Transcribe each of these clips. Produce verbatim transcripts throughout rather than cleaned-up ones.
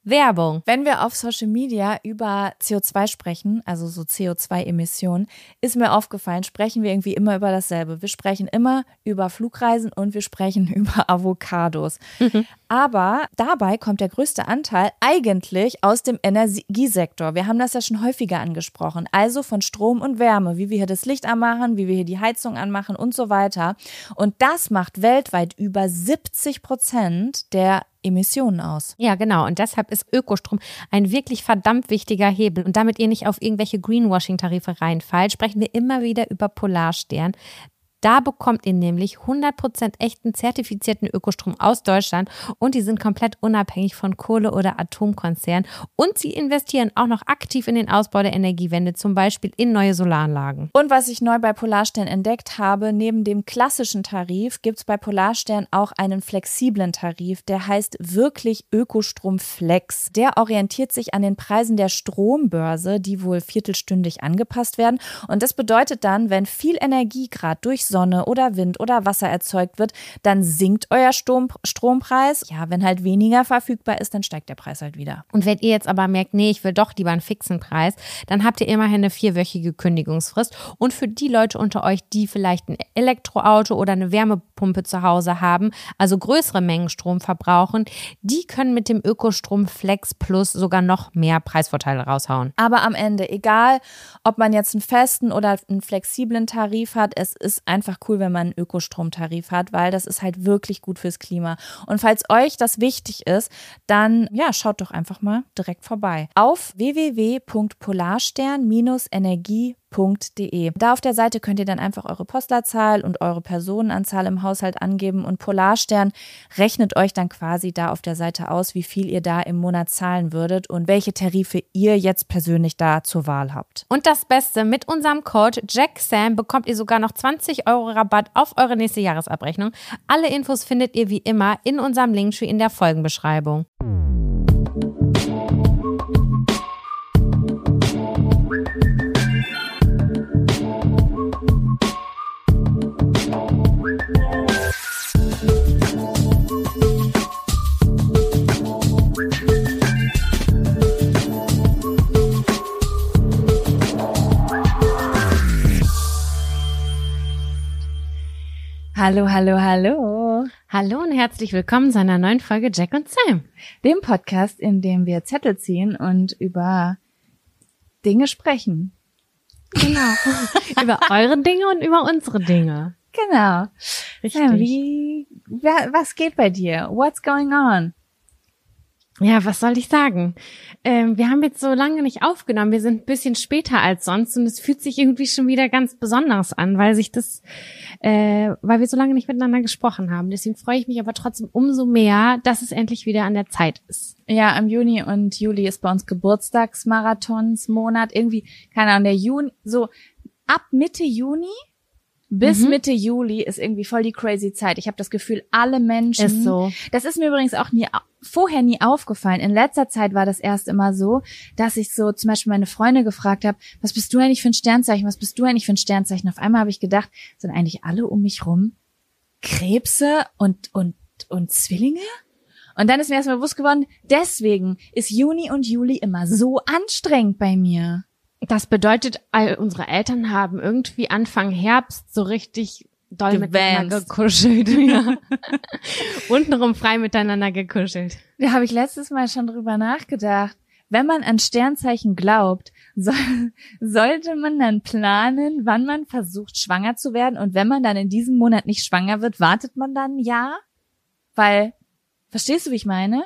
Werbung. Wenn wir auf Social Media über C O zwei sprechen, also so C O zwei Emissionen, ist mir aufgefallen, sprechen wir irgendwie immer über dasselbe. Wir sprechen immer über Flugreisen und wir sprechen über Avocados. Mhm. Aber dabei kommt der größte Anteil eigentlich aus dem Energiesektor. Wir haben das ja schon häufiger angesprochen. Also von Strom und Wärme, wie wir hier das Licht anmachen, wie wir hier die Heizung anmachen und so weiter. Und das macht weltweit über siebzig Prozent der Emissionen aus. Ja, genau. Und deshalb ist Ökostrom ein wirklich verdammt wichtiger Hebel. Und damit ihr nicht auf irgendwelche Greenwashing-Tarife reinfallt, sprechen wir immer wieder über Polarstern. Da bekommt ihr nämlich hundert Prozent echten zertifizierten Ökostrom aus Deutschland und die sind komplett unabhängig von Kohle- oder Atomkonzernen und sie investieren auch noch aktiv in den Ausbau der Energiewende, zum Beispiel in neue Solaranlagen. Und was ich neu bei Polarstern entdeckt habe, neben dem klassischen Tarif gibt es bei Polarstern auch einen flexiblen Tarif, der heißt wirklich Ökostrom Flex. Der orientiert sich an den Preisen der Strombörse, die wohl viertelstündig angepasst werden und das bedeutet dann, wenn viel Energie gerade durch Sonne oder Wind oder Wasser erzeugt wird, dann sinkt euer Strom, Strompreis. Ja, wenn halt weniger verfügbar ist, dann steigt der Preis halt wieder. Und wenn ihr jetzt aber merkt, nee, ich will doch lieber einen fixen Preis, dann habt ihr immerhin eine vierwöchige Kündigungsfrist. Und für die Leute unter euch, die vielleicht ein Elektroauto oder eine Wärmepumpe zu Hause haben, also größere Mengen Strom verbrauchen, die können mit dem Ökostrom Flex Plus sogar noch mehr Preisvorteile raushauen. Aber am Ende, egal ob man jetzt einen festen oder einen flexiblen Tarif hat, es ist einfach einfach cool, wenn man einen Ökostromtarif hat, weil das ist halt wirklich gut fürs Klima. Und falls euch das wichtig ist, dann ja, schaut doch einfach mal direkt vorbei auf w w w punkt polarstern Bindestrich energie punkt de. Da auf der Seite könnt ihr dann einfach eure Postleitzahl und eure Personenanzahl im Haushalt angeben und Polarstern rechnet euch dann quasi da auf der Seite aus, wie viel ihr da im Monat zahlen würdet und welche Tarife ihr jetzt persönlich da zur Wahl habt. Und das Beste, mit unserem Code JackSam bekommt ihr sogar noch zwanzig Euro Rabatt auf eure nächste Jahresabrechnung. Alle Infos findet ihr wie immer in unserem Linktree in der Folgenbeschreibung. Hallo, hallo, hallo. Hallo und herzlich willkommen zu einer neuen Folge Jack und Sam. Dem Podcast, in dem wir Zettel ziehen und über Dinge sprechen. Genau. Über eure Dinge und über unsere Dinge. Genau. Richtig. Sam, wie, was geht bei dir? What's going on? Ja, was soll ich sagen? Ähm, wir haben jetzt so lange nicht aufgenommen. Wir sind ein bisschen später als sonst und es fühlt sich irgendwie schon wieder ganz besonders an, weil sich das, äh, weil wir so lange nicht miteinander gesprochen haben. Deswegen freue ich mich aber trotzdem umso mehr, dass es endlich wieder an der Zeit ist. Ja, im Juni und Juli ist bei uns Geburtstagsmarathonsmonat. Irgendwie, keine Ahnung, der Juni, so ab Mitte Juni bis mhm. Mitte Juli ist irgendwie voll die crazy Zeit. Ich habe das Gefühl, alle Menschen. Ist so. Das ist mir übrigens auch nie vorher nie aufgefallen. In letzter Zeit war das erst immer so, dass ich so zum Beispiel meine Freunde gefragt habe, was bist du eigentlich für ein Sternzeichen? Was bist du eigentlich für ein Sternzeichen? Auf einmal habe ich gedacht, sind eigentlich alle um mich rum Krebse und und und Zwillinge? Und dann ist mir erstmal bewusst geworden, deswegen ist Juni und Juli immer so anstrengend bei mir. Das bedeutet, all unsere Eltern haben irgendwie Anfang Herbst so richtig doll Gewanzt. miteinander gekuschelt. Ja. Untenrum frei miteinander gekuschelt. Da habe ich letztes Mal schon drüber nachgedacht. Wenn man an Sternzeichen glaubt, soll, sollte man dann planen, wann man versucht, schwanger zu werden. Und wenn man dann in diesem Monat nicht schwanger wird, wartet man dann ein Jahr? Weil, verstehst du, wie ich meine?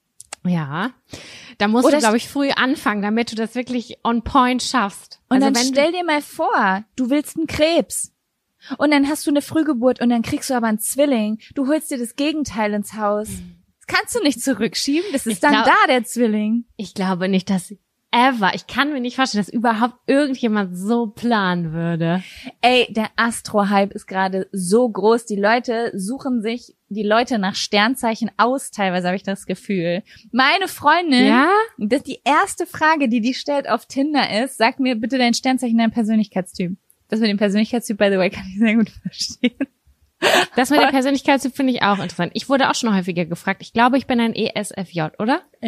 Ja, da musst Oder du, glaube ich, früh anfangen, damit du das wirklich on point schaffst. Und also dann wenn stell dir mal vor, du willst einen Krebs und dann hast du eine Frühgeburt und dann kriegst du aber einen Zwilling. Du holst dir das Gegenteil ins Haus. Das kannst du nicht zurückschieben, das ist ich dann glaub, da, der Zwilling. Ich glaube nicht, dass ever, ich kann mir nicht vorstellen, dass überhaupt irgendjemand so planen würde. Ey, der Astro-Hype ist gerade so groß, die Leute suchen sich die Leute nach Sternzeichen aus, teilweise habe ich das Gefühl. Meine Freundin, ja? das die erste Frage, die die stellt auf Tinder ist, sag mir bitte dein Sternzeichen, dein Persönlichkeitstyp. Das mit dem Persönlichkeitstyp, by the way, kann ich sehr gut verstehen. Das mit dem Persönlichkeitstyp finde ich auch interessant. Ich wurde auch schon häufiger gefragt. Ich glaube, ich bin ein E S F J, oder? Ja.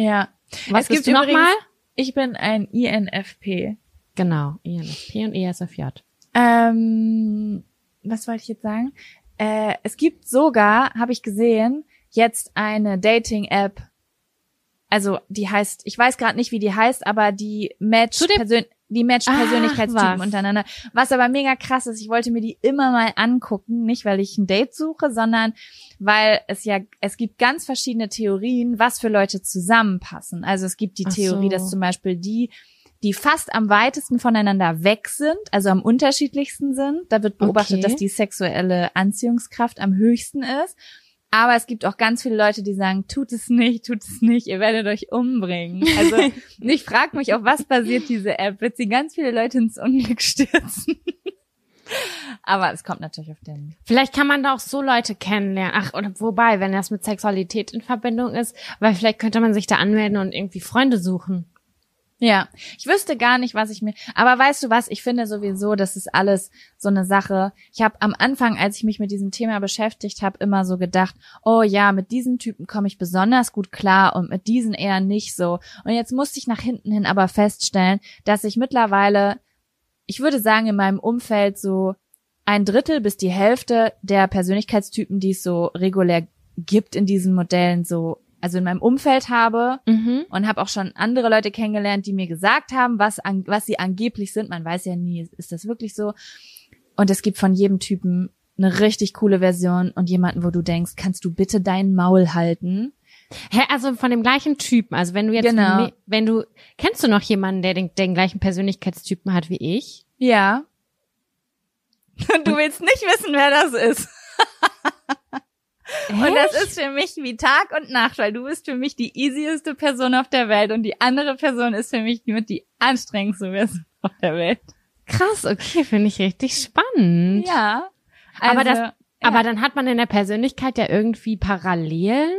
Was es bist gibt du übrigens, nochmal? Ich bin ein I N F P. Genau, I N F P und E S F J. Ähm, was wollte ich jetzt sagen? Äh, es gibt sogar, habe ich gesehen, jetzt eine Dating-App. Also die heißt, ich weiß gerade nicht, wie die heißt, aber die matcht Persön die matcht Persönlichkeitstypen untereinander. Was aber mega krass ist, ich wollte mir die immer mal angucken, nicht weil ich ein Date suche, sondern weil es ja, es gibt ganz verschiedene Theorien, was für Leute zusammenpassen. Also es gibt die Ach Theorie, so. dass zum Beispiel die, die fast am weitesten voneinander weg sind, also am unterschiedlichsten sind. Da wird beobachtet, Okay. dass die sexuelle Anziehungskraft am höchsten ist. Aber es gibt auch ganz viele Leute, die sagen, tut es nicht, tut es nicht, ihr werdet euch umbringen. Also ich frage mich, auf was basiert diese App? Wird sie ganz viele Leute ins Unglück stürzen? Aber es kommt natürlich auf den... Vielleicht kann man da auch so Leute kennenlernen. Ach, oder wobei, wenn das mit Sexualität in Verbindung ist, weil vielleicht könnte man sich da anmelden und irgendwie Freunde suchen. Ja, ich wüsste gar nicht, was ich mir... Aber weißt du was, ich finde sowieso, das ist alles so eine Sache. Ich habe am Anfang, als ich mich mit diesem Thema beschäftigt habe, immer so gedacht, oh ja, mit diesen Typen komme ich besonders gut klar und mit diesen eher nicht so. Und jetzt musste ich nach hinten hin aber feststellen, dass ich mittlerweile, ich würde sagen, in meinem Umfeld so ein Drittel bis die Hälfte der Persönlichkeitstypen, die es so regulär gibt in diesen Modellen, so also in meinem Umfeld habe Mhm. und habe auch schon andere Leute kennengelernt, die mir gesagt haben, was an, was sie angeblich sind. Man weiß ja nie, ist das wirklich so? Und es gibt von jedem Typen eine richtig coole Version und jemanden, wo du denkst, kannst du bitte dein Maul halten? Hä, also von dem gleichen Typen. Also wenn du jetzt, Genau. me- wenn du, kennst du noch jemanden, der den, den gleichen Persönlichkeitstypen hat wie ich? Ja. Du willst nicht wissen, wer das ist. Und das ist für mich wie Tag und Nacht, weil du bist für mich die easieste Person auf der Welt und die andere Person ist für mich mit die anstrengendste Person auf der Welt. Krass, okay, finde ich richtig spannend. Ja. aber das, Also, aber dann hat man in der Persönlichkeit ja irgendwie Parallelen.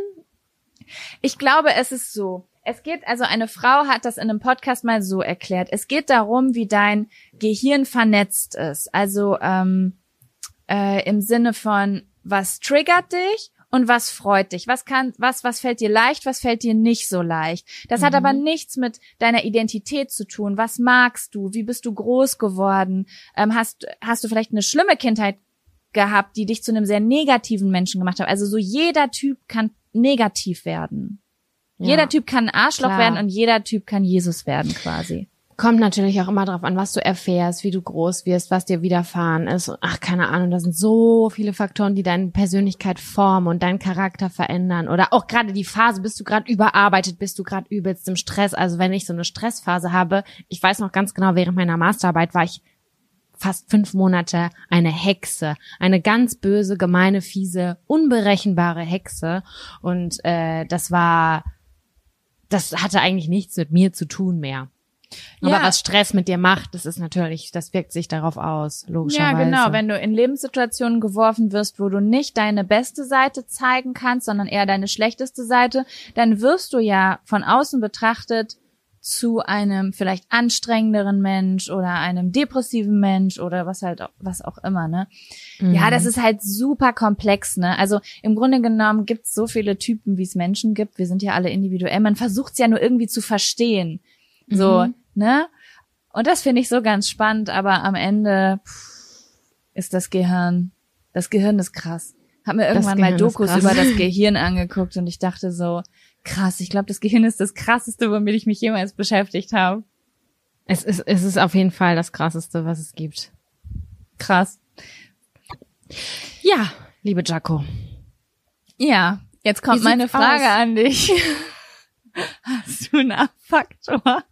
Ich glaube, es ist so. Es geht, also eine Frau hat das in einem Podcast mal so erklärt. Es geht darum, wie dein Gehirn vernetzt ist. Also ähm, äh, im Sinne von, was triggert dich und was freut dich? Was kann, was, was fällt dir leicht, was fällt dir nicht so leicht? Das hat aber nichts mit deiner Identität zu tun. Was magst du? Wie bist du groß geworden? Ähm, hast, hast du vielleicht eine schlimme Kindheit gehabt, die dich zu einem sehr negativen Menschen gemacht hat? Also so jeder Typ kann negativ werden. Ja, Jeder Typ kann ein Arschloch klar. werden und jeder Typ kann Jesus werden quasi. Kommt natürlich auch immer drauf an, was du erfährst, wie du groß wirst, was dir widerfahren ist. Ach, keine Ahnung, da sind so viele Faktoren, die deine Persönlichkeit formen und deinen Charakter verändern. Oder auch gerade die Phase, bist du gerade überarbeitet, bist du gerade übelst im Stress. Also wenn ich so eine Stressphase habe, ich weiß noch ganz genau, während meiner Masterarbeit war ich fast fünf Monate eine Hexe, eine ganz böse, gemeine, fiese, unberechenbare Hexe. Und äh, das war, das hatte eigentlich nichts mit mir zu tun mehr. Aber Ja. was Stress mit dir macht, das ist natürlich, das wirkt sich darauf aus, Ja, logischerweise. genau. Wenn du in Lebenssituationen geworfen wirst, wo du nicht deine beste Seite zeigen kannst, sondern eher deine schlechteste Seite, dann wirst du ja von außen betrachtet zu einem vielleicht anstrengenderen Mensch oder einem depressiven Mensch oder was halt, was auch immer, ne? Mhm. Ja, das ist halt super komplex, ne? Also im Grunde genommen gibt es so viele Typen, wie es Menschen gibt. Wir sind ja alle individuell. Man versucht es ja nur irgendwie zu verstehen. So, Mhm. ne? Und das finde ich so ganz spannend, aber am Ende pff, ist das Gehirn, das Gehirn ist krass. Hab mir irgendwann mal Gehirn ist Dokus krass. über das Gehirn angeguckt und ich dachte so, krass, ich glaube, das Gehirn ist das Krasseste, womit ich mich jemals beschäftigt habe. Es ist, es ist auf jeden Fall das Krasseste, was es gibt. Krass. Ja, liebe Jaco. Ja, jetzt kommt Wie meine sieht's Frage aus? an dich. Hast du einen Abfaktor?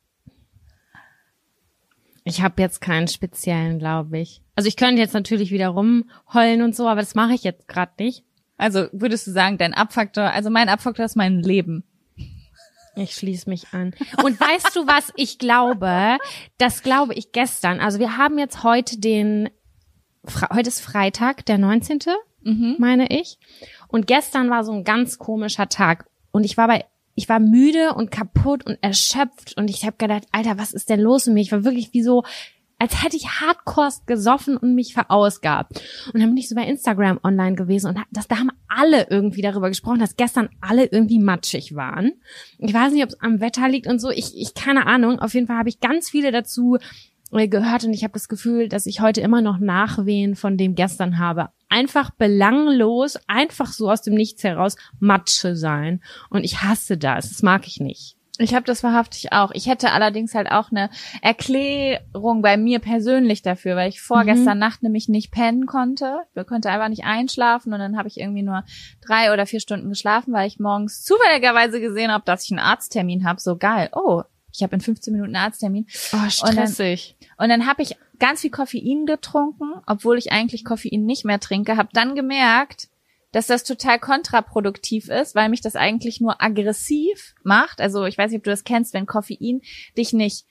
Ich habe jetzt keinen speziellen, glaube ich. Also ich könnte jetzt natürlich wieder rumheulen und so, aber das mache ich jetzt gerade nicht. Also würdest du sagen, dein Abfaktor, also mein Abfaktor ist mein Leben. Ich schließe mich an. Und weißt du, was ich glaube? Das glaube ich gestern. Also wir haben jetzt heute den, Fre- heute ist Freitag, der neunzehnte, Mhm. meine ich. Und gestern war so ein ganz komischer Tag. Und ich war bei, ich war müde und kaputt und erschöpft. Und ich habe gedacht, Alter, was ist denn los mit mir? Ich war wirklich wie so, als hätte ich hardcore gesoffen und mich verausgabt. Und dann bin ich so bei Instagram online gewesen und das, da haben alle irgendwie darüber gesprochen, dass gestern alle irgendwie matschig waren. Ich weiß nicht, ob es am Wetter liegt und so. Ich, ich keine Ahnung. Auf jeden Fall habe ich ganz viele dazu gehört und ich habe das Gefühl, dass ich heute immer noch Nachwehen von dem gestern habe. Einfach belanglos, einfach so aus dem Nichts heraus Matsche sein. Und ich hasse das. Das mag ich nicht. Ich habe das wahrhaftig auch. Ich hätte allerdings halt auch eine Erklärung bei mir persönlich dafür, weil ich vorgestern mhm. Nacht nämlich nicht pennen konnte. Ich konnte einfach nicht einschlafen und dann habe ich irgendwie nur drei oder vier Stunden geschlafen, weil ich morgens zufälligerweise gesehen habe, dass ich einen Arzttermin habe. So geil. Oh, ich habe in fünfzehn Minuten einen Arzttermin. Oh, stressig. Und dann, und dann habe ich ganz viel Koffein getrunken, obwohl ich eigentlich Koffein nicht mehr trinke. Habe dann gemerkt, dass das total kontraproduktiv ist, weil mich das eigentlich nur aggressiv macht. Also ich weiß nicht, ob du das kennst, wenn Koffein dich nicht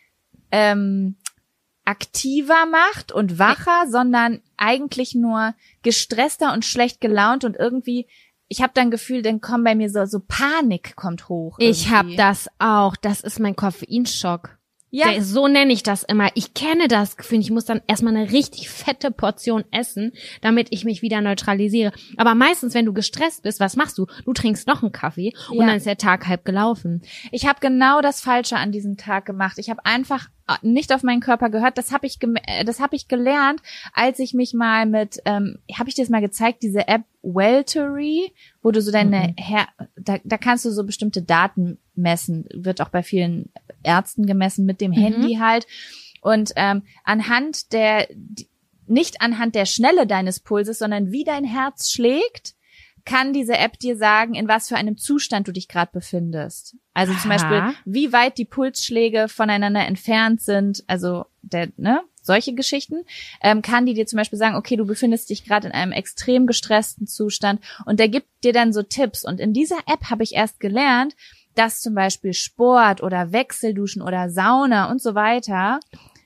ähm, aktiver macht und wacher, sondern eigentlich nur gestresster und schlecht gelaunt und irgendwie, ich habe dann Gefühl, dann kommt bei mir so so Panik kommt hoch. Irgendwie. Ich habe das auch. Das ist mein Koffeinschock. Ja. Der, so nenne ich das immer. Ich kenne das Gefühl, ich muss dann erstmal eine richtig fette Portion essen, damit ich mich wieder neutralisiere. Aber meistens, wenn du gestresst bist, was machst du? Du trinkst noch einen Kaffee und ja. dann ist der Tag halb gelaufen. Ich habe genau das Falsche an diesem Tag gemacht. Ich habe einfach nicht auf meinen Körper gehört. Das habe ich das habe ich gelernt, als ich mich mal mit ähm, habe ich dir das mal gezeigt, diese App Welltory, wo du so deine mhm. Her- da, da kannst du so bestimmte Daten messen, wird auch bei vielen Ärzten gemessen mit dem mhm. Handy halt und ähm, anhand der nicht anhand der Schnelle deines Pulses, sondern wie dein Herz schlägt, kann diese App dir sagen, in was für einem Zustand du dich gerade befindest. Also zum Aha. Beispiel, wie weit die Pulsschläge voneinander entfernt sind, also der, ne, solche Geschichten, ähm, kann die dir zum Beispiel sagen, okay, du befindest dich gerade in einem extrem gestressten Zustand und der gibt dir dann so Tipps. Und in dieser App habe ich erst gelernt, dass zum Beispiel Sport oder Wechselduschen oder Sauna und so weiter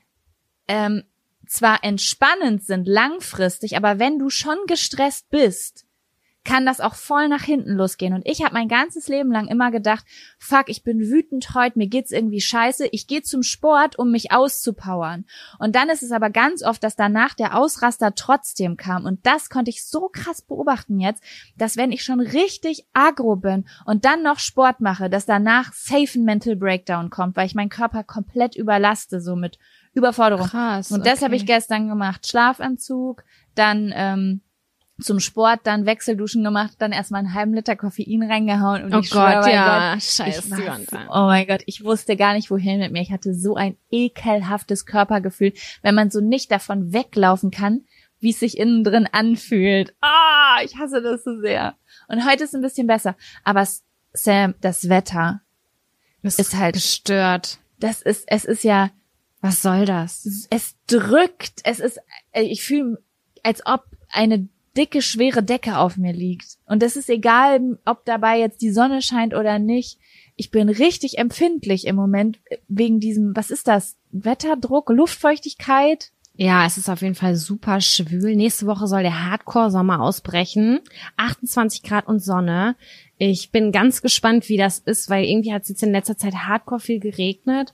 ähm, zwar entspannend sind langfristig, aber wenn du schon gestresst bist, kann das auch voll nach hinten losgehen. Und ich habe mein ganzes Leben lang immer gedacht, fuck, ich bin wütend heute, mir geht's irgendwie scheiße. Ich gehe zum Sport, um mich auszupowern. Und dann ist es aber ganz oft, dass danach der Ausraster trotzdem kam. Und das konnte ich so krass beobachten jetzt, dass wenn ich schon richtig aggro bin und dann noch Sport mache, dass danach safe ein Mental Breakdown kommt, weil ich meinen Körper komplett überlaste, so mit Überforderung. Krass, und das okay. habe ich gestern gemacht. Schlafanzug, dann ähm, zum Sport, dann Wechselduschen gemacht, dann erstmal einen halben Liter Koffein reingehauen. Und oh ich schwöre, Gott, ja, Gott, scheiße. ich war, oh mein Gott, ich wusste gar nicht, wohin mit mir. Ich hatte so ein ekelhaftes Körpergefühl, wenn man so nicht davon weglaufen kann, wie es sich innen drin anfühlt. Ah, ich hasse das so sehr. Und heute ist es ein bisschen besser. Aber Sam, das Wetter das ist halt gestört. Das ist, es ist ja, was soll das? Es drückt, es ist, ich fühle, als ob eine dicke, schwere Decke auf mir liegt. Und es ist egal, ob dabei jetzt die Sonne scheint oder nicht. Ich bin richtig empfindlich im Moment wegen diesem, was ist das? Wetterdruck, Luftfeuchtigkeit? Ja, es ist auf jeden Fall super schwül. Nächste Woche soll der Hardcore-Sommer ausbrechen. achtundzwanzig Grad und Sonne. Ich bin ganz gespannt, wie das ist, weil irgendwie hat es jetzt in letzter Zeit hardcore viel geregnet.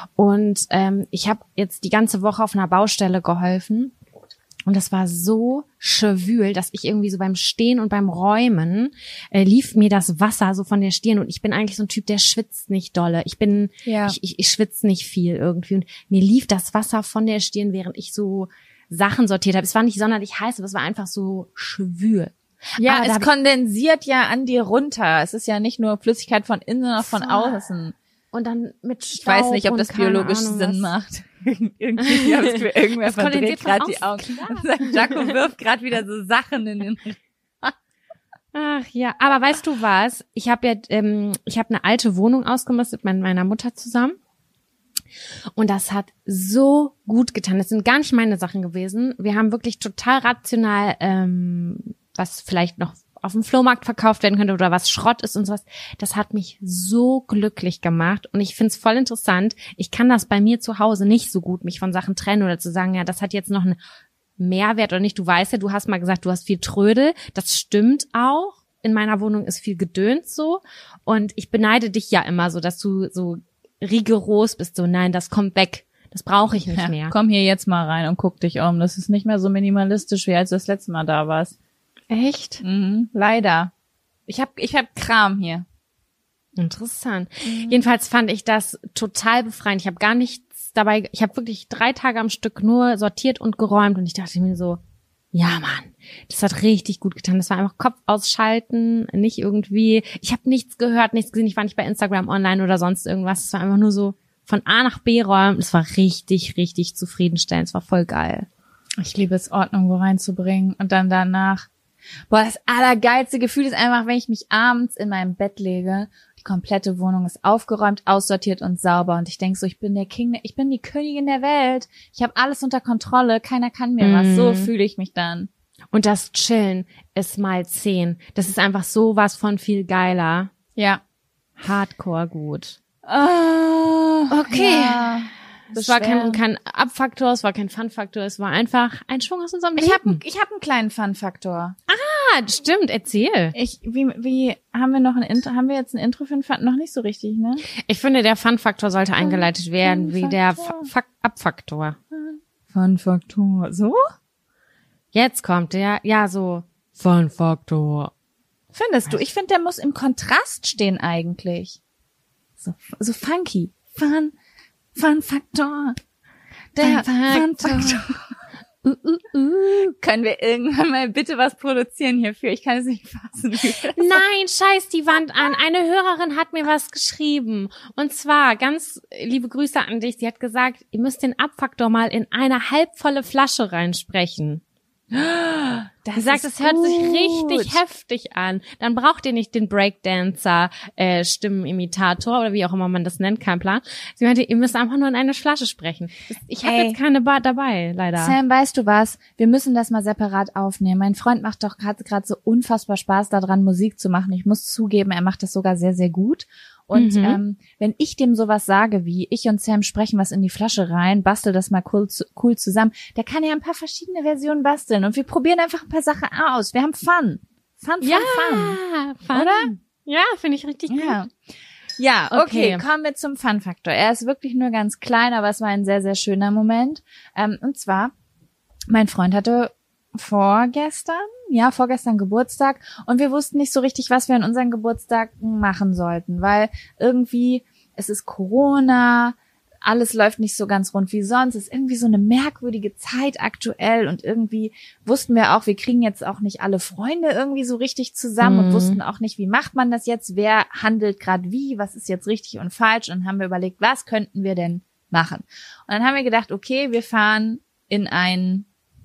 Und ähm, ich habe jetzt die ganze Woche auf einer Baustelle geholfen. Und das war so schwül, dass ich irgendwie so beim Stehen und beim Räumen äh, lief mir das Wasser so von der Stirn. Und ich bin eigentlich so ein Typ, der schwitzt nicht dolle. Ich bin, ja. ich, ich, ich schwitze nicht viel irgendwie. Und mir lief das Wasser von der Stirn, während ich so Sachen sortiert habe. Es war nicht sonderlich heiß, aber es war einfach so schwül. Ja, aber es kondensiert ja an dir runter. Es ist ja nicht nur Flüssigkeit von innen, sondern von außen. Und dann mit Staub. Ich weiß nicht, ob das biologisch Ahnung, Sinn was. macht. Irgendwie habe ich für irgendwer Das verdreht kondensiert gerade von die Augen. außen, Und sagt, Jaco wirft gerade wieder so Sachen in den. Ach ja, aber weißt du was? Ich habe ja, ähm, ich habe eine alte Wohnung ausgemistet mit meiner Mutter zusammen. Und das hat so gut getan. Das sind gar nicht meine Sachen gewesen. Wir haben wirklich total rational, ähm, was vielleicht noch auf dem Flohmarkt verkauft werden könnte oder was Schrott ist und sowas. Das hat mich so glücklich gemacht und ich find's voll interessant. Ich kann das bei mir zu Hause nicht so gut, mich von Sachen trennen oder zu sagen, ja, das hat jetzt noch einen Mehrwert oder nicht. Du weißt ja, du hast mal gesagt, du hast viel Trödel. Das stimmt auch. In meiner Wohnung ist viel Gedöns so und ich beneide dich ja immer so, dass du so rigoros bist, so nein, das kommt weg. Das brauche ich nicht Ja, mehr. komm hier jetzt mal rein und guck dich um. Das ist nicht mehr so minimalistisch, wie als du das letzte Mal da warst. Echt? Mhm, leider. Ich hab, ich hab Kram hier. Interessant. Mhm. Jedenfalls fand ich das total befreiend. Ich habe gar nichts dabei, ich habe wirklich drei Tage am Stück nur sortiert und geräumt und ich dachte mir so, ja Mann, das hat richtig gut getan. Das war einfach Kopf ausschalten, nicht irgendwie, ich habe nichts gehört, nichts gesehen, ich war nicht bei Instagram online oder sonst irgendwas. Es war einfach nur so von A nach B räumen. Es war richtig, richtig zufriedenstellend. Es war voll geil. Ich liebe es, Ordnung wo reinzubringen und dann danach. Boah, das allergeilste Gefühl ist einfach, wenn ich mich abends in meinem Bett lege, die komplette Wohnung ist aufgeräumt, aussortiert und sauber und ich denk so, ich bin der King, ich bin die Königin der Welt. Ich habe alles unter Kontrolle, keiner kann mir mm. was. So fühle ich mich dann. Und das Chillen ist mal zehn. Das ist einfach sowas von viel geiler. Ja. Hardcore gut. Oh, okay. Ja. Es war kein, kein Abfaktor, es war kein Fun-Faktor, es war einfach ein Schwung aus unserem Leben. Ich habe ich hab einen kleinen Fun-Faktor. Ah, stimmt, erzähl. Ich, wie, wie, haben wir noch ein Intro, haben wir jetzt ein Intro für den Fun? Noch nicht so richtig, ne? Ich finde, der Fun-Faktor sollte eingeleitet werden, wie der Abfaktor. Fun-Faktor. So? Jetzt kommt der, ja, so. Fun-Faktor. Findest du? Ich finde, der muss im Kontrast stehen eigentlich. So, so funky. Fun Fun-Faktor. Der Fun-Faktor. Uh, uh, uh. Können wir irgendwann mal bitte was produzieren hierfür? Ich kann es nicht fassen. Nein, scheiß die Wand an. Eine Hörerin hat mir was geschrieben. Und zwar, ganz liebe Grüße an dich. Sie hat gesagt, ihr müsst den Abfaktor mal in eine halbvolle Flasche reinsprechen. Das Sie sagt, es hört sich richtig heftig an. Dann braucht ihr nicht den Breakdancer, äh, Stimmenimitator oder wie auch immer man das nennt, kein Plan. Sie meinte, ihr müsst einfach nur in eine Flasche sprechen. Ich habe jetzt keine Bar dabei, leider. Sam, weißt du was? Wir müssen das mal separat aufnehmen. Mein Freund macht doch gerade gerade so unfassbar Spaß daran, Musik zu machen. Ich muss zugeben, er macht das sogar sehr, sehr gut. Und mhm. ähm, wenn ich dem sowas sage, wie ich und Sam sprechen was in die Flasche rein, bastel das mal cool, cool zusammen, der kann ja ein paar verschiedene Versionen basteln und wir probieren einfach ein paar Sachen aus. Wir haben Fun. Fun, Fun, ja, Fun. Fun. Oder? Ja, finde ich richtig gut. Ja, ja okay. okay, kommen wir zum Fun-Faktor. Er ist wirklich nur ganz klein, aber es war ein sehr, sehr schöner Moment. Ähm, und zwar, mein Freund hatte vorgestern, ja, vorgestern Geburtstag und wir wussten nicht so richtig, was wir an unseren Geburtstagen machen sollten, weil irgendwie, es ist Corona, alles läuft nicht so ganz rund wie sonst, es ist irgendwie so eine merkwürdige Zeit aktuell und irgendwie wussten wir auch, wir kriegen jetzt auch nicht alle Freunde irgendwie so richtig zusammen mhm. und wussten auch nicht, wie macht man das jetzt, wer handelt gerade wie, was ist jetzt richtig und falsch und haben wir überlegt, was könnten wir denn machen? Und dann haben wir gedacht, okay, wir fahren in ein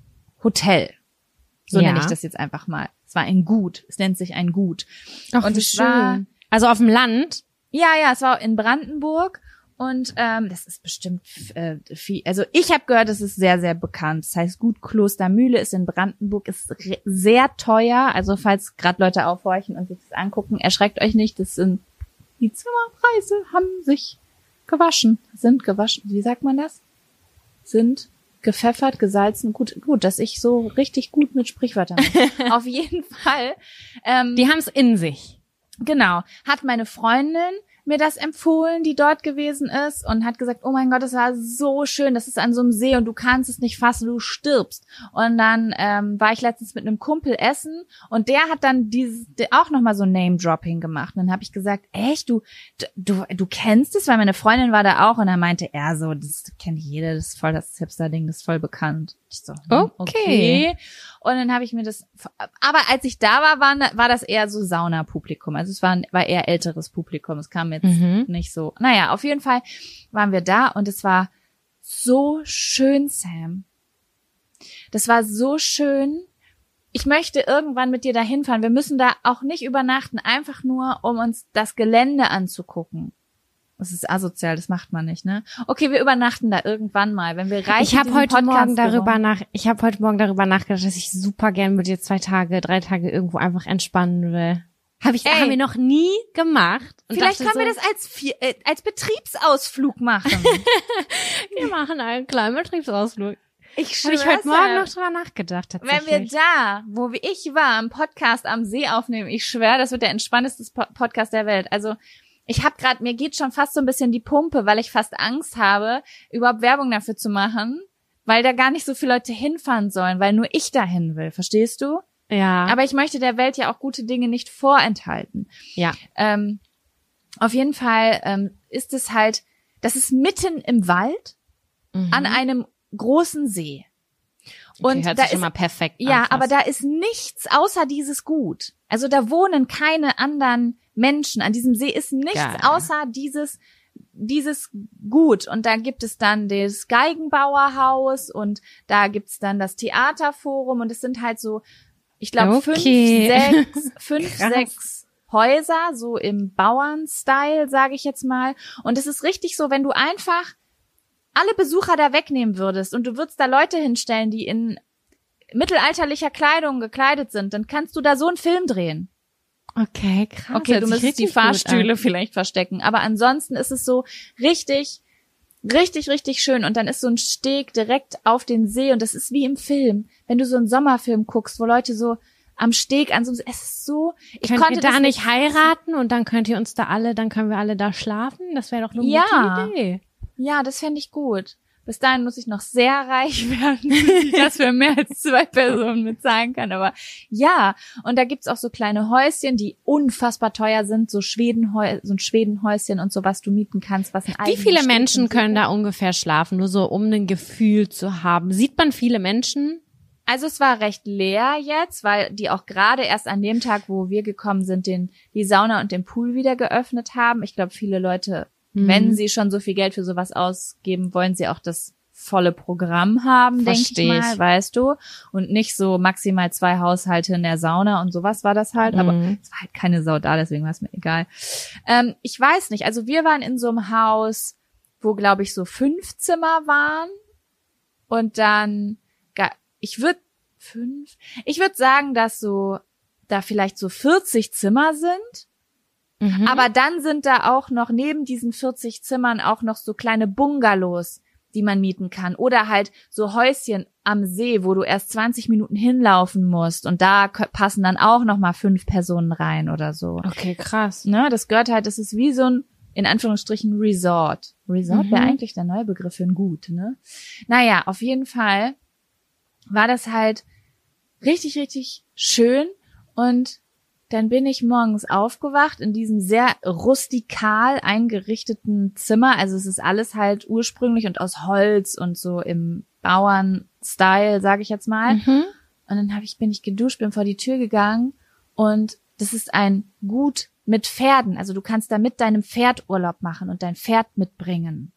Hotel. So ja. nenne ich das jetzt einfach mal. Es war ein Gut. Es nennt sich ein Gut. Ach, und es schön. war also auf dem Land? Ja, ja, es war in Brandenburg und ähm, das ist bestimmt äh, viel. Also ich habe gehört, es ist sehr, sehr bekannt. Das heißt, Gut Klostermühle ist in Brandenburg, ist re- sehr teuer. Also falls gerade Leute aufhorchen und sich das angucken, erschreckt euch nicht. Das sind die Zimmerpreise haben sich gewaschen, sind gewaschen. Wie sagt man das? Sind gepfeffert, gesalzen, gut, gut, dass ich so richtig gut mit Sprichwörtern bin. Auf jeden Fall. Ähm, die haben es in sich. Genau. Hat meine Freundin mir das empfohlen, die dort gewesen ist und hat gesagt, oh mein Gott, das war so schön, das ist an so einem See und du kannst es nicht fassen, du stirbst. Und dann ähm, war ich letztens mit einem Kumpel essen und der hat dann dieses auch nochmal so Name-Dropping gemacht. Und dann habe ich gesagt, echt, du, du du kennst es? Weil meine Freundin war da auch und dann meinte er so, das kennt jeder, das ist voll das Hipster-Ding, das ist voll bekannt. Ich so, hm, okay. okay. Und dann habe ich mir das, aber als ich da war, war, war das eher so Sauna-Publikum. Also es war, war eher älteres Publikum. Es kam jetzt mhm. nicht so. Naja, auf jeden Fall waren wir da und es war so schön, Sam. Das war so schön. Ich möchte irgendwann mit dir da hinfahren. Wir müssen da auch nicht übernachten, einfach nur, um uns das Gelände anzugucken. Das ist asozial, das macht man nicht, ne? Okay, wir übernachten da irgendwann mal, wenn wir reich Ich habe heute Morgen darüber nach, ich habe heute Morgen darüber nachgedacht, dass ich super gern mit dir zwei Tage, drei Tage irgendwo einfach entspannen will. Habe ich, Ey, haben wir noch nie gemacht. Und vielleicht können so, wir das als vier, äh, als Betriebsausflug machen. Wir machen einen kleinen Betriebsausflug. Ich habe ich heute Morgen noch drüber nachgedacht, tatsächlich. Wenn wir da, wo ich war, im Podcast am See aufnehmen, ich schwöre, das wird der entspannteste Podcast der Welt. Also Ich habe gerade, mir geht schon fast so ein bisschen die Pumpe, weil ich fast Angst habe, überhaupt Werbung dafür zu machen, weil da gar nicht so viele Leute hinfahren sollen, weil nur ich dahin will, verstehst du? Ja. Aber ich möchte der Welt ja auch gute Dinge nicht vorenthalten. Ja. Ähm, auf jeden Fall ähm, ist es halt, das ist mitten im Wald mhm. an einem großen See. Und okay, hört da sich schon ist, mal perfekt an. Ja, fast. aber da ist nichts außer dieses Gut. Also da wohnen keine anderen Menschen. An diesem See ist nichts Geil. außer dieses dieses Gut. Und da gibt es dann das Geigenbauerhaus und da gibt's dann das Theaterforum und es sind halt so, ich glaube, Okay. fünf, sechs, fünf, Krass. sechs Häuser, so im Bauernstyle, sage ich jetzt mal. Und es ist richtig so, wenn du einfach alle Besucher da wegnehmen würdest und du würdest da Leute hinstellen, die in mittelalterlicher Kleidung gekleidet sind, dann kannst du da so einen Film drehen. Okay, krass. Okay, Hört du sich müsstest die richtig gut Fahrstühle an. vielleicht verstecken, aber ansonsten ist es so richtig, richtig, richtig schön und dann ist so ein Steg direkt auf den See und das ist wie im Film, wenn du so einen Sommerfilm guckst, wo Leute so am Steg an so, es ist so, ich Könnt konnte ihr da das nicht heiraten und dann könnt ihr uns da alle, dann können wir alle da schlafen? Das wäre doch eine Ja. gute Idee. Ja, das fände ich gut. Bis dahin muss ich noch sehr reich werden, bis ich das für mehr als zwei Personen bezahlen kann. Aber ja, und da gibt's auch so kleine Häuschen, die unfassbar teuer sind, so Schwedenhäu so ein Schwedenhäuschen und so, was du mieten kannst, was ein Wie eigenes viele Stück Menschen und so. können da ungefähr schlafen, nur so um ein Gefühl zu haben? Sieht man viele Menschen? Also es war recht leer jetzt, weil die auch gerade erst an dem Tag, wo wir gekommen sind, den die Sauna und den Pool wieder geöffnet haben. Ich glaube, viele Leute, Mhm. wenn sie schon so viel Geld für sowas ausgeben, wollen sie auch das volle Programm haben, denke ich Versteh ich. mal, weißt du? Und nicht so maximal zwei Haushalte in der Sauna und sowas war das halt. Aber Mhm. es war halt keine Sau da, deswegen war es mir egal. Ähm, ich weiß nicht, also wir waren in so einem Haus, wo, glaube ich, so fünf Zimmer waren und dann, ga- ich würde fünf, ich würde sagen, dass so da vielleicht so vierzig Zimmer sind. Mhm. Aber dann sind da auch noch neben diesen vierzig Zimmern auch noch so kleine Bungalows, die man mieten kann. Oder halt so Häuschen am See, wo du erst zwanzig Minuten hinlaufen musst. Und da k- passen dann auch noch mal fünf Personen rein oder so. Okay, krass. Ne, das gehört halt, das ist wie so ein, in Anführungsstrichen, Resort. Resort wäre Mhm. eigentlich der neue Begriff für ein Gut, ne? Naja, auf jeden Fall war das halt richtig, richtig schön. Und dann bin ich morgens aufgewacht in diesem sehr rustikal eingerichteten Zimmer. Also es ist alles halt ursprünglich und aus Holz und so im Bauern-Style, sage ich jetzt mal. Mhm. Und dann hab ich, bin ich geduscht, bin vor die Tür gegangen und das ist ein Gut mit Pferden. Also du kannst da mit deinem Pferd Urlaub machen und dein Pferd mitbringen.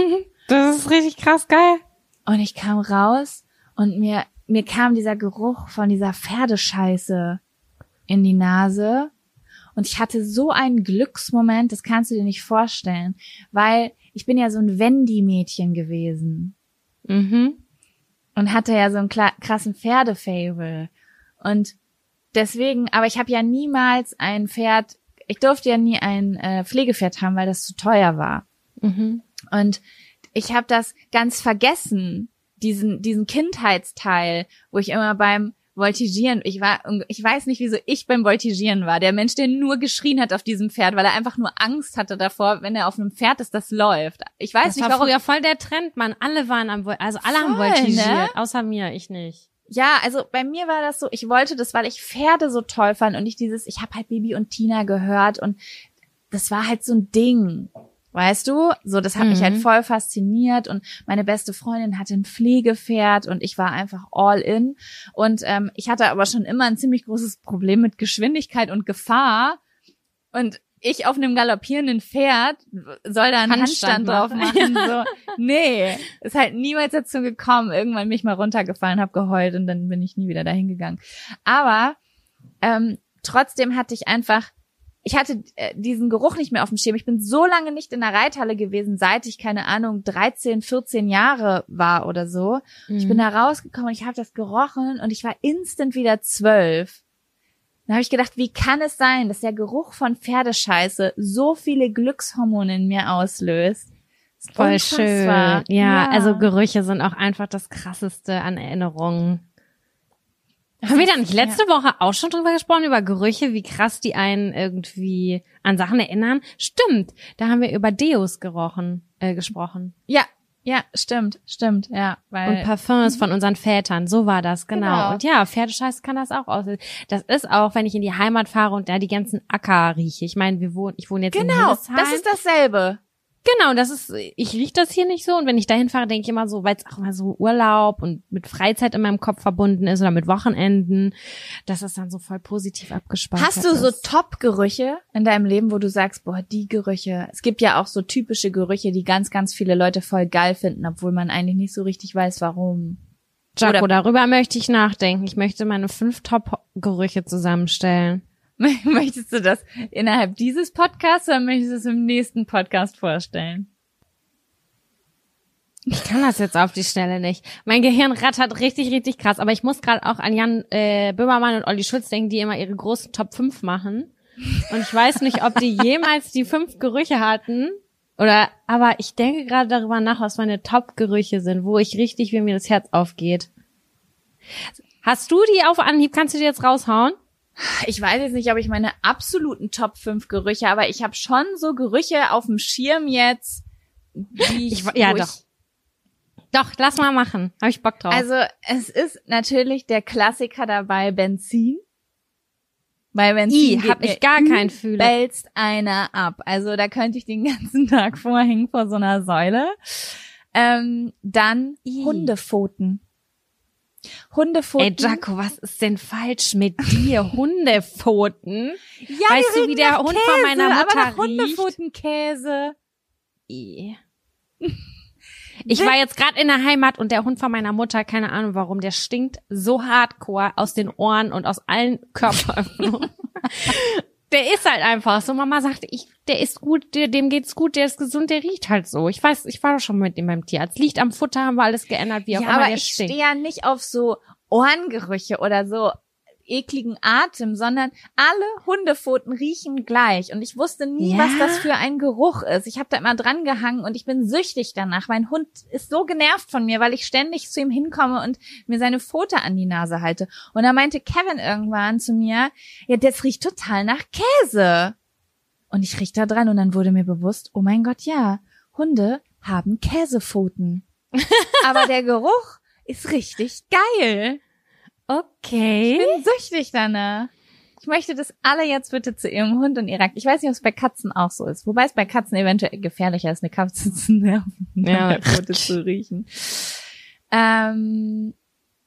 Das ist richtig krass geil. Und ich kam raus und mir, mir kam dieser Geruch von dieser Pferdescheiße in die Nase. Und ich hatte so einen Glücksmoment, das kannst du dir nicht vorstellen, weil ich bin ja so ein Wendy-Mädchen gewesen Mhm. und hatte ja so einen kla- krassen Pferdefable. Und deswegen, aber ich habe ja niemals ein Pferd, ich durfte ja nie ein äh, Pflegepferd haben, weil das zu teuer war. Mhm. Und ich habe das ganz vergessen, diesen diesen Kindheitsteil, wo ich immer beim Voltigieren, ich war, ich weiß nicht, wieso ich beim Voltigieren war. Der Mensch, der nur geschrien hat auf diesem Pferd, weil er einfach nur Angst hatte davor, wenn er auf einem Pferd ist, das läuft. Ich weiß Das nicht, war warum. früher voll der Trend, Mann. Alle waren am, Vol- also alle haben Voll, voltigiert, ne? außer mir, ich nicht. Ja, also bei mir war das so, ich wollte das, weil ich Pferde so toll fand und ich dieses, ich habe halt Bibi und Tina gehört und das war halt so ein Ding. Weißt du, so das hat mich Mhm. halt voll fasziniert und meine beste Freundin hatte ein Pflegepferd und ich war einfach all in und ähm, ich hatte aber schon immer ein ziemlich großes Problem mit Geschwindigkeit und Gefahr und ich auf einem galoppierenden Pferd soll da einen Handstand Handstand, drauf machen. machen, so, nee, ist halt niemals dazu gekommen, irgendwann bin ich mal runtergefallen, hab geheult und dann bin ich nie wieder dahin gegangen, aber ähm, trotzdem hatte ich einfach Ich hatte äh, diesen Geruch nicht mehr auf dem Schirm. Ich bin so lange nicht in der Reithalle gewesen, seit ich, keine Ahnung, dreizehn, vierzehn Jahre war oder so. Mhm. Ich bin da rausgekommen und ich habe das gerochen und ich war instant wieder zwölf. Dann habe ich gedacht, wie kann es sein, dass der Geruch von Pferdescheiße so viele Glückshormone in mir auslöst? Das ist Voll unfassbar. schön. Ja, also Gerüche sind auch einfach das Krasseste an Erinnerungen. Haben wir da nicht letzte ja. Woche auch schon drüber gesprochen, über Gerüche, wie krass die einen irgendwie an Sachen erinnern? Stimmt, da haben wir über Deos gerochen, äh, gesprochen. Ja, ja, stimmt, stimmt, ja. Weil und Parfums von unseren Vätern, so war das, genau. genau. Und ja, Pferdescheiß kann das auch aussehen. Das ist auch, wenn ich in die Heimat fahre und da die ganzen Acker rieche. Ich meine, wir wohnen, ich wohne jetzt genau, in Hildesheim. Genau, das ist dasselbe. Genau, das ist, ich riech das hier nicht so und wenn ich dahin fahre, denke ich immer so, weil es auch immer so Urlaub und mit Freizeit in meinem Kopf verbunden ist oder mit Wochenenden, dass das dann so voll positiv abgespeichert ist. Hast du so Top-Gerüche in deinem Leben, wo du sagst, boah, die Gerüche, es gibt ja auch so typische Gerüche, die ganz, ganz viele Leute voll geil finden, obwohl man eigentlich nicht so richtig weiß, warum. Jaco, darüber möchte ich nachdenken. Ich möchte meine fünf Top-Gerüche zusammenstellen. Möchtest du das innerhalb dieses Podcasts oder möchtest du es im nächsten Podcast vorstellen? Ich kann das jetzt auf die Schnelle nicht. Mein Gehirn rattert richtig, richtig krass. Aber ich muss gerade auch an Jan äh, Böhmermann und Olli Schulz denken, die immer ihre großen Top fünf machen. Und ich weiß nicht, ob die jemals die fünf Gerüche hatten. Oder, aber ich denke gerade darüber nach, was meine Top-Gerüche sind, wo ich richtig, wie mir das Herz aufgeht. Hast du die auf Anhieb? Kannst du die jetzt raushauen? Ich weiß jetzt nicht, ob ich meine absoluten Top fünf Gerüche, aber ich habe schon so Gerüche auf dem Schirm jetzt, die ich, ich ja doch. Ich, doch, lass mal machen. Habe ich Bock drauf. Also, es ist natürlich der Klassiker dabei, Benzin. Bei Benzin I, hab ich gar keinen Fühler. Bälzt einer ab. Also, da könnte ich den ganzen Tag vorhängen vor so einer Säule. Ähm, dann I. Hundepfoten. Hundepfoten. Ey, Jaco, was ist denn falsch mit dir? Hundepfoten? Ja, weißt du, wie der Hund Käse, von meiner Mutter aber riecht? Hundepfotenkäse. Ich war jetzt gerade in der Heimat und der Hund von meiner Mutter, keine Ahnung warum, der stinkt so hardcore aus den Ohren und aus allen Körperöffnungen. Der ist halt einfach so. Mama sagte, ich, der ist gut, der, dem geht's gut, der ist gesund, der riecht halt so. Ich weiß, ich war doch schon mit ihm beim Tierarzt. Liegt am Futter, haben wir alles geändert, wie auch ja, immer aber der ich stinkt. stehe ja nicht auf so Ohrengerüche oder so ekligen Atem, sondern alle Hundepfoten riechen gleich. Und ich wusste nie, ja? was das für ein Geruch ist. Ich habe da immer dran gehangen und ich bin süchtig danach. Mein Hund ist so genervt von mir, weil ich ständig zu ihm hinkomme und mir seine Pfote an die Nase halte. Und da meinte Kevin irgendwann zu mir, ja, das riecht total nach Käse. Und ich riech da dran und dann wurde mir bewusst, oh mein Gott, ja, Hunde haben Käsepfoten. Aber der Geruch ist richtig geil. Okay. Ich bin süchtig danach. Ich möchte, dass alle jetzt bitte zu ihrem Hund und ihrer, ich weiß nicht, ob es bei Katzen auch so ist, wobei es bei Katzen eventuell gefährlicher ist, eine Katze zu nerven, ja. der Pfote zu riechen. Ähm,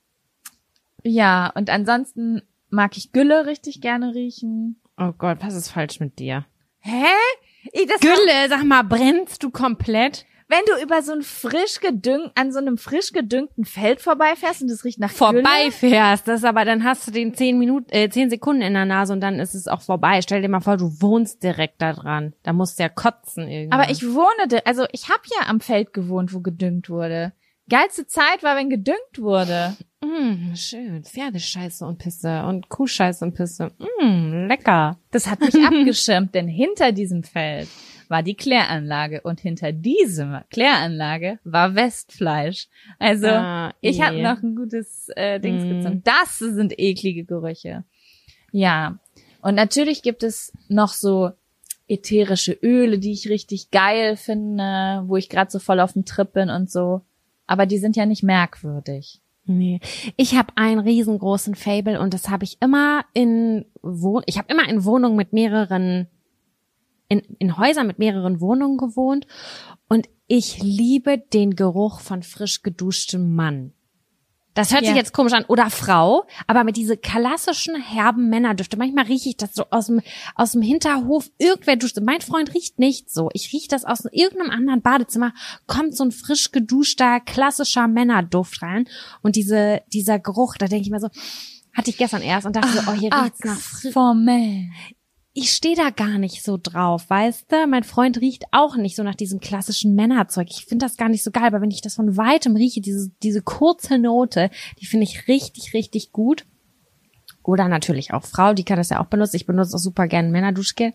ja, und ansonsten mag ich Gülle richtig gerne riechen. Oh Gott, was ist falsch mit dir? Hä? Ich, das Gülle, sag mal, brennst du komplett? Wenn du über so ein frisch gedüngt, an so einem frisch gedüngten Feld vorbeifährst und es riecht nach vorbeifährst, das aber dann hast du den zehn Minuten, äh, zehn Sekunden in der Nase und dann ist es auch vorbei. Stell dir mal vor, du wohnst direkt da dran. Da musst du ja kotzen irgendwie. Aber ich wohne, also ich habe ja am Feld gewohnt, wo gedüngt wurde. Geilste Zeit war, wenn gedüngt wurde. Mm, schön. Pferdescheiße und Pisse und Kuhscheiße und Pisse. Mm, lecker. Das hat mich abgeschirmt, denn hinter diesem Feld war die Kläranlage und hinter dieser Kläranlage war Westfleisch. Also ah, ich eh. habe noch ein gutes äh, Dings mm. gezogen. Das sind eklige Gerüche. Ja, und natürlich gibt es noch so ätherische Öle, die ich richtig geil finde, wo ich gerade so voll auf dem Trip bin und so. Aber die sind ja nicht merkwürdig. Nee. Ich habe einen riesengroßen Fable und das habe ich immer in Wohn ich habe immer in Wohnungen mit mehreren in in Häusern mit mehreren Wohnungen gewohnt und ich liebe den Geruch von frisch geduschtem Mann. Das hört Ja. sich jetzt komisch an oder Frau, aber mit diese klassischen herben Männerdüfte. Manchmal rieche ich das so aus dem aus dem Hinterhof. Irgendwer duscht. Mein Freund riecht nicht so. Ich rieche das aus irgendeinem anderen Badezimmer. Kommt so ein frisch geduschter klassischer Männerduft rein und diese dieser Geruch. Da denke ich mir so, hatte ich gestern erst und dachte so, oh hier riecht's nach frisch. Formell. Ich stehe da gar nicht so drauf, weißt du? Mein Freund riecht auch nicht so nach diesem klassischen Männerzeug. Ich finde das gar nicht so geil, aber wenn ich das von weitem rieche, diese diese kurze Note, die finde ich richtig, richtig gut. Oder natürlich auch Frau, die kann das ja auch benutzen. Ich benutze auch super gerne Männerduschgel.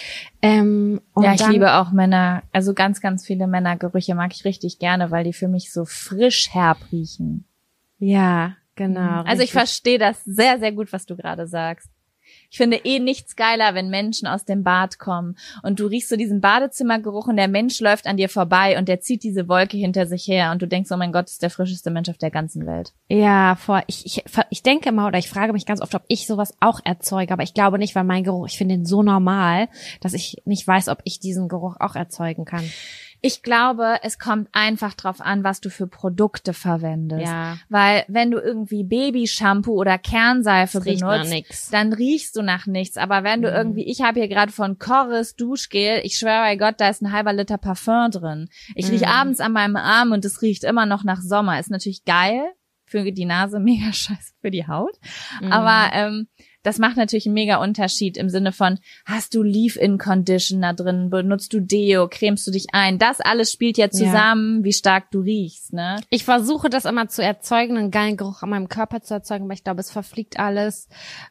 Ähm, und Ja, ich dann, liebe auch Männer, also ganz, ganz viele Männergerüche mag ich richtig gerne, weil die für mich so frisch herb riechen. Ja, Genau. Also ich richtig. verstehe das sehr, sehr gut, was du gerade sagst. Ich finde eh nichts geiler, wenn Menschen aus dem Bad kommen und du riechst so diesen Badezimmergeruch und der Mensch läuft an dir vorbei und der zieht diese Wolke hinter sich her und du denkst, oh mein Gott, das ist der frischeste Mensch auf der ganzen Welt. Ja, vor, ich, ich, ich denke immer oder ich frage mich ganz oft, ob ich sowas auch erzeuge, aber ich glaube nicht, weil mein Geruch, ich finde ihn so normal, dass ich nicht weiß, ob ich diesen Geruch auch erzeugen kann. Ich glaube, es kommt einfach drauf an, was du für Produkte verwendest. Ja. Weil wenn du irgendwie Babyshampoo oder Kernseife Das riecht nach benutzt, nix. dann riechst du nach nichts. Aber wenn du Mhm. irgendwie, ich habe hier gerade von Corris Duschgel, ich schwöre bei Gott, da ist ein halber Liter Parfum drin. Ich riech Mhm. abends an meinem Arm und es riecht immer noch nach Sommer. Ist natürlich geil für die Nase, mega scheiße für die Haut. Mhm. Aber ähm, das macht natürlich einen mega Unterschied im Sinne von, hast du Leave-In-Conditioner drin, benutzt du Deo, cremst du dich ein. Das alles spielt ja zusammen, wie stark du riechst, ne? Ich versuche das immer zu erzeugen, einen geilen Geruch an meinem Körper zu erzeugen, aber ich glaube, es verfliegt alles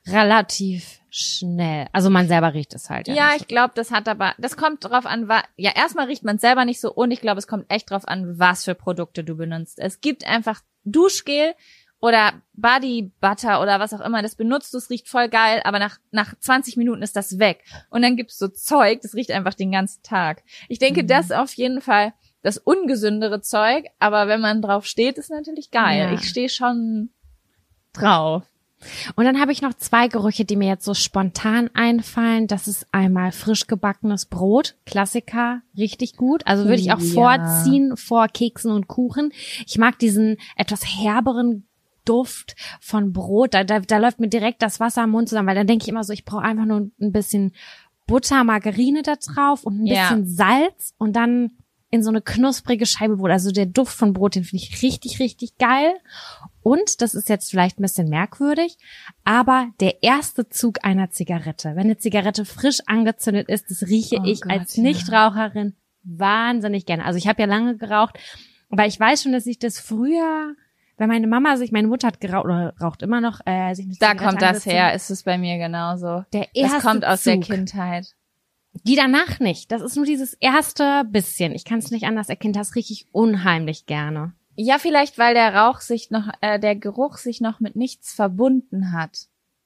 relativ schnell. Also man selber riecht es halt. Ja, Ja, nicht ich glaube, das hat aber, das kommt drauf an, wa- ja, erstmal riecht man selber nicht so und ich glaube, es kommt echt drauf an, was für Produkte du benutzt. Es gibt einfach Duschgel oder Body Butter oder was auch immer, das benutzt du, es riecht voll geil, aber nach nach zwanzig Minuten ist das weg. Und dann gibt's so Zeug, das riecht einfach den ganzen Tag. Ich denke, Mhm. das ist auf jeden Fall das ungesündere Zeug, aber wenn man drauf steht, ist natürlich geil. Ja. Ich stehe schon drauf. Und dann habe ich noch zwei Gerüche, die mir jetzt so spontan einfallen. Das ist einmal frisch gebackenes Brot, Klassiker, richtig gut. Also würde ich auch Ja. vorziehen vor Keksen und Kuchen. Ich mag diesen etwas herberen Duft von Brot. Da, da, da läuft mir direkt das Wasser im Mund zusammen, weil dann denke ich immer so, ich brauche einfach nur ein bisschen Butter, Margarine da drauf und ein Ja. bisschen Salz und dann in so eine knusprige Scheibe Brot. Also der Duft von Brot, den finde ich richtig, richtig geil. Und, das ist jetzt vielleicht ein bisschen merkwürdig, aber der erste Zug einer Zigarette, wenn eine Zigarette frisch angezündet ist, das rieche Oh ich Gott, als ja. Nichtraucherin wahnsinnig gerne. Also ich habe ja lange geraucht, aber ich weiß schon, dass ich das früher, wenn meine Mama sich, meine Mutter hat geraucht oder raucht immer noch, äh, sich eine Da Zigarette kommt das angezündet. her, ist es bei mir genauso. Der erste Das kommt aus Zug. der Kindheit. Die danach nicht. Das ist nur dieses erste bisschen. Ich kann es nicht anders erkennen. Das rieche ich unheimlich gerne. Ja, vielleicht, weil der Rauch sich noch, äh, der Geruch sich noch mit nichts verbunden hat.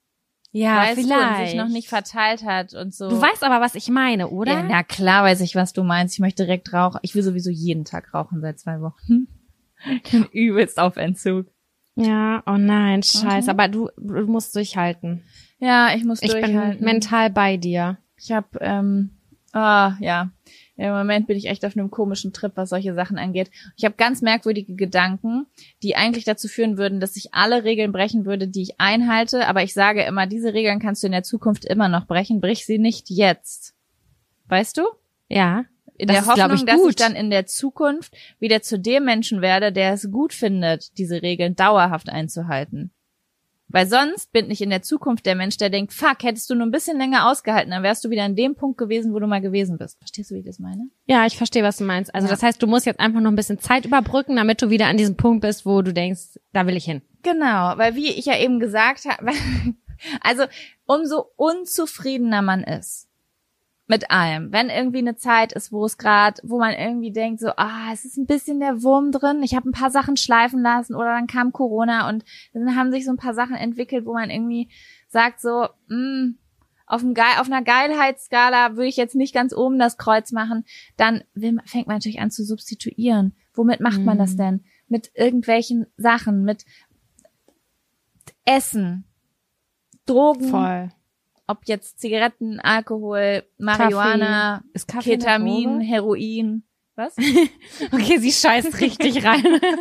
Ja, weißt du, und sich noch nicht verteilt hat und so. Du weißt aber, was ich meine, oder? Ja, na klar weiß ich, was du meinst. Ich möchte direkt rauchen. Ich will sowieso jeden Tag rauchen seit zwei Wochen. Ich bin übelst auf Entzug. Ja, oh nein, scheiße. Mhm. Aber du, du musst durchhalten. Ja, ich muss Ich durchhalten. bin mental bei dir. Ich hab, ähm, ah, ja. Im Moment bin ich echt auf einem komischen Trip, was solche Sachen angeht. Ich habe ganz merkwürdige Gedanken, die eigentlich dazu führen würden, dass ich alle Regeln brechen würde, die ich einhalte. Aber ich sage immer, diese Regeln kannst du in der Zukunft immer noch brechen. Brich sie nicht jetzt. Weißt du? Ja. In Das der ist, glaub Hoffnung, ich, dass gut. ich dann in der Zukunft wieder zu dem Menschen werde, der es gut findet, diese Regeln dauerhaft einzuhalten. Weil sonst bin ich in der Zukunft der Mensch, der denkt, fuck, hättest du nur ein bisschen länger ausgehalten, dann wärst du wieder an dem Punkt gewesen, wo du mal gewesen bist. Verstehst du, wie ich das meine? Ja, ich verstehe, was du meinst. Also Ja. das heißt, du musst jetzt einfach nur ein bisschen Zeit überbrücken, damit du wieder an diesem Punkt bist, wo du denkst, da will ich hin. Genau, weil wie ich ja eben gesagt habe, also umso unzufriedener man ist mit allem, wenn irgendwie eine Zeit ist, wo es gerade, wo man irgendwie denkt so, ah, es ist ein bisschen der Wurm drin, ich habe ein paar Sachen schleifen lassen oder dann kam Corona und dann haben sich so ein paar Sachen entwickelt, wo man irgendwie sagt so, mh, auf, einem Ge- auf einer Geilheitsskala würde ich jetzt nicht ganz oben das Kreuz machen, dann will, fängt man natürlich an zu substituieren. Womit macht man das denn? Mit irgendwelchen Sachen, mit Essen, Drogen, Voll. ob jetzt Zigaretten, Alkohol, Marihuana, Kaffee. Ist Kaffee eine Ketamin, Droge? Heroin. Was? Okay, sie scheißt richtig rein.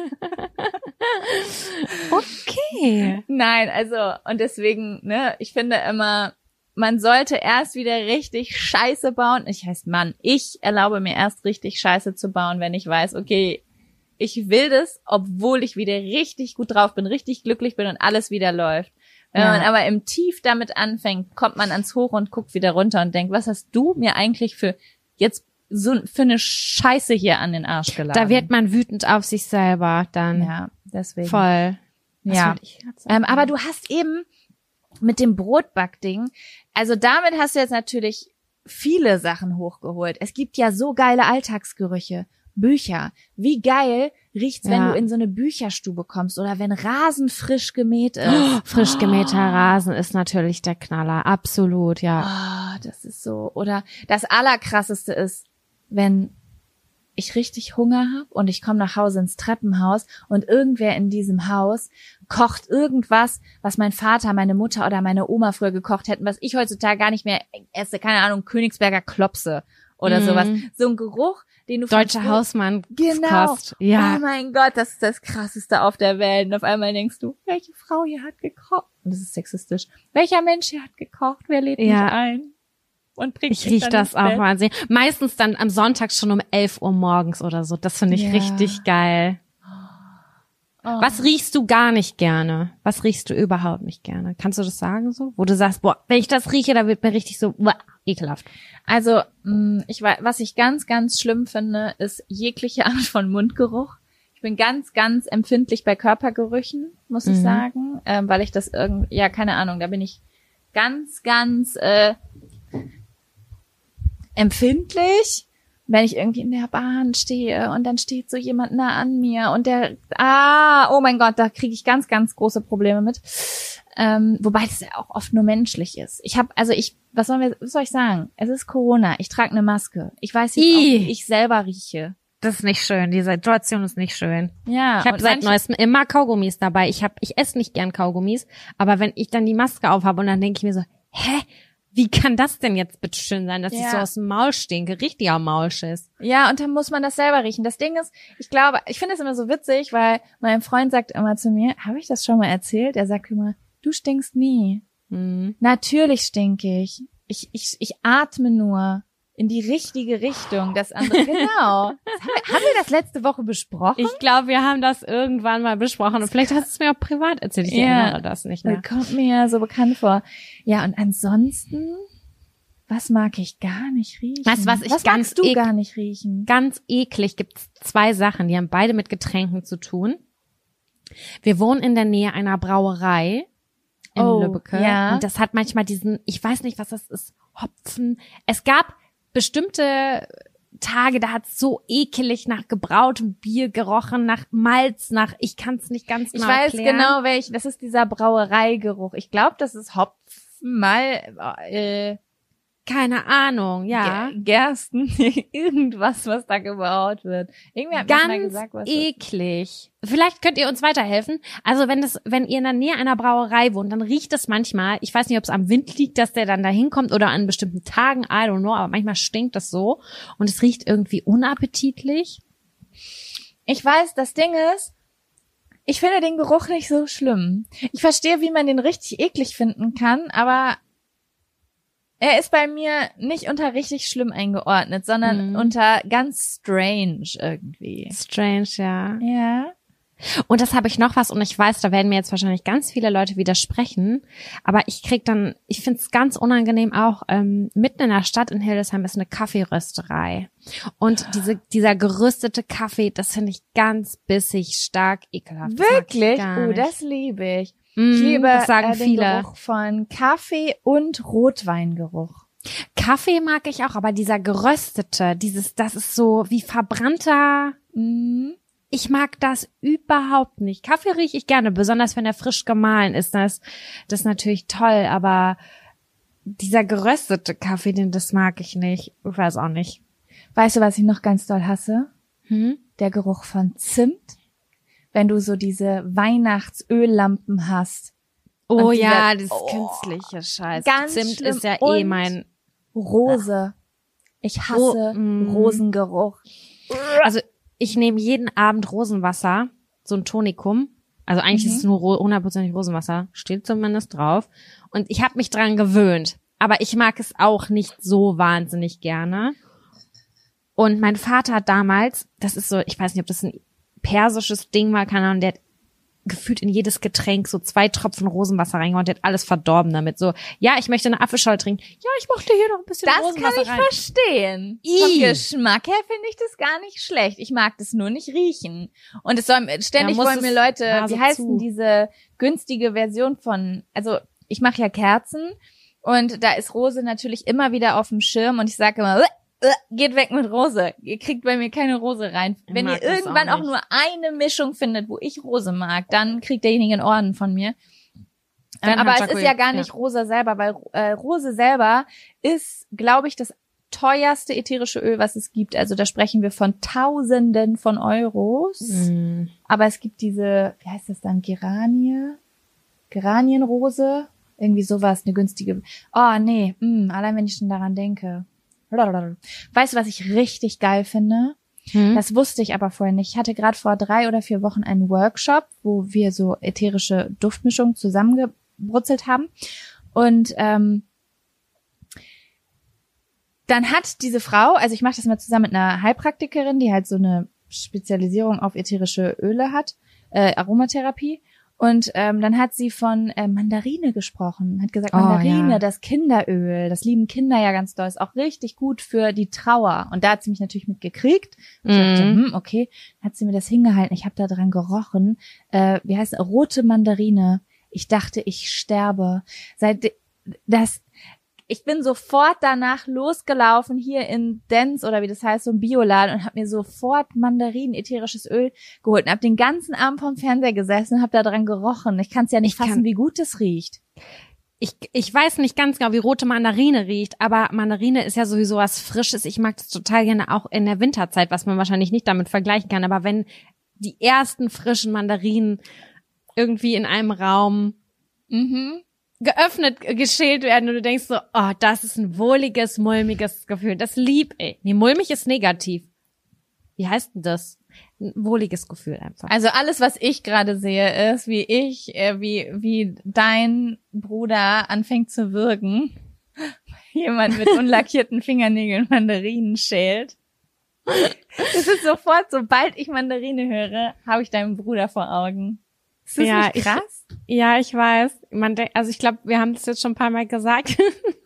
Okay. Nein, also, und deswegen, ne, ich finde immer, man sollte erst wieder richtig Scheiße bauen. Ich heißt Mann, ich erlaube mir erst richtig Scheiße zu bauen, wenn ich weiß, okay, ich will das, obwohl ich wieder richtig gut drauf bin, richtig glücklich bin und alles wieder läuft. Wenn Ja. man aber im Tief damit anfängt, kommt man ans Hoch und guckt wieder runter und denkt, was hast du mir eigentlich für jetzt so für eine Scheiße hier an den Arsch geladen? Da wird man wütend auf sich selber dann. ja, deswegen. Voll. Was Ja. wollte ich grad sagen? Ähm, aber du hast eben mit dem Brotbackding, also damit hast du jetzt natürlich viele Sachen hochgeholt. Es gibt ja so geile Alltagsgerüche. Bücher. Wie geil riecht's, wenn Ja. du in so eine Bücherstube kommst oder wenn Rasen frisch gemäht ist. Oh, frisch gemähter Rasen ist natürlich der Knaller. Absolut, ja. Ah, das ist so. Oder das Allerkrasseste ist, wenn ich richtig Hunger habe und ich komme nach Hause ins Treppenhaus und irgendwer in diesem Haus kocht irgendwas, was mein Vater, meine Mutter oder meine Oma früher gekocht hätten, was ich heutzutage gar nicht mehr esse. Keine Ahnung, Königsberger Klopse oder Mhm. sowas. So ein Geruch, den du von Deutscher früher- Hausmann. Genau. Kost. Ja. Oh mein Gott, das ist das Krasseste auf der Welt. Und auf einmal denkst du, welche Frau hier hat gekocht? Und das ist sexistisch. Welcher Mensch hier hat gekocht? Wer lädt Ja. mich ein? Und bringt Ich mich riech dann das ins auch Bett? mal. Meistens dann am Sonntag schon um elf Uhr morgens oder so. Das finde ich Ja. richtig geil. Oh. Was riechst du gar nicht gerne? Was riechst du überhaupt nicht gerne? Kannst du das sagen so? Wo du sagst, boah, wenn ich das rieche, da wird mir richtig so uah, ekelhaft. Also, mh, ich weiß, was ich ganz, ganz schlimm finde, ist jegliche Art von Mundgeruch. Ich bin ganz, ganz empfindlich bei Körpergerüchen, muss ich Mhm. sagen, ähm, weil ich das irgendwie, ja, keine Ahnung, da bin ich ganz, ganz äh, empfindlich, wenn ich irgendwie in der Bahn stehe und dann steht so jemand nah an mir und der, ah, oh mein Gott, da kriege ich ganz, ganz große Probleme mit. Ähm, wobei das ja auch oft nur menschlich ist. Ich habe, also ich, was sollen wir, was soll ich sagen? Es ist Corona. Ich trage eine Maske. Ich weiß jetzt auch, Ih. wie ich selber rieche. Das ist nicht schön. Die Situation ist nicht schön. Ja. Ich habe und seit manche- neuestem immer Kaugummis dabei. Ich hab, ich esse nicht gern Kaugummis, aber wenn ich dann die Maske aufhabe und dann denke ich mir so, hä? Wie kann das denn jetzt bitte schön sein, dass ich Ja. so aus dem Maul stinke? Richtiger Maulschiss. Ja, und dann muss man das selber riechen. Das Ding ist, ich glaube, ich finde es immer so witzig, weil mein Freund sagt immer zu mir, habe ich das schon mal erzählt? Er sagt immer, du stinkst nie. Hm. Natürlich stinke ich. Ich, ich, ich atme nur in die richtige Richtung. Das andere, genau. Das haben, wir, haben wir das letzte Woche besprochen? Ich glaube, wir haben das irgendwann mal besprochen und vielleicht hast du es mir auch privat erzählt. Ich Ja. erinnere das nicht mehr. Das kommt mir ja so bekannt vor. Ja, und ansonsten, was mag ich gar nicht riechen? Weißt du, was ich was ganz magst du ek- gar nicht riechen? Ganz eklig gibt's zwei Sachen, die haben beide mit Getränken zu tun. Wir wohnen in der Nähe einer Brauerei in Oh, Lübbecke ja. und das hat manchmal diesen, ich weiß nicht, was das ist, Hopfen. Es gab bestimmte Tage, da hat's so ekelig nach gebrautem Bier gerochen, nach Malz, nach, ich kann's nicht ganz Ich genau weiß erklären. genau, welch, das ist dieser Brauereigeruch. Ich glaube, das ist Hopfen, mal, äh, Keine Ahnung, ja. Ger- Gersten, irgendwas, was da gebraut wird. Irgendwie hat mir mal Ganz gesagt, was das- eklig. Vielleicht könnt ihr uns weiterhelfen. Also wenn das, wenn ihr in der Nähe einer Brauerei wohnt, dann riecht es manchmal, ich weiß nicht, ob es am Wind liegt, dass der dann da hinkommt oder an bestimmten Tagen, I don't know, aber manchmal stinkt das so und es riecht irgendwie unappetitlich. Ich weiß, das Ding ist, ich finde den Geruch nicht so schlimm. Ich verstehe, wie man den richtig eklig finden kann, aber er ist bei mir nicht unter richtig schlimm eingeordnet, sondern Mhm. unter ganz strange irgendwie. Strange, ja. Ja. Und das habe ich noch was und ich weiß, da werden mir jetzt wahrscheinlich ganz viele Leute widersprechen, aber ich krieg dann, ich finde es ganz unangenehm auch, ähm, mitten in der Stadt in Hildesheim ist eine Kaffeerösterei und diese dieser geröstete Kaffee, das finde ich ganz bissig, stark, ekelhaft. Das mag ich Wirklich? gar Oh, nicht. das liebe ich. Mm, Ich liebe das sagen äh, den viele. Geruch von Kaffee und Rotweingeruch. Kaffee mag ich auch, aber dieser geröstete, dieses, das ist so wie verbrannter. Mhm. Ich mag das überhaupt nicht. Kaffee rieche ich gerne, besonders wenn er frisch gemahlen ist. Das, das ist natürlich toll, aber dieser geröstete Kaffee, den das mag ich nicht. Ich weiß auch nicht. Weißt du, was ich noch ganz doll hasse? Hm? Der Geruch von Zimt. Wenn du so diese Weihnachtsöllampen hast. Oh Und dieser- ja, das oh, künstliche Scheiß. ganz Zimt schlimm. ist ja eh Und mein. Rose. Ich hasse Oh, mm. Rosengeruch. Also ich nehme jeden Abend Rosenwasser, so ein Tonikum. Also eigentlich Mhm. ist es nur ro- hundertprozentig Rosenwasser, steht zumindest drauf. Und ich habe mich dran gewöhnt. Aber ich mag es auch nicht so wahnsinnig gerne. Und mein Vater hat damals, das ist so, ich weiß nicht, ob das ein persisches Ding war, keine Ahnung, der hat gefühlt in jedes Getränk so zwei Tropfen Rosenwasser reingehauen, der hat alles verdorben damit. So, ja, ich möchte eine Apfelschorle trinken. Ja, ich mochte hier noch ein bisschen Das kann Rosenwasser ich rein. verstehen. Ih. Vom Geschmack her finde ich das gar nicht schlecht. Ich mag das nur nicht riechen. Und es soll ständig muss wollen mir es Leute, Nase wie heißt zu. denn diese günstige Version von, also ich mache ja Kerzen und da ist Rose natürlich immer wieder auf dem Schirm und ich sage immer, "Uah, geht weg mit Rose. Ihr kriegt bei mir keine Rose rein. Ich Wenn ihr irgendwann auch, auch nur eine Mischung findet, wo ich Rose mag, dann kriegt derjenige einen Orden von mir. Ähm, aber es ist ja gar nicht ja. Rose selber, weil äh, Rose selber ist, glaube ich, das teuerste ätherische Öl, was es gibt. Also da sprechen wir von Tausenden von Euros. Mm. Aber es gibt diese, wie heißt das dann, Geranie? Geranienrose? Irgendwie sowas, eine günstige. Oh, nee, mm, allein wenn ich schon daran denke. Weißt du, was ich richtig geil finde? Hm? Das wusste ich aber vorher nicht. Ich hatte gerade vor drei oder vier Wochen einen Workshop, wo wir so ätherische Duftmischungen zusammengebrutzelt haben. Und ähm, dann hat diese Frau, also ich mache das mal zusammen mit einer Heilpraktikerin, die halt so eine Spezialisierung auf ätherische Öle hat, äh, Aromatherapie. Und ähm, dann hat sie von äh, Mandarine gesprochen, hat gesagt, Mandarine, oh, ja. das Kinderöl, das lieben Kinder ja ganz doll, ist auch richtig gut für die Trauer. Und da hat sie mich natürlich mit gekriegt. Und ich dachte, Mhm. hm, okay, dann hat sie mir das hingehalten. Ich habe da dran gerochen. Äh, wie heißt es? Rote Mandarine. Ich dachte, ich sterbe. Seit das Ich bin sofort danach losgelaufen hier in Dens oder wie das heißt, so ein Bioladen und habe mir sofort Mandarinen, ätherisches Öl geholt und habe den ganzen Abend vorm Fernseher gesessen und habe da dran gerochen. Ich kann es ja nicht ich fassen, kann, wie gut es riecht. Ich, ich weiß nicht ganz genau, wie rote Mandarine riecht, aber Mandarine ist ja sowieso was Frisches. Ich mag das total gerne auch in der Winterzeit, was man wahrscheinlich nicht damit vergleichen kann. Aber wenn die ersten frischen Mandarinen irgendwie in einem Raum Mhm. geöffnet, geschält werden und du denkst so, oh, das ist ein wohliges, mulmiges Gefühl. Das lieb ich. Nee, mulmig ist negativ. Wie heißt denn das? Ein wohliges Gefühl einfach. Also alles, was ich gerade sehe, ist, wie ich, äh, wie wie dein Bruder anfängt zu würgen. Jemand mit unlackierten Fingernägeln Mandarinen schält. Das ist sofort, sobald ich Mandarine höre, habe ich deinen Bruder vor Augen. Ist das ja, nicht krass? Ich, ja, ich weiß. Man denkt, also ich glaube, wir haben das jetzt schon ein paar Mal gesagt.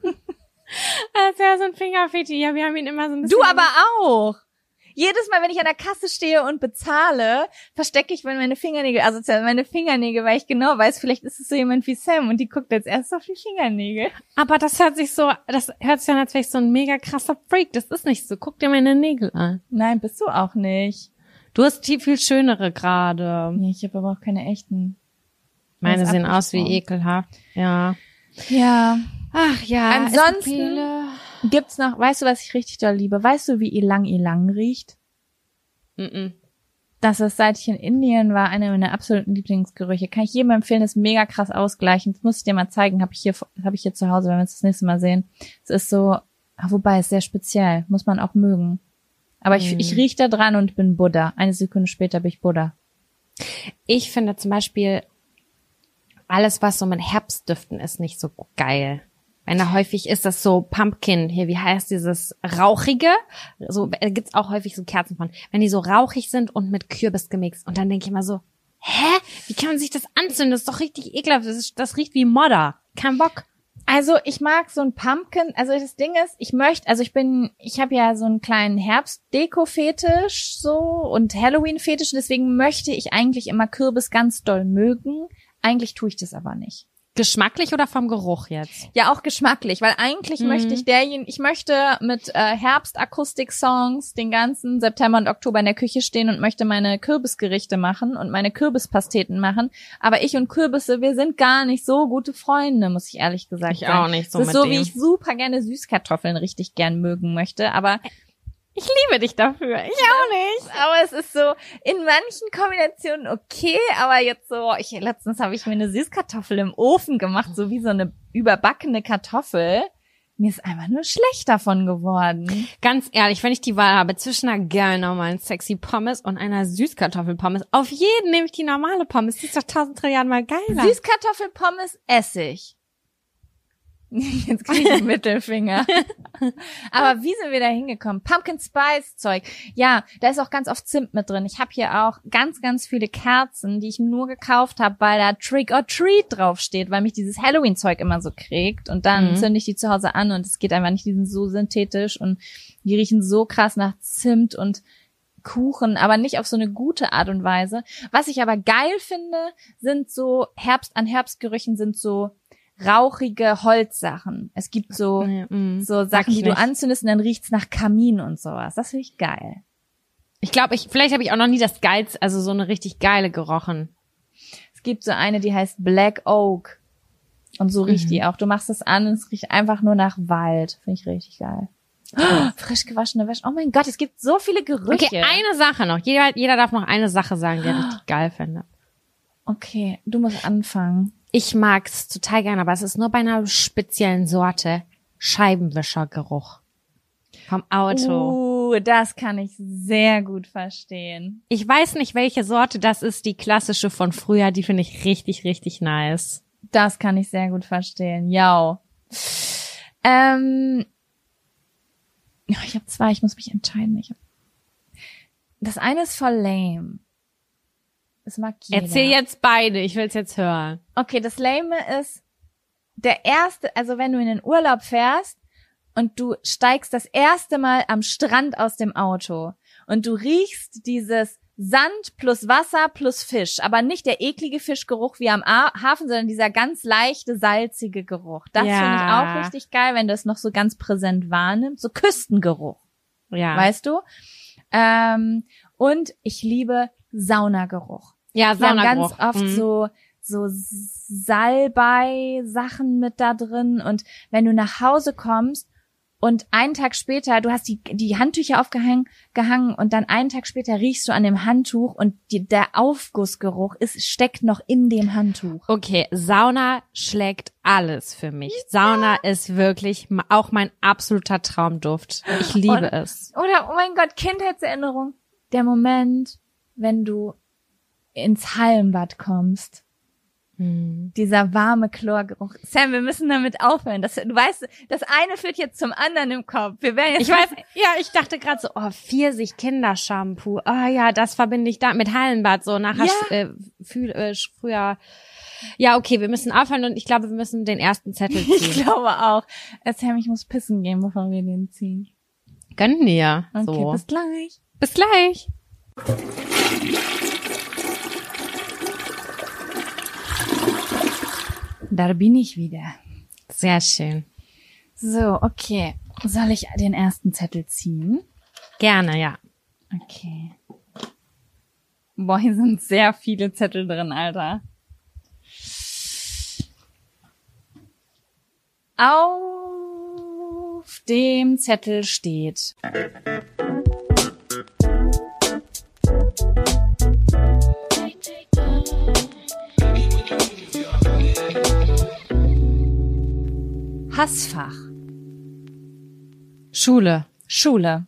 Als wäre so ein Fingerfetisch. Ja, wir haben ihn immer so ein bisschen... Du aber auch! Jedes Mal, wenn ich an der Kasse stehe und bezahle, verstecke ich meine Fingernägel, also meine Fingernägel, weil ich genau weiß, vielleicht ist es so jemand wie Sam und die guckt jetzt erst auf die Fingernägel. Aber das hört sich so, das hört sich an, als wäre ich so ein mega krasser Freak. Das ist nicht so. Guck dir meine Nägel an. Nein, bist du auch nicht. Du hast die viel schönere gerade. Nee, ich habe aber auch keine echten. Meine sehen aus wie ekelhaft. Ja. Ja. Ach ja. Ansonsten gibt's noch, weißt du, was ich richtig doll liebe? Weißt du, wie Ilang Ilang riecht? Mm-mm. Das ist, seit ich in Indien war, einer meiner absoluten Lieblingsgerüche. Kann ich jedem empfehlen, ist mega krass ausgleichend. Das muss ich dir mal zeigen. Habe ich hier, habe ich hier zu Hause, wenn wir uns das nächste Mal sehen. Es ist so, wobei, es ist sehr speziell. Muss man auch mögen. Aber ich, hm. ich riech da dran und bin Buddha. Eine Sekunde später bin ich Buddha. Ich finde zum Beispiel alles, was so mit Herbstdüften ist, nicht so geil. Wenn da häufig ist das so Pumpkin, hier, wie heißt dieses Rauchige? So äh, gibt's auch häufig so Kerzen von. Wenn die so rauchig sind und mit Kürbis gemixt. Und dann denke ich immer so, hä? Wie kann man sich das anzünden? Das ist doch richtig ekelhaft. Das, ist, das riecht wie Modder. Kein Bock. Also ich mag so ein Pumpkin, also das Ding ist, ich möchte, also ich bin, ich habe ja so einen kleinen Herbstdeko-Fetisch so und Halloween-Fetisch, deswegen möchte ich eigentlich immer Kürbis ganz doll mögen. Eigentlich tue ich das aber nicht. Geschmacklich oder vom Geruch jetzt? Ja, auch geschmacklich, weil eigentlich mhm. möchte ich derjenige, ich möchte mit äh, Herbst-Akustik-Songs den ganzen September und Oktober in der Küche stehen und möchte meine Kürbisgerichte machen und meine Kürbispasteten machen. Aber ich und Kürbisse, wir sind gar nicht so gute Freunde, muss ich ehrlich gesagt ich sagen. Ich auch nicht so das mit ist so, dem. wie ich super gerne Süßkartoffeln richtig gern mögen möchte, aber ich liebe dich dafür. Ich auch nicht. Aber es ist so in manchen Kombinationen okay, aber jetzt so, ich letztens habe ich mir eine Süßkartoffel im Ofen gemacht, so wie so eine überbackene Kartoffel. Mir ist einfach nur schlecht davon geworden. Ganz ehrlich, wenn ich die Wahl habe zwischen einer geil normalen sexy Pommes und einer Süßkartoffelpommes, auf jeden nehme ich die normale Pommes. Die ist doch tausend Trilliarden mal geiler. Süßkartoffelpommes Essig. Jetzt kriege ich den Mittelfinger. Aber wie sind wir da hingekommen? Pumpkin Spice Zeug. Ja, da ist auch ganz oft Zimt mit drin. Ich habe hier auch ganz, ganz viele Kerzen, die ich nur gekauft habe, weil da Trick or Treat draufsteht, weil mich dieses Halloween-Zeug immer so kriegt. Und dann mhm. zünde ich die zu Hause an und es geht einfach nicht, die sind so synthetisch und die riechen so krass nach Zimt und Kuchen, aber nicht auf so eine gute Art und Weise. Was ich aber geil finde, sind so Herbst an Herbstgerüchen sind so rauchige Holzsachen. Es gibt so, Ja, mm, so sag Sachen, ich die du nicht. anzündest und dann riecht's nach Kamin und sowas. Das finde ich geil. Ich glaube, ich, vielleicht habe ich auch noch nie das geilste, also so eine richtig geile gerochen. Es gibt so eine, die heißt Black Oak. Und so riecht Mhm. die auch. Du machst es an und es riecht einfach nur nach Wald. Finde ich richtig geil. Oh, frisch gewaschene Wäsche. Oh mein Gott, es gibt so viele Gerüche. Okay, eine Sache noch. Jeder, jeder darf noch eine Sache sagen, die er richtig geil findet. Okay, du musst anfangen. Ich mag's total gerne, aber es ist nur bei einer speziellen Sorte. Scheibenwischergeruch. Vom Auto. Uh, das kann ich sehr gut verstehen. Ich weiß nicht, welche Sorte das ist, die klassische von früher, die finde ich richtig, richtig nice. Das kann ich sehr gut verstehen. Ja. Ähm, ja, ich habe zwei, ich muss mich entscheiden. Ich hab, das eine ist voll lame. Das mag jeder. Erzähl jetzt beide, ich will's jetzt hören. Okay, das Lame ist der erste, also wenn du in den Urlaub fährst und du steigst das erste Mal am Strand aus dem Auto und du riechst dieses Sand plus Wasser plus Fisch, aber nicht der eklige Fischgeruch wie am A- Hafen, sondern dieser ganz leichte, salzige Geruch. Das Ja. finde ich auch richtig geil, wenn du es noch so ganz präsent wahrnimmst. So Küstengeruch, Ja. weißt du? Ähm, und ich liebe Saunageruch. Ja, Die haben Saunageruch. ganz oft Mhm. so so Salbei-Sachen mit da drin und wenn du nach Hause kommst und einen Tag später, du hast die die Handtücher aufgehangen gehangen und dann einen Tag später riechst du an dem Handtuch und die, der Aufgussgeruch ist steckt noch in dem Handtuch. Okay, Sauna schlägt alles für mich. Sauna ist wirklich ma- auch mein absoluter Traumduft. Ich liebe Und- es. Oder, oh mein Gott, Kindheitserinnerung. Der Moment, wenn du ins Hallenbad kommst. Hm. Dieser warme Chlorgeruch. Sam, wir müssen damit aufhören. Das, du weißt, das eine führt jetzt zum anderen im Kopf. Wir werden jetzt Ich weiß, ja, ich dachte gerade so, oh, Pfirsich Kindershampoo. Ah ja, das verbinde ich da mit Hallenbad so nachher Ja. äh, fühl, äh, früher. Ja, okay, wir müssen aufhören und ich glaube, wir müssen den ersten Zettel Ich ziehen. glaube auch. Äh, Sam, ich muss pissen gehen, bevor wir den ziehen. Gönnen wir. Okay, So. bis gleich. Bis gleich. Da bin ich wieder. Sehr schön. So, okay. Soll ich den ersten Zettel ziehen? Gerne, ja. Okay. Boah, hier sind sehr viele Zettel drin, Alter. Auf dem Zettel steht: Hassfach. Schule. Schule.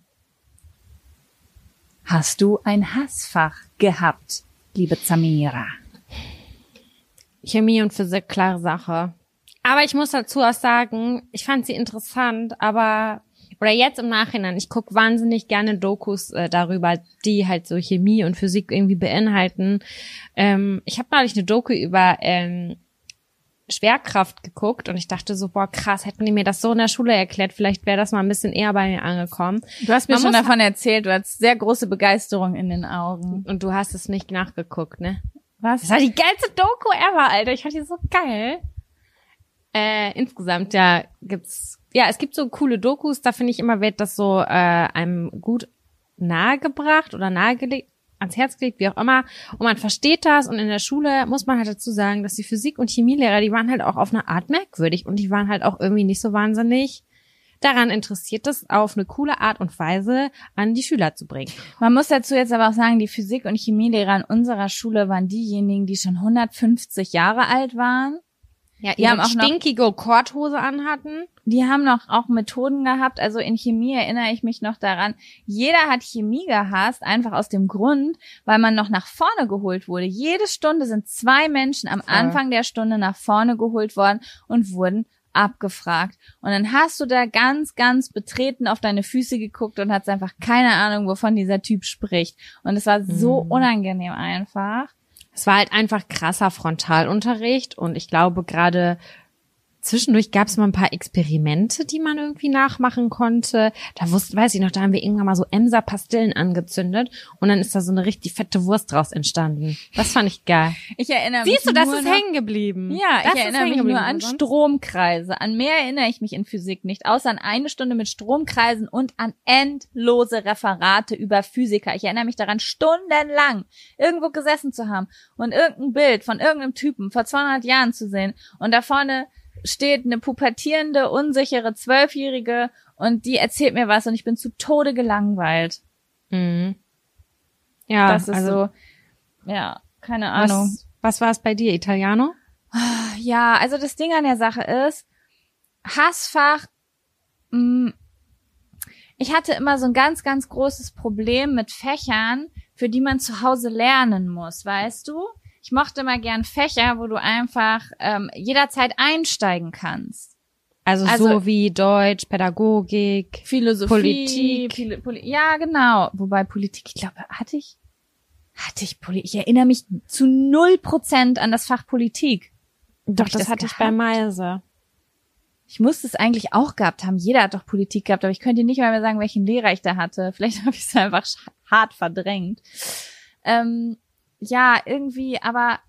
Hast du ein Hassfach gehabt, liebe Zamira? Chemie und Physik, klare Sache. Aber ich muss dazu auch sagen, ich fand sie interessant, aber, oder jetzt im Nachhinein, ich gucke wahnsinnig gerne Dokus äh, darüber, die halt so Chemie und Physik irgendwie beinhalten. Ähm, ich habe neulich eine Doku über ähm, Schwerkraft geguckt und ich dachte so, boah, krass, hätten die mir das so in der Schule erklärt, vielleicht wäre das mal ein bisschen eher bei mir angekommen. Du hast mir Man schon muss- davon erzählt, du hattest sehr große Begeisterung in den Augen. Und du hast es nicht nachgeguckt, ne? Was? Das war die geilste Doku ever, Alter. Ich fand die so geil. Äh, insgesamt, ja, gibt's, ja, es gibt so coole Dokus, da finde ich immer, wird das so äh, einem gut nahegebracht oder nahegelegt, ans Herz gelegt, wie auch immer. Und man versteht das. Und in der Schule muss man halt dazu sagen, dass die Physik- und Chemielehrer, die waren halt auch auf eine Art merkwürdig und die waren halt auch irgendwie nicht so wahnsinnig daran interessiert, das auf eine coole Art und Weise an die Schüler zu bringen. Man muss dazu jetzt aber auch sagen, die Physik- und Chemielehrer in unserer Schule waren diejenigen, die schon hundertfünfzig Jahre alt waren. Ja, die haben auch noch- stinkige Korthose anhatten. Die haben noch auch Methoden gehabt. Also in Chemie erinnere ich mich noch daran. Jeder hat Chemie gehasst, einfach aus dem Grund, weil man noch nach vorne geholt wurde. Jede Stunde sind zwei Menschen am Voll. Anfang der Stunde nach vorne geholt worden und wurden abgefragt. Und dann hast du da ganz, ganz betreten auf deine Füße geguckt und hast einfach keine Ahnung, wovon dieser Typ spricht. Und es war so Mhm. unangenehm einfach. Es war halt einfach krasser Frontalunterricht und ich glaube gerade Zwischendurch gab es mal ein paar Experimente, die man irgendwie nachmachen konnte. Da wusste, weiß ich noch, da haben wir irgendwann mal so Emser-Pastillen angezündet und dann ist da so eine richtig fette Wurst draus entstanden. Das fand ich geil. Ich erinnere Siehst mich du, das nur ist noch, hängen geblieben. Ja, das ich erinnere mich nur an sonst? Stromkreise. An mehr erinnere ich mich in Physik nicht, außer an eine Stunde mit Stromkreisen und an endlose Referate über Physiker. Ich erinnere mich daran, stundenlang irgendwo gesessen zu haben und irgendein Bild von irgendeinem Typen vor zweihundert Jahren zu sehen und da vorne steht eine pubertierende, unsichere Zwölfjährige und die erzählt mir was und ich bin zu Tode gelangweilt. Mhm. Ja, das ist also, so, ja, keine Ahnung. Was, was war es bei dir, Italiano? Ja, also das Ding an der Sache ist, Hassfach, mh, ich hatte immer so ein ganz, ganz großes Problem mit Fächern, für die man zu Hause lernen muss, weißt du? Ich mochte mal gern Fächer, wo du einfach ähm, jederzeit einsteigen kannst. Also, Also so wie Deutsch, Pädagogik, Philosophie, Politik. Poli- Poli- ja, genau. Wobei Politik, ich glaube, hatte ich, hatte ich Politik. Ich erinnere mich zu null Prozent an das Fach Politik. Doch, ich das, das hatte ich gehabt? bei Meise. Ich musste es eigentlich auch gehabt haben. Jeder hat doch Politik gehabt, aber ich könnte dir nicht mal mehr sagen, welchen Lehrer ich da hatte. Vielleicht habe ich es einfach hart verdrängt. Ähm, ja, irgendwie, aber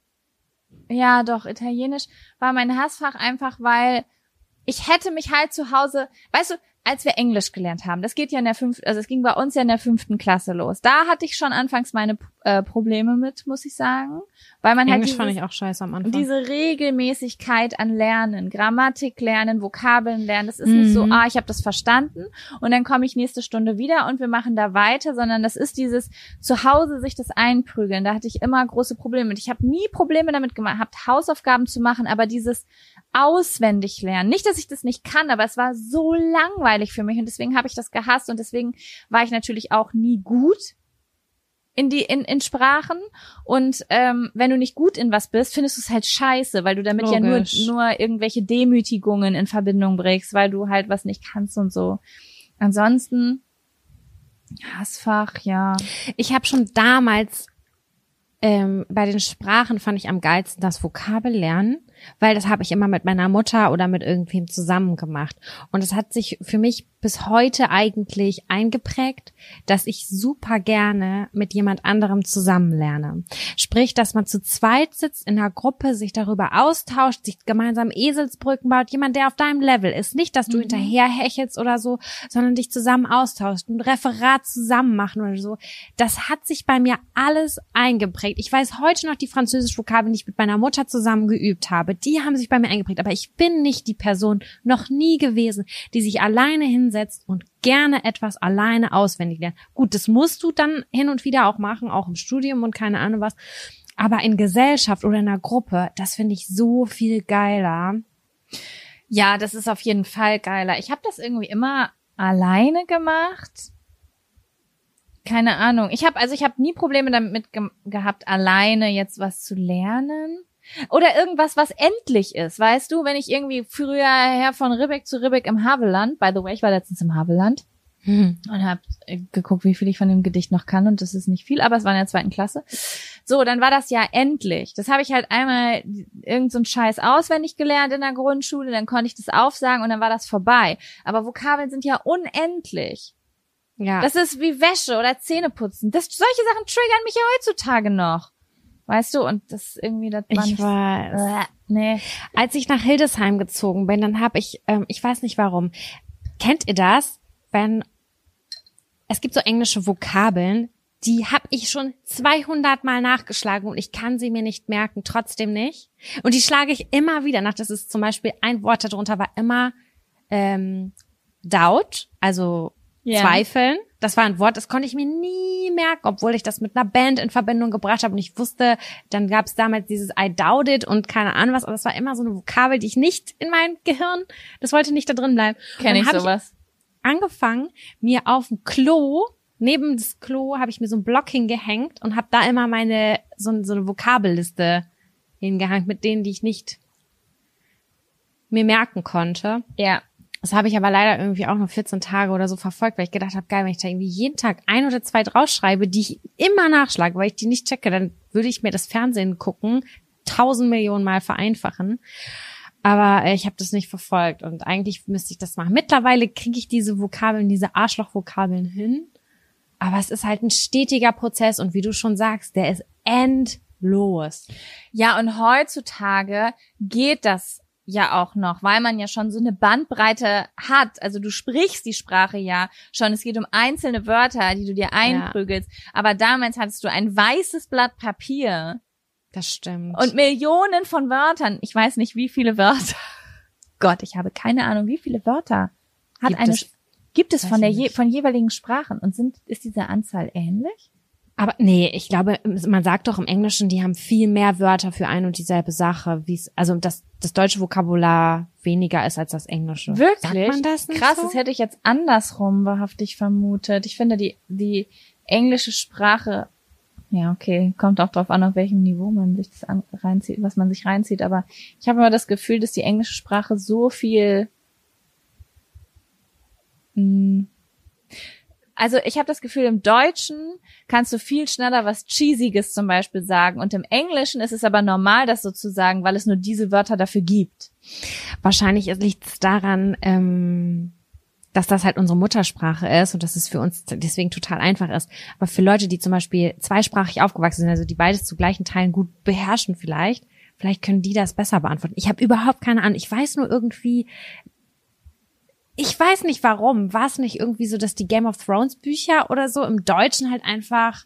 ja, doch, Italienisch war mein Hassfach einfach, weil ich hätte mich halt zu Hause, weißt du, als wir Englisch gelernt haben, das geht ja in der fünften, also es ging bei uns ja in der fünften Klasse los. Da hatte ich schon anfangs meine äh, Probleme mit, muss ich sagen, weil man Englisch halt dieses, fand ich auch scheiße am Anfang. diese Regelmäßigkeit an Lernen, Grammatik lernen, Vokabeln lernen, das ist mhm. nicht so, ah, ich habe das verstanden und dann komme ich nächste Stunde wieder und wir machen da weiter, sondern das ist dieses zu Hause sich das einprügeln. Da hatte ich immer große Probleme mit. Ich habe nie Probleme damit gehabt, Hausaufgaben zu machen, aber dieses auswendig lernen. Nicht, dass ich das nicht kann, aber es war so langweilig für mich und deswegen habe ich das gehasst und deswegen war ich natürlich auch nie gut in die in in Sprachen und ähm, wenn du nicht gut in was bist, findest du es halt scheiße, weil du damit Logisch. ja nur nur irgendwelche Demütigungen in Verbindung bringst, weil du halt was nicht kannst und so. Ansonsten Hassfach, ja. Ich habe schon damals ähm, bei den Sprachen fand ich am geilsten das Vokabellernen, weil das habe ich immer mit meiner Mutter oder mit irgendwem zusammen gemacht. Und es hat sich für mich bis heute eigentlich eingeprägt, dass ich super gerne mit jemand anderem zusammen lerne. Sprich, dass man zu zweit sitzt in einer Gruppe, sich darüber austauscht, sich gemeinsam Eselsbrücken baut, jemand, der auf deinem Level ist. Nicht, dass du mhm. hinterher hechelst oder so, sondern dich zusammen austauscht, ein Referat zusammen machen oder so. Das hat sich bei mir alles eingeprägt. Ich weiß heute noch die französische Vokabeln, die ich mit meiner Mutter zusammen geübt habe. Die haben sich bei mir eingeprägt, aber ich bin nicht die Person, noch nie gewesen, die sich alleine hinsetzt und gerne etwas alleine auswendig lernt. Gut, das musst du dann hin und wieder auch machen, auch im Studium und keine Ahnung was, aber in Gesellschaft oder in einer Gruppe, das finde ich so viel geiler. Ja, das ist auf jeden Fall geiler. Ich habe das irgendwie immer alleine gemacht. Keine Ahnung. Ich habe also ich habe nie Probleme damit ge- gehabt, alleine jetzt was zu lernen. Oder irgendwas, was endlich ist, weißt du? Wenn ich irgendwie früher her von Ribbeck zu Ribbeck im Havelland, by the way, ich war letztens im Havelland hm. und habe geguckt, wie viel ich von dem Gedicht noch kann und das ist nicht viel, aber es war in der zweiten Klasse. So, dann war das ja endlich. Das habe ich halt einmal irgend so einen Scheiß auswendig gelernt in der Grundschule, dann konnte ich das aufsagen und dann war das vorbei. Aber Vokabeln sind ja unendlich. Ja. Das ist wie Wäsche oder Zähneputzen. Das, solche Sachen triggern mich ja heutzutage noch. Weißt du, und das irgendwie, das war ich nicht, weiß. Äh, nee. Als ich nach Hildesheim gezogen bin, dann habe ich, ähm, ich weiß nicht warum, kennt ihr das? Wenn, es gibt so englische Vokabeln, die habe ich schon zweihundert Mal nachgeschlagen und ich kann sie mir nicht merken, trotzdem nicht. Und die schlage ich immer wieder nach. Das ist zum Beispiel, ein Wort darunter war immer ähm, doubt, also yeah. zweifeln. Das war ein Wort, das konnte ich mir nie merken, obwohl ich das mit einer Band in Verbindung gebracht habe und ich wusste, dann gab es damals dieses I doubt it und keine Ahnung was, aber das war immer so eine Vokabel, die ich nicht in meinem Gehirn, das wollte nicht da drin bleiben. Kenn ich sowas. Ich angefangen, mir auf dem Klo, neben das Klo, habe ich mir so einen Block hingehängt und habe da immer meine, so, so eine Vokabelliste hingehängt mit denen, die ich nicht mir merken konnte. Ja. Das habe ich aber leider irgendwie auch nur vierzehn Tage oder so verfolgt, weil ich gedacht habe, geil, wenn ich da irgendwie jeden Tag ein oder zwei draufschreibe, die ich immer nachschlage, weil ich die nicht checke, dann würde ich mir das Fernsehen gucken, tausend Millionen Mal vereinfachen. Aber äh, ich habe das nicht verfolgt und eigentlich müsste ich das machen. Mittlerweile kriege ich diese Vokabeln, diese Arschloch-Vokabeln hin. Aber es ist halt ein stetiger Prozess und wie du schon sagst, der ist endlos. Ja, und heutzutage geht das ja auch noch, weil man ja schon so eine Bandbreite hat. Also du sprichst die Sprache ja schon. Es geht um einzelne Wörter, die du dir einprügelst. Ja. Aber damals hattest du ein weißes Blatt Papier. Das stimmt. Und Millionen von Wörtern. Ich weiß nicht, wie viele Wörter. Gott, ich habe keine Ahnung, wie viele Wörter hat gibt eine es, gibt es von der je, von jeweiligen Sprachen und sind ist diese Anzahl ähnlich? Aber nee, ich glaube, man sagt doch im Englischen, die haben viel mehr Wörter für ein und dieselbe Sache, wie es also das das deutsche Vokabular weniger ist als das Englische. Wirklich? Sagt man das nicht Krass, so? Das hätte ich jetzt andersrum wahrhaftig vermutet. Ich finde die die englische Sprache, ja, okay, kommt auch drauf an, auf welchem Niveau man sich das an, reinzieht, was man sich reinzieht, aber ich habe immer das Gefühl, dass die englische Sprache so viel mh, also ich habe das Gefühl, im Deutschen kannst du viel schneller was Cheesiges zum Beispiel sagen und im Englischen ist es aber normal, das so zu sagen, weil es nur diese Wörter dafür gibt. Wahrscheinlich liegt es daran, ähm, dass das halt unsere Muttersprache ist und dass es für uns deswegen total einfach ist. Aber für Leute, die zum Beispiel zweisprachig aufgewachsen sind, also die beides zu gleichen Teilen gut beherrschen vielleicht, vielleicht können die das besser beantworten. Ich habe überhaupt keine Ahnung. Ich weiß nur irgendwie, ich weiß nicht warum. War es nicht irgendwie so, dass die Game of Thrones Bücher oder so im Deutschen halt einfach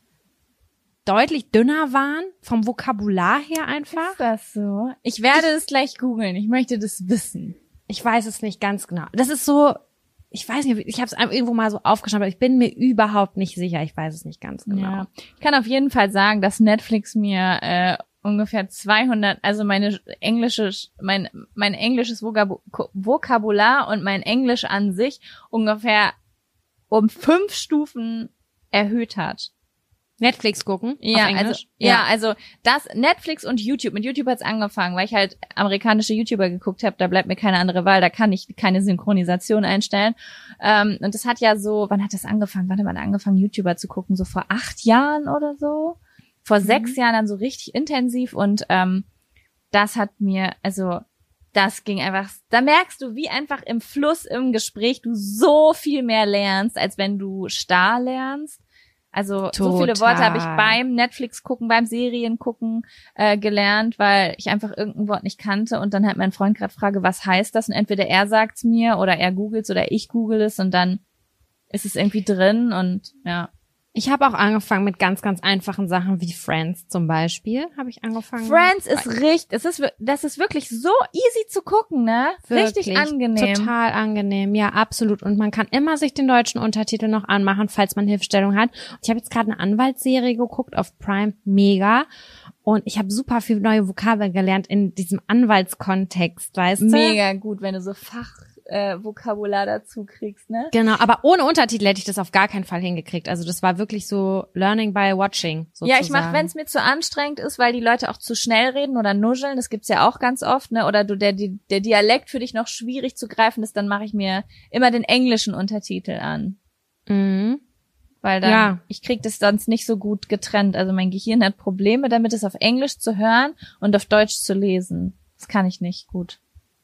deutlich dünner waren? Vom Vokabular her einfach? Ist das so? Ich werde es gleich googeln. Ich möchte das wissen. Ich weiß es nicht ganz genau. Das ist so, ich weiß nicht, ich habe es irgendwo mal so aufgeschnappt, aber ich bin mir überhaupt nicht sicher. Ich weiß es nicht ganz genau. Ja. Ich kann auf jeden Fall sagen, dass Netflix mir äh, ungefähr zweihundert, also meine englische, mein mein englisches Vokab- Vokabular und mein Englisch an sich ungefähr um fünf Stufen erhöht hat. Netflix gucken? Ja, auf Englisch? also ja. ja, also das Netflix und YouTube. Mit YouTube hat's angefangen, weil ich halt amerikanische YouTuber geguckt habe. Da bleibt mir keine andere Wahl. Da kann ich keine Synchronisation einstellen. Ähm, und das hat ja so, wann hat das angefangen? Wann hat man angefangen, YouTuber zu gucken? So vor acht Jahren oder so? Vor mhm. sechs Jahren dann so richtig intensiv. Und ähm, das hat mir, also das ging einfach, da merkst du, wie einfach im Fluss, im Gespräch du so viel mehr lernst, als wenn du starr lernst. Also Total. So viele Worte habe ich beim Netflix gucken, beim Serien gucken äh, gelernt, weil ich einfach irgendein Wort nicht kannte und dann halt mein Freund gerade frage, was heißt das? Und entweder er sagt's mir oder er googelt's oder ich google es und dann ist es irgendwie drin und ja. Ich habe auch angefangen mit ganz, ganz einfachen Sachen wie Friends zum Beispiel, habe ich angefangen. Friends ist richtig, es ist, das ist wirklich so easy zu gucken, ne? Wirklich, richtig angenehm. Total angenehm, ja, absolut. Und man kann immer sich den deutschen Untertitel noch anmachen, falls man Hilfestellung hat. Und ich habe jetzt gerade eine Anwaltsserie geguckt auf Prime, mega. Und ich habe super viel neue Vokabeln gelernt in diesem Anwaltskontext, weißt du? Mega gut, wenn du so Fach Äh, Vokabular dazu kriegst, ne? Genau, aber ohne Untertitel hätte ich das auf gar keinen Fall hingekriegt. Also das war wirklich so Learning by Watching, sozusagen. Ja, ich mache, wenn es mir zu anstrengend ist, weil die Leute auch zu schnell reden oder nuscheln, das gibt's ja auch ganz oft, ne? Oder du der die, der Dialekt für dich noch schwierig zu greifen ist, dann mache ich mir immer den englischen Untertitel an. Mhm. Weil dann, ja. ich krieg das sonst nicht so gut getrennt. Also mein Gehirn hat Probleme damit, es auf Englisch zu hören und auf Deutsch zu lesen. Das kann ich nicht gut.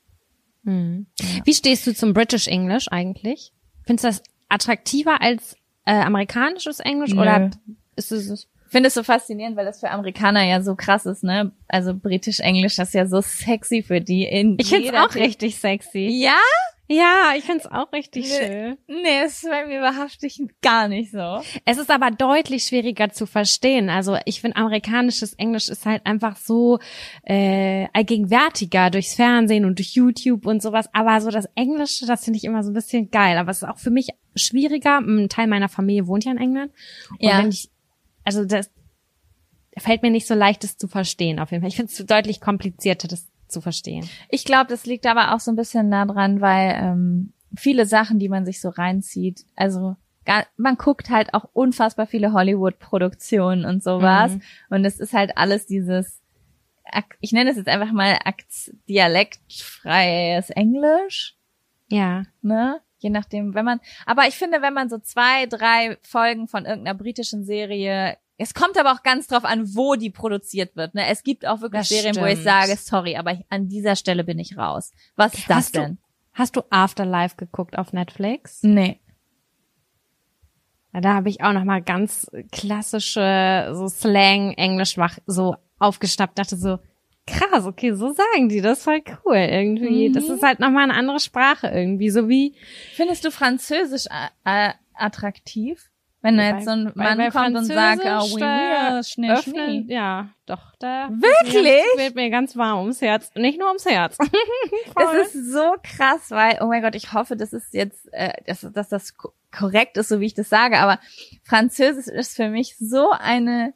Hm. Ja. Wie stehst du zum British English eigentlich? Findest du das attraktiver als äh, amerikanisches Englisch? Nö. Oder ist es? Ich finde es so faszinierend, weil das für Amerikaner ja so krass ist, ne? Also britisch Englisch, das ist ja so sexy für die. In ich finde es auch richtig sexy. Ja? Ja, ich find's auch richtig nee, schön. Nee, es ist bei mir wahrhaftig gar nicht so. Es ist aber deutlich schwieriger zu verstehen. Also ich finde, amerikanisches Englisch ist halt einfach so äh, allgegenwärtiger durchs Fernsehen und durch YouTube und sowas. Aber so das Englische, das finde ich immer so ein bisschen geil. Aber es ist auch für mich schwieriger. Ein Teil meiner Familie wohnt ja in England. Und ja. wenn ich, also das fällt mir nicht so leicht, das zu verstehen auf jeden Fall. Ich finde es deutlich komplizierter, das zu verstehen. Ich glaube, das liegt aber auch so ein bisschen nah dran, weil ähm, viele Sachen, die man sich so reinzieht, also gar, man guckt halt auch unfassbar viele Hollywood-Produktionen und sowas mhm. und es ist halt alles dieses, ich nenne es jetzt einfach mal dialektfreies Englisch. Ja. Ne? Je nachdem, wenn man, aber ich finde, wenn man so zwei, drei Folgen von irgendeiner britischen Serie Es kommt aber auch ganz drauf an, wo die produziert wird. Ne? Es gibt auch wirklich Das Serien, stimmt. wo ich sage, sorry, aber an dieser Stelle bin ich raus. Was ist das Hast du- denn? Hast du Afterlife geguckt auf Netflix? Nee. Da habe ich auch noch mal ganz klassische so Slang Englisch mach, so aufgeschnappt, dachte so krass, okay, so sagen die, das ist voll cool irgendwie. Mhm. Das ist halt noch mal eine andere Sprache irgendwie, so wie Findest du Französisch äh, attraktiv? Wenn da Bei- jetzt so ein bei- Mann bei kommt und sagt, Französisch, oh, oui, da oui, schnee, öffnen, schnee. ja, doch, da Wirklich? wird mir ganz warm ums Herz, nicht nur ums Herz. Das ist so krass, weil, oh mein Gott, ich hoffe, das ist jetzt, äh, dass, dass das ko- korrekt ist, so wie ich das sage, aber Französisch ist für mich so eine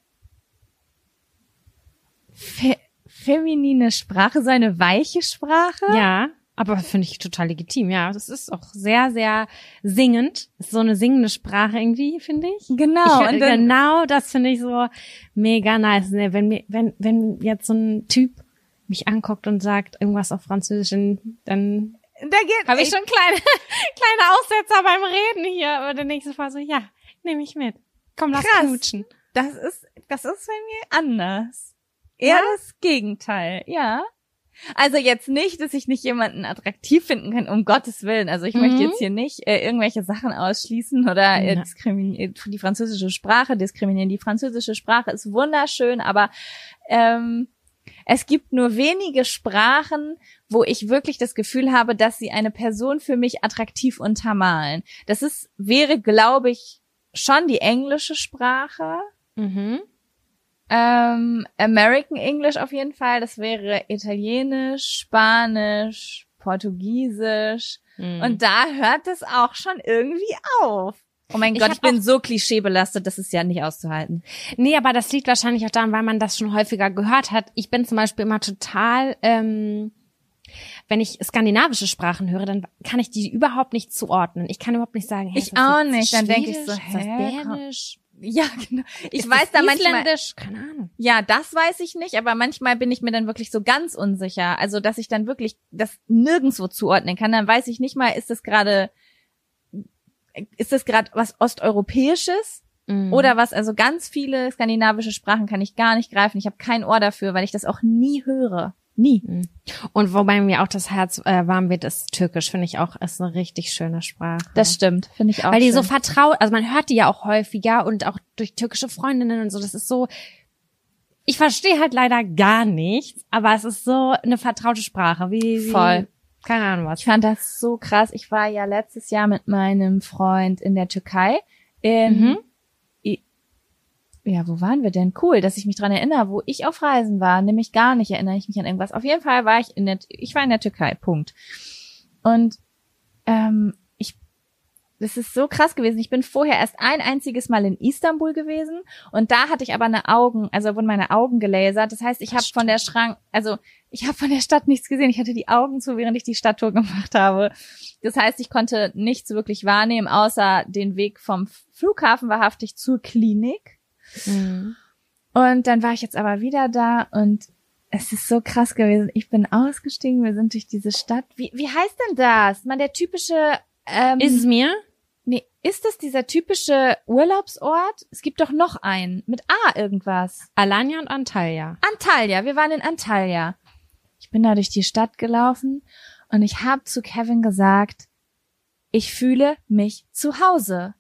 fe feminine Sprache, so eine weiche Sprache. Ja, aber finde ich total legitim, ja. Das ist auch sehr, sehr singend. Ist so eine singende Sprache irgendwie, finde ich. Genau. Ich, und dann, genau, das finde ich so mega nice. Ne? Wenn mir, wenn, wenn jetzt so ein Typ mich anguckt und sagt irgendwas auf Französisch, dann, dann da geht, habe ich schon kleine, kleine Aussetzer beim Reden hier. Aber dann nächste Mal so, ja, nehme ich mit. Komm, lass Krass. knutschen. Das ist, das ist bei mir anders. Eher Ja? das Gegenteil, ja. Also jetzt nicht, dass ich nicht jemanden attraktiv finden kann, um Gottes Willen. Also ich Mhm. möchte jetzt hier nicht äh, irgendwelche Sachen ausschließen oder äh, Ja. diskriminieren die französische Sprache diskriminieren. Die französische Sprache ist wunderschön, aber ähm, es gibt nur wenige Sprachen, wo ich wirklich das Gefühl habe, dass sie eine Person für mich attraktiv untermalen. Das ist, wäre, glaube ich, schon die englische Sprache. Mhm. Ähm, American English auf jeden Fall. Das wäre Italienisch, Spanisch, Portugiesisch. Mhm. Und da hört es auch schon irgendwie auf. Oh mein Ich Gott, hab ich bin auch- so klischeebelastet, das ist ja nicht auszuhalten. Nee, aber das liegt wahrscheinlich auch daran, weil man das schon häufiger gehört hat. Ich bin zum Beispiel immer total, ähm, wenn ich skandinavische Sprachen höre, dann kann ich die überhaupt nicht zuordnen. Ich kann überhaupt nicht sagen, hey, Ich ist das auch jetzt nicht. Dann denk ich Schwedisch? so, ist das hä, komm. Dänisch? Ja, genau. Ich Ist weiß das da manchmal, Isländisch? Keine Ahnung. ja, das weiß ich nicht, aber manchmal bin ich mir dann wirklich so ganz unsicher. Also, dass ich dann wirklich das nirgendwo zuordnen kann. Dann weiß ich nicht mal, ist das gerade, ist das gerade was Osteuropäisches? Mhm. Oder was, also ganz viele skandinavische Sprachen kann ich gar nicht greifen. Ich habe kein Ohr dafür, weil ich das auch nie höre. Nie. Und wobei mir auch das Herz äh, warm wird, ist Türkisch, finde ich auch, ist eine richtig schöne Sprache. Das stimmt, finde ich auch. Weil die schön. so vertraut, also man hört die ja auch häufiger und auch durch türkische Freundinnen und so, das ist so, ich verstehe halt leider gar nichts, aber es ist so eine vertraute Sprache, wie, wie Voll. keine Ahnung was. Ich fand das so krass. Ich war ja letztes Jahr mit meinem Freund in der Türkei. In, Mhm. I- ja, wo waren wir denn? Cool, dass ich mich dran erinnere, wo ich auf Reisen war. Nämlich gar nicht erinnere ich mich an irgendwas. Auf jeden Fall war ich in der, ich war in der Türkei. Punkt. Und ähm, ich, das ist so krass gewesen. Ich bin vorher erst ein einziges Mal in Istanbul gewesen und da hatte ich aber eine Augen, also wurden meine Augen gelasert. Das heißt, ich habe von der Schrank, also ich habe von der Stadt nichts gesehen. Ich hatte die Augen zu, während ich die Stadttour gemacht habe. Das heißt, ich konnte nichts wirklich wahrnehmen, außer den Weg vom Flughafen wahrhaftig zur Klinik. Mhm. Und dann war ich jetzt aber wieder da und es ist so krass gewesen. Ich bin ausgestiegen, wir sind durch diese Stadt. Wie, wie heißt denn das? Man, der typische, ähm, Izmir? nee, ist das dieser typische Urlaubsort? Es gibt doch noch einen mit A irgendwas. Alanya und Antalya. Antalya, wir waren in Antalya. Ich bin da durch die Stadt gelaufen und ich habe zu Kevin gesagt, ich fühle mich zu Hause.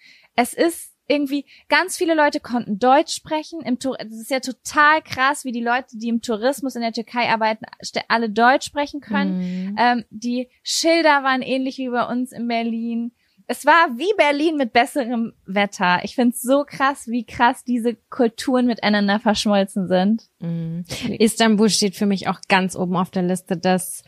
Es ist irgendwie, ganz viele Leute konnten Deutsch sprechen. Im Tour- Es ist ja total krass, wie die Leute, die im Tourismus in der Türkei arbeiten, ste- alle Deutsch sprechen können. Mhm. Ähm, die Schilder waren ähnlich wie bei uns in Berlin. Es war wie Berlin mit besserem Wetter. Ich find's so krass, wie krass diese Kulturen miteinander verschmolzen sind. Mhm. Istanbul steht für mich auch ganz oben auf der Liste des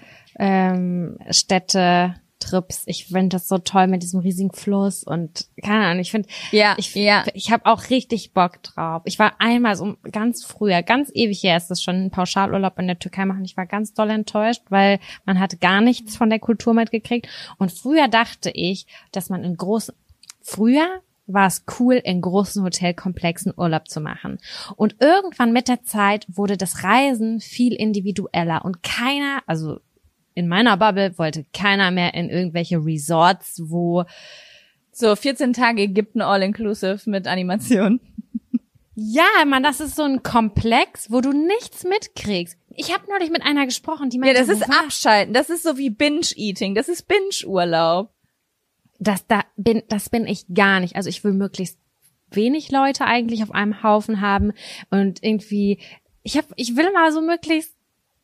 ähm, Städtetrips. Ich finde das so toll mit diesem riesigen Fluss und keine Ahnung, ich finde, Ja, ich, ja. ich habe auch richtig Bock drauf. Ich war einmal so ganz früher, ganz ewig her ist das schon, einen Pauschalurlaub in der Türkei machen. Ich war ganz doll enttäuscht, weil man hatte gar nichts von der Kultur mitgekriegt. Und früher dachte ich, dass man in großen, früher war es cool, in großen Hotelkomplexen Urlaub zu machen. Und irgendwann mit der Zeit wurde das Reisen viel individueller und keiner, also in meiner Bubble wollte keiner mehr in irgendwelche Resorts, wo So, vierzehn Tage Ägypten All-Inclusive mit Animation. Ja, Mann, das ist so ein Komplex, wo du nichts mitkriegst. Ich habe neulich mit einer gesprochen, die Ja, meinte, das ist wo war- Abschalten. Das ist so wie Binge-Eating. Das ist Binge-Urlaub. das da bin, das bin ich gar nicht. Also ich will möglichst wenig Leute eigentlich auf einem Haufen haben und irgendwie, ich hab, ich will mal so möglichst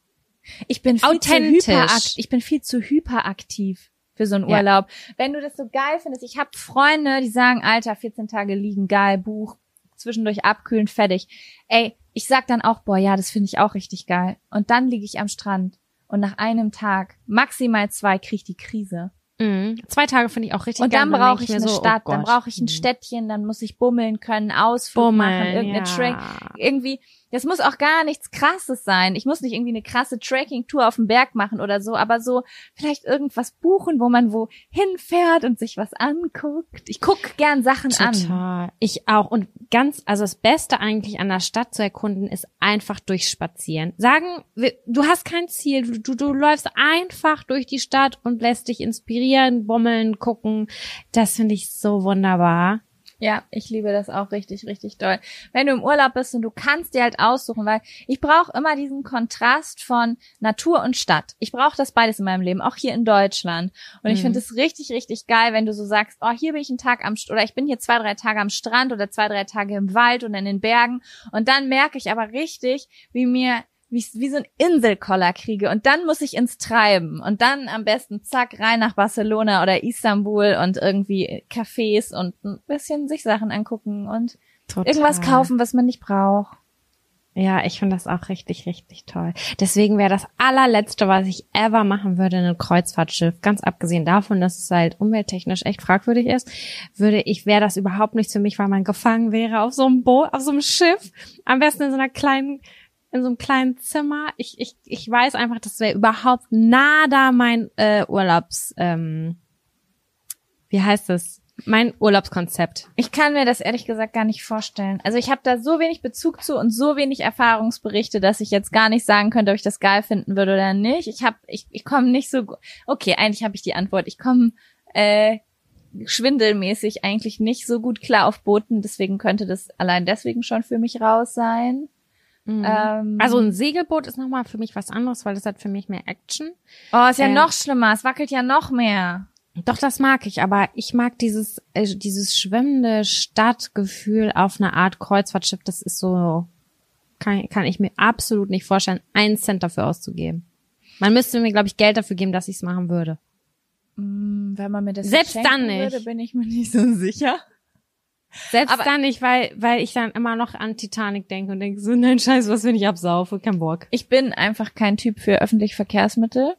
Ich bin viel Authentisch. zu hyperakt, ich bin viel zu hyperaktiv für so einen Ja. Urlaub. Wenn du das so geil findest, ich habe Freunde, die sagen, Alter, vierzehn Tage liegen, geil, Buch, zwischendurch abkühlen, fertig. Ey, ich sag dann auch, boah, ja, das finde ich auch richtig geil. Und dann liege ich am Strand und nach einem Tag, maximal zwei, krieg ich die Krise. mh, zwei Tage finde ich auch richtig Und geil. dann denk brauche ich mir eine so, Stadt, oh dann Gott. brauche ich ein Mhm. Städtchen, dann muss ich bummeln können, Ausflug Bummeln, machen, irgendeine ja. Track, irgendwie, das muss auch gar nichts Krasses sein. Ich muss nicht irgendwie eine krasse Trekking-Tour auf dem Berg machen oder so, aber so vielleicht irgendwas buchen, wo man wo hinfährt und sich was anguckt. Ich guck gern Sachen an. Total. Ich auch. Und ganz, also das Beste eigentlich an der Stadt zu erkunden, ist einfach durchspazieren. Sagen, wir- du hast kein Ziel, du, du, du läufst einfach durch die Stadt und lässt dich inspirieren, bummeln, gucken. Das finde ich so wunderbar. Ja, ich liebe das auch richtig, richtig doll. Wenn du im Urlaub bist und du kannst dir halt aussuchen, weil ich brauche immer diesen Kontrast von Natur und Stadt. Ich brauche das beides in meinem Leben, auch hier in Deutschland. Und ich Mhm. finde es richtig, richtig geil, wenn du so sagst, oh, hier bin ich einen Tag am, St- oder ich bin hier zwei, drei Tage am Strand oder zwei, drei Tage im Wald oder in den Bergen. Und dann merke ich aber richtig, wie mir wie ich wie so ein Inselkoller kriege und dann muss ich ins Treiben und dann am besten zack rein nach Barcelona oder Istanbul und irgendwie Cafés und ein bisschen sich Sachen angucken und Total. irgendwas kaufen, was man nicht braucht. Ja, ich finde das auch richtig, richtig toll. Deswegen wäre das allerletzte, was ich ever machen würde, ein Kreuzfahrtschiff. Ganz abgesehen davon, dass es halt umwelttechnisch echt fragwürdig ist, würde ich, wäre das überhaupt nichts für mich, weil man gefangen wäre auf so einem Boot, auf so einem Schiff. Am besten in so einer kleinen, in so einem kleinen Zimmer. Ich, ich, ich weiß einfach, das wäre überhaupt nada mein äh, Urlaubs, ähm, wie heißt es? Mein Urlaubskonzept. Ich kann mir das ehrlich gesagt gar nicht vorstellen. Also ich habe da so wenig Bezug zu und so wenig Erfahrungsberichte, dass ich jetzt gar nicht sagen könnte, ob ich das geil finden würde oder nicht. Ich habe, ich, ich komme nicht so. gu- Okay, eigentlich habe ich die Antwort. Ich komme äh, schwindelmäßig eigentlich nicht so gut klar auf Booten, deswegen könnte das allein deswegen schon für mich raus sein. Mhm. Ähm, Also ein Segelboot ist nochmal für mich was anderes, weil das hat für mich mehr Action. Oh, ist ja äh, noch schlimmer. Es wackelt ja noch mehr. Doch, das mag ich, aber ich mag dieses äh, dieses schwimmende Stadtgefühl auf einer Art Kreuzfahrtschiff. Das ist so, kann, kann ich mir absolut nicht vorstellen, einen Cent dafür auszugeben. Man müsste mir, glaube ich, Geld dafür geben, dass ich es machen würde. Hm, wenn man mir das Selbst schenken dann nicht. würde, bin ich mir nicht so sicher. Selbst Aber- dann nicht, weil weil ich dann immer noch an Titanic denke und denke so, nein, scheiße, was, wenn ich absaufe? Kein Bock. Ich bin einfach kein Typ für öffentliche Verkehrsmittel,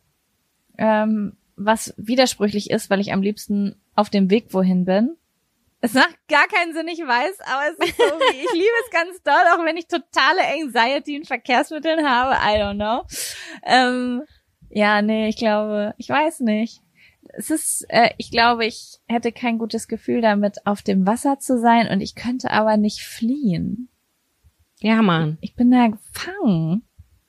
ähm, was widersprüchlich ist, weil ich am liebsten auf dem Weg wohin bin. Es macht gar keinen Sinn, ich weiß, aber es ist so, wie, ich liebe es ganz doll, auch wenn ich totale Anxiety in Verkehrsmitteln habe. I don't know. Ähm, ja, nee, ich glaube, ich weiß nicht. Es ist, äh, ich glaube, ich hätte kein gutes Gefühl damit, auf dem Wasser zu sein und ich könnte aber nicht fliehen. Ja, Mann. Ich bin da gefangen.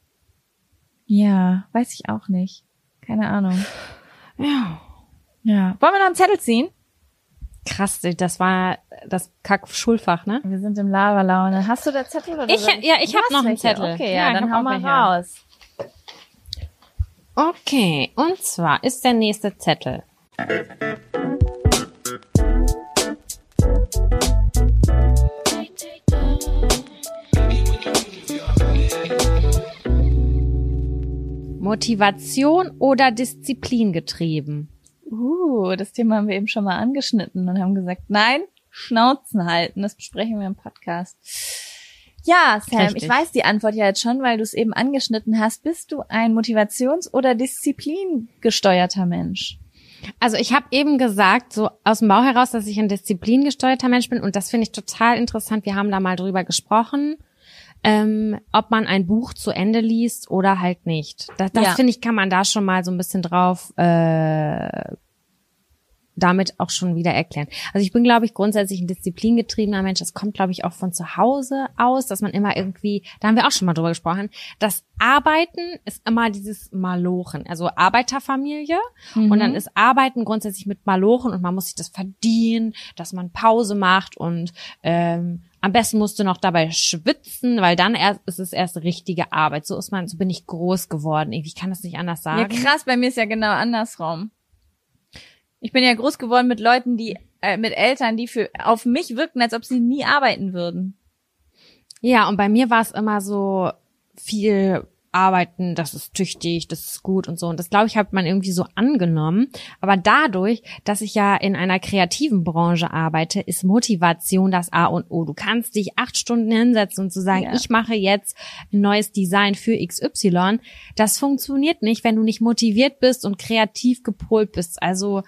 Ja, weiß ich auch nicht. Keine Ahnung. Ja. Ja. Wollen wir noch einen Zettel ziehen? Krass, das war das Kack-Schulfach, ne? Wir sind im Laberlaune. Hast du da Zettel oder Ich- soll ja, ich Du hab hast noch einen welche? Zettel. Okay, Ja, ja, ich dann hab hau auch mal welche. raus. Okay, und zwar ist der nächste Zettel. Motivation oder Disziplin getrieben? Uh, das Thema haben wir eben schon mal angeschnitten und haben gesagt, nein, Schnauzen halten. Das besprechen wir im Podcast. Ja, Sam, Richtig. ich weiß die Antwort ja jetzt schon, weil du es eben angeschnitten hast. Bist du ein motivations- oder disziplingesteuerter Mensch? Also ich habe eben gesagt, so aus dem Bauch heraus, dass ich ein disziplingesteuerter Mensch bin und das finde ich total interessant. Wir haben da mal drüber gesprochen, ähm, ob man ein Buch zu Ende liest oder halt nicht. Das, das Ja. finde ich, kann man da schon mal so ein bisschen drauf äh, damit auch schon wieder erklären. Also ich bin, glaube ich, grundsätzlich ein disziplingetriebener Mensch. Das kommt, glaube ich, auch von zu Hause aus, dass man immer irgendwie, da haben wir auch schon mal drüber gesprochen, das Arbeiten ist immer dieses Malochen, also Arbeiterfamilie. Mhm. Und dann ist Arbeiten grundsätzlich mit Malochen und man muss sich das verdienen, dass man Pause macht und ähm, am besten musst du noch dabei schwitzen, weil dann erst ist es erst richtige Arbeit. So ist man, so bin ich groß geworden. Ich kann das nicht anders sagen. Ja, krass, bei mir ist ja genau andersrum. Ich bin ja groß geworden mit Leuten, die äh, mit Eltern, die für auf mich wirkten, als ob sie nie arbeiten würden. Ja, und bei mir war es immer so viel arbeiten, das ist tüchtig, das ist gut und so. Und das, glaube ich, hat man irgendwie so angenommen. Aber dadurch, dass ich ja in einer kreativen Branche arbeite, ist Motivation das A und O. Du kannst dich acht Stunden hinsetzen und zu sagen, ja. ich mache jetzt ein neues Design für X Y. Das funktioniert nicht, wenn du nicht motiviert bist und kreativ gepolt bist. Also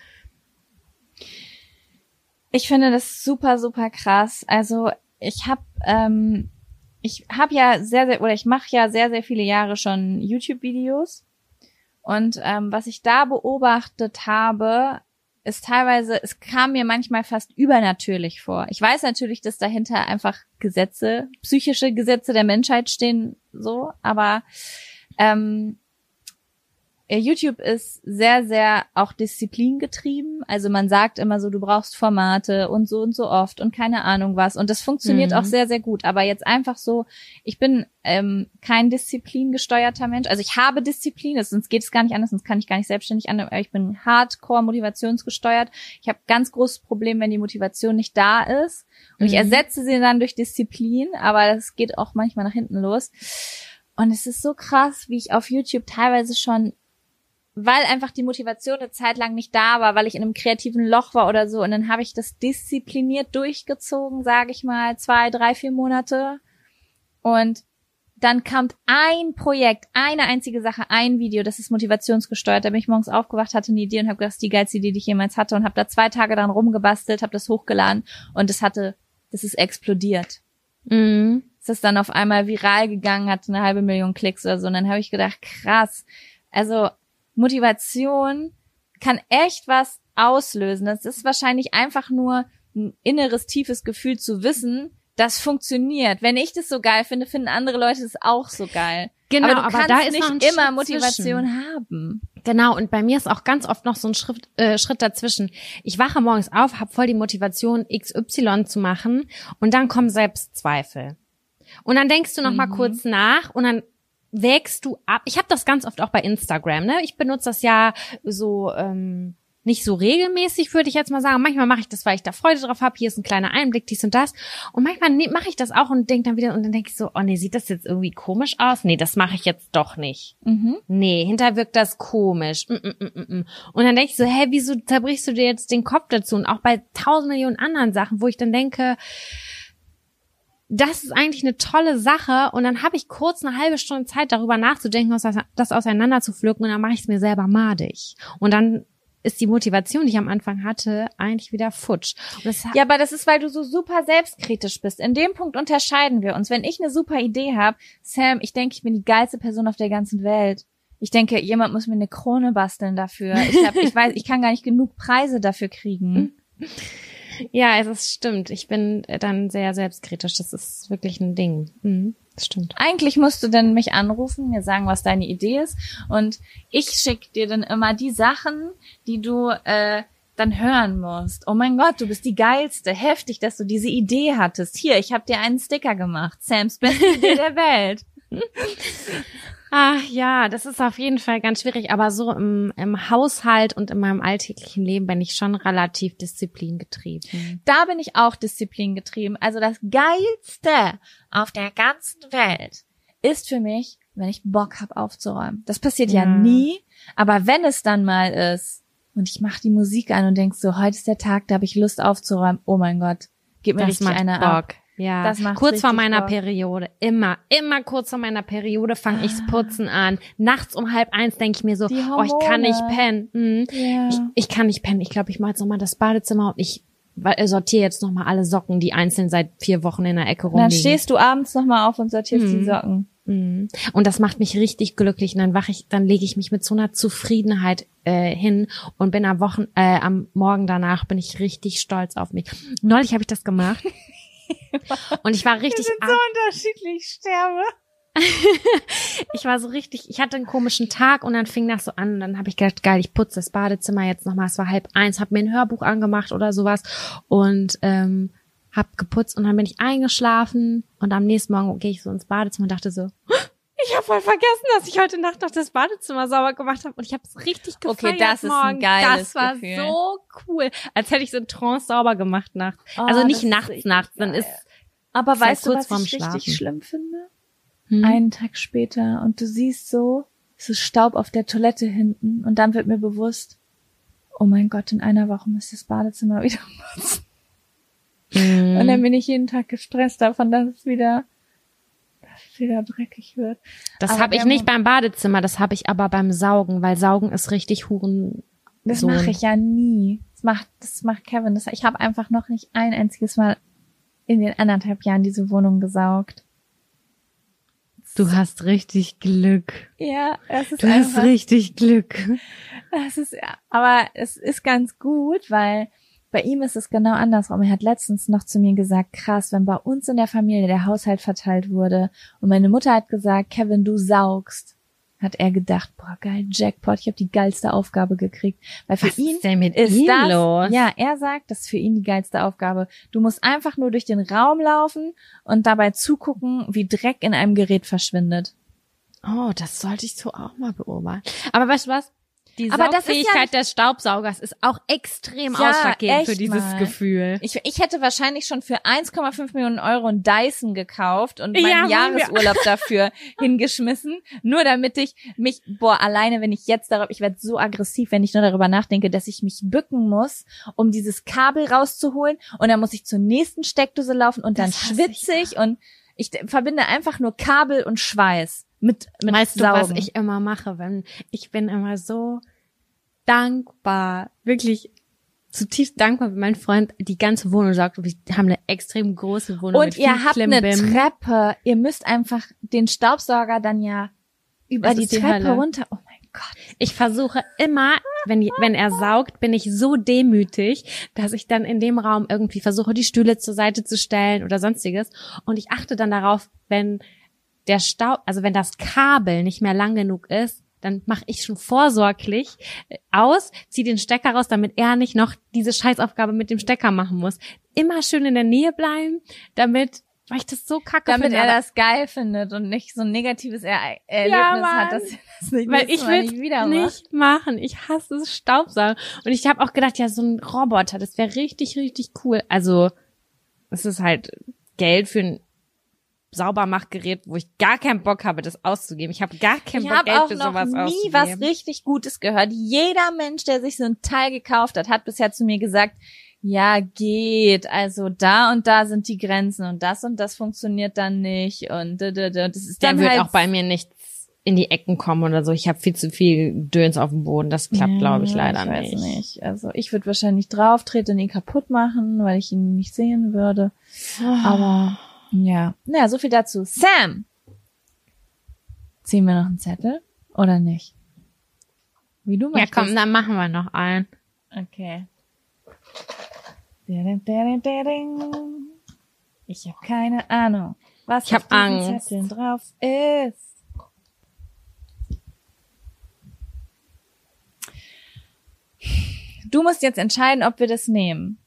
ich finde das super, super krass. Also ich habe ähm, ich habe ja sehr, sehr, oder ich mache ja sehr, sehr viele Jahre schon YouTube-Videos. Und ähm, was ich da beobachtet habe, ist teilweise, es kam mir manchmal fast übernatürlich vor. Ich weiß natürlich, dass dahinter einfach Gesetze, psychische Gesetze der Menschheit stehen, so, aber ähm, YouTube ist sehr, sehr auch disziplingetrieben. Also man sagt immer so, du brauchst Formate und so und so oft und keine Ahnung was. Und das funktioniert mhm. auch sehr, sehr gut. Aber jetzt einfach so, ich bin ähm, kein disziplingesteuerter Mensch. Also ich habe Disziplin, sonst geht es gar nicht anders, sonst kann ich gar nicht selbstständig an. Ich bin hardcore motivationsgesteuert. Ich habe ganz großes Problem, wenn die Motivation nicht da ist. Und mhm. ich ersetze sie dann durch Disziplin, aber das geht auch manchmal nach hinten los. Und es ist so krass, wie ich auf YouTube teilweise schon, weil einfach die Motivation eine Zeit lang nicht da war, weil ich in einem kreativen Loch war oder so. Und dann habe ich das diszipliniert durchgezogen, sage ich mal, zwei, drei, vier Monate. Und dann kam ein Projekt, eine einzige Sache, ein Video, das ist motivationsgesteuert. Da bin ich morgens aufgewacht, hatte eine Idee und habe gedacht, das ist die geilste Idee, die ich jemals hatte. Und habe da zwei Tage dran rumgebastelt, habe das hochgeladen und das hatte, das ist explodiert. Mhm. Es ist dann auf einmal viral gegangen, hatte eine halbe Million Klicks oder so. Und dann habe ich gedacht, krass, also Motivation kann echt was auslösen. Das ist wahrscheinlich einfach nur ein inneres, tiefes Gefühl zu wissen, das funktioniert. Wenn ich das so geil finde, finden andere Leute es auch so geil. Genau, aber du aber kannst da ist nicht noch ein immer Schritt Motivation zwischen. haben. Genau, und bei mir ist auch ganz oft noch so ein Schritt, äh, Schritt dazwischen. Ich wache morgens auf, habe voll die Motivation, X Y zu machen und dann kommen Selbstzweifel. Und dann denkst du noch mhm. mal kurz nach und dann wägst du ab. Ich habe das ganz oft auch bei Instagram, ne? Ich benutze das ja so ähm, nicht so regelmäßig, würde ich jetzt mal sagen. Manchmal mache ich das, weil ich da Freude drauf habe. Hier ist ein kleiner Einblick, dies und das. Und manchmal ne, mache ich das auch und denke dann wieder, und dann denke ich so, oh nee, sieht das jetzt irgendwie komisch aus? Nee, das mache ich jetzt doch nicht. Mhm. Nee, hinterher wirkt das komisch. Mm, mm, mm, mm. Und dann denke ich so, hä, wieso zerbrichst du dir jetzt den Kopf dazu? Und auch bei tausend Millionen anderen Sachen, wo ich dann denke, das ist eigentlich eine tolle Sache und dann habe ich kurz eine halbe Stunde Zeit, darüber nachzudenken, das auseinander zu pflücken und dann mache ich es mir selber madig. Und dann ist die Motivation, die ich am Anfang hatte, eigentlich wieder futsch. Und das ja, aber das ist, weil du so super selbstkritisch bist. In dem Punkt unterscheiden wir uns. Wenn ich eine super Idee habe, Sam, ich denke, ich bin die geilste Person auf der ganzen Welt. Ich denke, jemand muss mir eine Krone basteln dafür. Ich, hab, ich weiß, ich kann gar nicht genug Preise dafür kriegen. Ja, es ist, stimmt. Ich bin dann sehr selbstkritisch. Das ist wirklich ein Ding. Mhm, das stimmt. Eigentlich musst du dann mich anrufen, mir sagen, was deine Idee ist. Und ich schicke dir dann immer die Sachen, die du äh, dann hören musst. Oh mein Gott, du bist die Geilste. Heftig, dass du diese Idee hattest. Hier, ich habe dir einen Sticker gemacht. Sams beste Idee der Welt. Ach ja, das ist auf jeden Fall ganz schwierig, aber so im, im Haushalt und in meinem alltäglichen Leben bin ich schon relativ disziplingetrieben. Da bin ich auch disziplingetrieben. Also das Geilste auf der ganzen Welt ist für mich, wenn ich Bock habe aufzuräumen. Das passiert ja. ja nie, aber wenn es dann mal ist und ich mache die Musik an und denk so, heute ist der Tag, da habe ich Lust aufzuräumen. Oh mein Gott, gib mir das richtig macht eine Bock. ab. Ja, das macht kurz vor meiner Bock. Periode, immer, immer kurz vor meiner Periode fange ich's Putzen an. Nachts um halb eins denke ich mir so, oh, ich kann nicht pennen. Mhm. Ja. Ich, ich kann nicht pennen. Ich glaube, ich mache jetzt nochmal das Badezimmer und ich sortiere jetzt nochmal alle Socken, die einzeln seit vier Wochen in der Ecke rumliegen. Dann stehst du abends nochmal auf und sortierst mhm. die Socken. Und das macht mich richtig glücklich. Und dann wache ich, dann lege ich mich mit so einer Zufriedenheit äh, hin und bin am Wochen, äh, am Morgen danach bin ich richtig stolz auf mich. Neulich habe ich das gemacht und ich war richtig. Wir sind so unterschiedlich, ich sterbe. Ich war so richtig, ich hatte einen komischen Tag und dann fing das so an und dann habe ich gedacht, geil, ich putze das Badezimmer jetzt nochmal. Es war halb eins, habe mir ein Hörbuch angemacht oder sowas und ähm, hab geputzt und dann bin ich eingeschlafen und am nächsten Morgen gehe ich so ins Badezimmer und dachte so, ich habe voll vergessen, dass ich heute Nacht noch das Badezimmer sauber gemacht habe und ich habe es richtig gefeiert. Okay, das ist morgen. ein geiles Das war Gefühl. so cool, als hätte ich so in Trance sauber gemacht nachts. Oh, also nicht das nachts, ist nachts, dann geil. ist Aber ist halt weißt du, kurz was vorm ich richtig Schlafen. schlimm finde? Hm? Einen Tag später und du siehst so, es ist Staub auf der Toilette hinten und dann wird mir bewusst, oh mein Gott, in einer Woche muss das Badezimmer wieder putzen. Mhm. Und dann bin ich jeden Tag gestresst davon, dass es wieder, dass es wieder dreckig wird. Das Aber habe ich der nicht Mo- beim Badezimmer, das habe ich aber beim Saugen, weil Saugen ist richtig Huren. Das Sohn. mache ich ja nie. Das macht, das macht Kevin. Das, ich habe einfach noch nicht ein einziges Mal in den anderthalb Jahren diese Wohnung gesaugt. Du hast richtig Glück. Ja, es ist Du hast einfach, richtig Glück. es ist, ja, aber es ist ganz gut, weil bei ihm ist es genau andersrum. Er hat letztens noch zu mir gesagt, krass, wenn bei uns in der Familie der Haushalt verteilt wurde und meine Mutter hat gesagt, Kevin, du saugst, hat er gedacht, boah, geil, Jackpot, ich habe die geilste Aufgabe gekriegt. Weil für Was ihn ist denn mit ist ihm das, los? ja, er sagt, das ist für ihn die geilste Aufgabe. Du musst einfach nur durch den Raum laufen und dabei zugucken, wie Dreck in einem Gerät verschwindet. Oh, das sollte ich so auch mal beobachten. Aber weißt du was? Die Aber das ist ja Saugfähigkeit nicht- des Staubsaugers ist auch extrem Ja, ausschlaggebend für echt dieses mal. Gefühl. Ich, ich hätte wahrscheinlich schon für eins Komma fünf Millionen Euro einen Dyson gekauft und meinen Ja, wollen wir- Jahresurlaub dafür hingeschmissen, nur damit ich mich, boah, alleine, wenn ich jetzt darauf, ich werde so aggressiv, wenn ich nur darüber nachdenke, dass ich mich bücken muss, um dieses Kabel rauszuholen und dann muss ich zur nächsten Steckdose laufen und dann Das hasse schwitze ich und ich d- verbinde einfach nur Kabel und Schweiß mit, mit Weißt Saugen. du, was ich immer mache, wenn ich bin immer so dankbar, wirklich zutiefst dankbar, wenn mein Freund die ganze Wohnung saugt. Wir haben eine extrem große Wohnung Und mit viel ihr habt eine Klimbim. Treppe. Ihr müsst einfach den Staubsauger dann ja über Das die ist die Treppe Hölle. runter. Oh mein Gott. Ich versuche immer, wenn, wenn er saugt, bin ich so demütig, dass ich dann in dem Raum irgendwie versuche, die Stühle zur Seite zu stellen oder sonstiges. Und ich achte dann darauf, wenn der Staub, also wenn das Kabel nicht mehr lang genug ist, dann mache ich schon vorsorglich aus, ziehe den Stecker raus, damit er nicht noch diese Scheißaufgabe mit dem Stecker machen muss. Immer schön in der Nähe bleiben, damit, weil ich das so kacke Damit finde. er aber- das geil findet und nicht so ein negatives er Erlebnis Ja, Mann. hat, dass er das nicht, Weil nächstes ich Mal will nicht wieder nicht macht. machen. Ich hasse es Staubsaugen. Und ich habe auch gedacht, ja, so ein Roboter, das wäre richtig, richtig cool. Also, es ist halt Geld für ein Saubermachgerät, wo ich gar keinen Bock habe, das auszugeben. Ich habe gar keinen Ich Bock, habe Geld auch für noch sowas nie auszugeben. was richtig Gutes gehört. Jeder Mensch, der sich so ein Teil gekauft hat, hat bisher zu mir gesagt, ja, geht. Also da und da sind die Grenzen und das und das funktioniert dann nicht und da, da, da. Das ist Der dann wird halt auch bei mir nicht in die Ecken kommen oder so. Ich habe viel zu viel Döns auf dem Boden. Das klappt, Ja, glaube ich, leider ich weiß nicht. nicht. Also ich würde wahrscheinlich drauf treten und ihn kaputt machen, weil ich ihn nicht sehen würde. Aber ja, naja, so viel dazu. Sam! Ziehen wir noch einen Zettel oder nicht? Wie du Ja, möchtest. komm, dann machen wir noch einen. Okay. Ich habe keine Ahnung, was Ich hab auf diesen Angst. Zetteln drauf ist. Du musst jetzt entscheiden, ob wir das nehmen.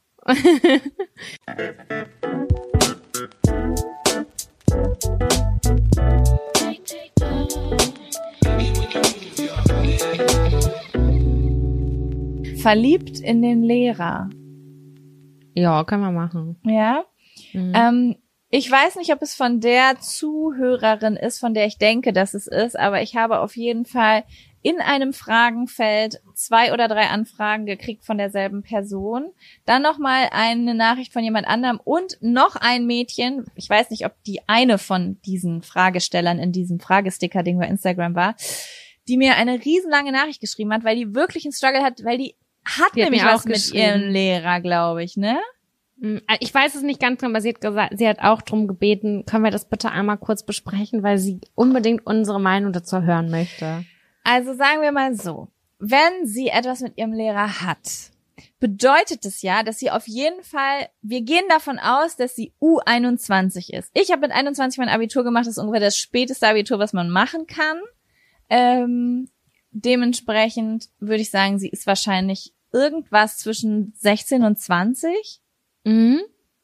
Verliebt in den Lehrer. Ja, können wir machen. Ja. Mhm. Ähm, ich weiß nicht, ob es von der Zuhörerin ist, von der ich denke, dass es ist, aber ich habe auf jeden Fall in einem Fragenfeld zwei oder drei Anfragen gekriegt von derselben Person. Dann nochmal eine Nachricht von jemand anderem und noch ein Mädchen. Ich weiß nicht, ob die eine von diesen Fragestellern in diesem Fragesticker, den bei Instagram war, die mir eine riesenlange Nachricht geschrieben hat, weil die wirklich einen Struggle hat, weil die hat Die hat nämlich mir was auch mit geschrieben. ihrem Lehrer, glaube ich, ne? Ich weiß es nicht ganz genau, aber sie hat gesagt, sie hat auch drum gebeten, können wir das bitte einmal kurz besprechen, weil sie unbedingt unsere Meinung dazu hören möchte. Also sagen wir mal so, wenn sie etwas mit ihrem Lehrer hat, bedeutet es ja, dass sie auf jeden Fall, wir gehen davon aus, dass sie U einundzwanzig ist. Ich habe mit einundzwanzig mein Abitur gemacht, das ist ungefähr das späteste Abitur, was man machen kann. Ähm, dementsprechend würde ich sagen, sie ist wahrscheinlich irgendwas zwischen sechzehn und zwanzig. Mhm.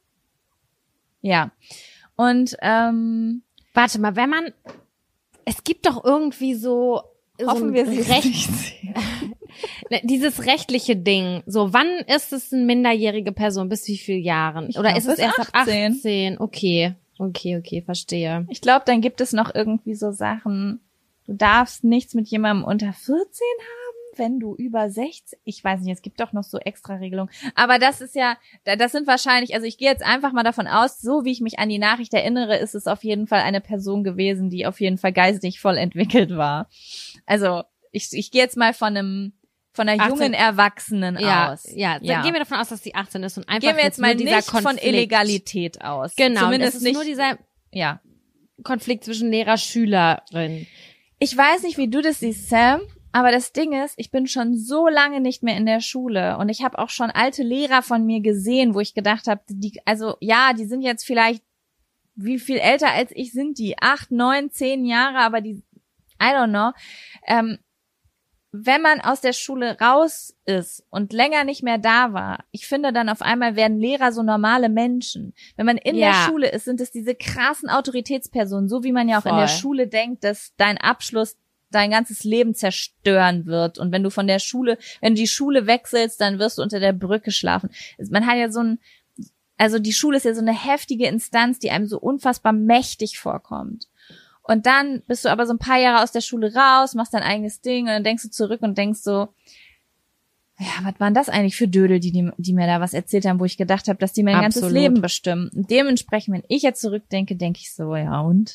Ja. Und ähm, warte mal, wenn man, es gibt doch irgendwie so, hoffen so wir sie Recht, nicht sehen. Dieses rechtliche Ding. So, wann ist es eine minderjährige Person? Bis wie viele Jahren? Ich Oder glaub, ist es bis erst ab achtzehn? achtzehn? Okay, okay, okay, verstehe. Ich glaube, dann gibt es noch irgendwie so Sachen, du darfst nichts mit jemandem unter vierzehn haben, wenn du über sechzehn, ich weiß nicht, es gibt doch noch so extra Regelungen. Aber das ist ja, das sind wahrscheinlich, also ich gehe jetzt einfach mal davon aus, so wie ich mich an die Nachricht erinnere, ist es auf jeden Fall eine Person gewesen, die auf jeden Fall geistig voll entwickelt war. Also ich, ich gehe jetzt mal von einem, von einer achtzehn jungen Erwachsenen ja, aus. Ja, ja. Gehen wir davon aus, dass sie achtzehn ist und einfach Gehen wir jetzt, jetzt mal dieser nicht Konflikt. von Illegalität aus. Genau, zumindest es ist nicht, nur dieser ja. Konflikt zwischen Lehrer-Schülerin. Ich weiß nicht, wie du das siehst, Sam, aber das Ding ist, ich bin schon so lange nicht mehr in der Schule und ich habe auch schon alte Lehrer von mir gesehen, wo ich gedacht habe, die, also ja, die sind jetzt vielleicht, wie viel älter als ich sind die? Acht, neun, zehn Jahre, aber die, I don't know. Ähm, wenn man aus der Schule raus ist und länger nicht mehr da war, ich finde dann auf einmal werden Lehrer so normale Menschen. Wenn man in Ja. der Schule ist, sind es diese krassen Autoritätspersonen, so wie man ja auch Voll. in der Schule denkt, dass dein Abschluss dein ganzes Leben zerstören wird. Und wenn du von der Schule, wenn du die Schule wechselst, dann wirst du unter der Brücke schlafen. Man hat ja so ein, also die Schule ist ja so eine heftige Instanz, die einem so unfassbar mächtig vorkommt. Und dann bist du aber so ein paar Jahre aus der Schule raus, machst dein eigenes Ding und dann denkst du zurück und denkst so, ja, was waren das eigentlich für Dödel, die, die, die mir da was erzählt haben, wo ich gedacht habe, dass die mein Absolut. ganzes Leben bestimmen. Und dementsprechend, wenn ich jetzt zurückdenke, denke ich so, ja und?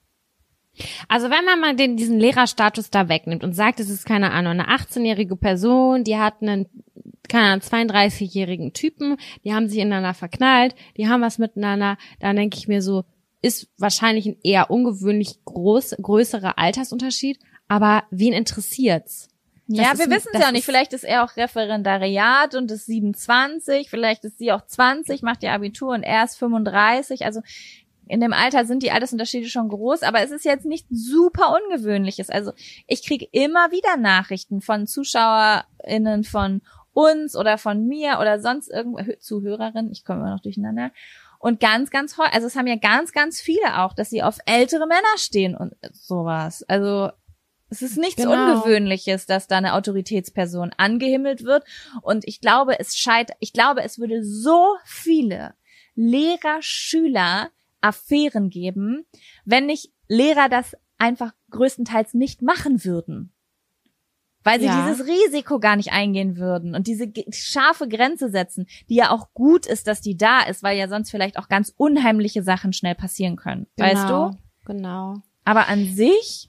Also wenn man mal den, diesen Lehrerstatus da wegnimmt und sagt, es ist, keine Ahnung, eine achtzehnjährige Person, die hat einen, keine Ahnung, zweiunddreißigjährigen Typen, die haben sich ineinander verknallt, die haben was miteinander, dann denke ich mir so, ist wahrscheinlich ein eher ungewöhnlich groß, größerer Altersunterschied, aber wen interessiert's? Das Ja, ist wir ein- wissen es das ja auch nicht. ist- Vielleicht ist er auch Referendariat und ist siebenundzwanzig, vielleicht ist sie auch zwanzig, macht ihr Abitur und er ist fünfunddreißig. Also in dem Alter sind die Altersunterschiede schon groß, aber es ist jetzt nicht super Ungewöhnliches. Also ich kriege immer wieder Nachrichten von ZuschauerInnen von uns oder von mir oder sonst irgendwo, Zuhörerinnen, ich komme immer noch durcheinander. Und ganz, ganz häufig, also es haben ja ganz, ganz viele auch, dass sie auf ältere Männer stehen und sowas. Also es ist nichts Genau. Ungewöhnliches, dass da eine Autoritätsperson angehimmelt wird. Und ich glaube, es scheit, ich glaube, es würde so viele Lehrer, Schüler Affären geben, wenn nicht Lehrer das einfach größtenteils nicht machen würden. Weil sie Ja. dieses Risiko gar nicht eingehen würden und diese ge- scharfe Grenze setzen, die ja auch gut ist, dass die da ist, weil ja sonst vielleicht auch ganz unheimliche Sachen schnell passieren können. Weißt Genau, du? Genau. Aber an sich,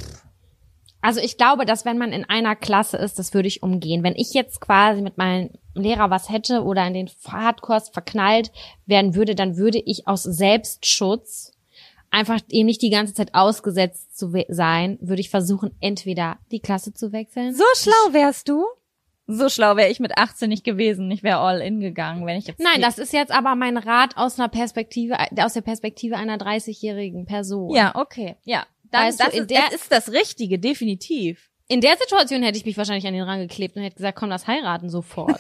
Also ich glaube, dass wenn man in einer Klasse ist, das würde ich umgehen. Wenn ich jetzt quasi mit meinem Lehrer was hätte oder in den Hardcores verknallt werden würde, dann würde ich aus Selbstschutz einfach eben nicht die ganze Zeit ausgesetzt zu we- sein, würde ich versuchen, entweder die Klasse zu wechseln. so schlau wärst du. So schlau wäre ich mit achtzehn nicht gewesen. Ich wäre all in gegangen, wenn ich jetzt... Nein, das ist jetzt aber mein Rat aus einer Perspektive, aus der Perspektive einer dreißigjährigen Person. Ja, okay. Ja. Dann, Weißt du, das, in ist, der- das ist das Richtige, definitiv. In der Situation hätte ich mich wahrscheinlich an den Rang geklebt und hätte gesagt, komm, das heiraten sofort.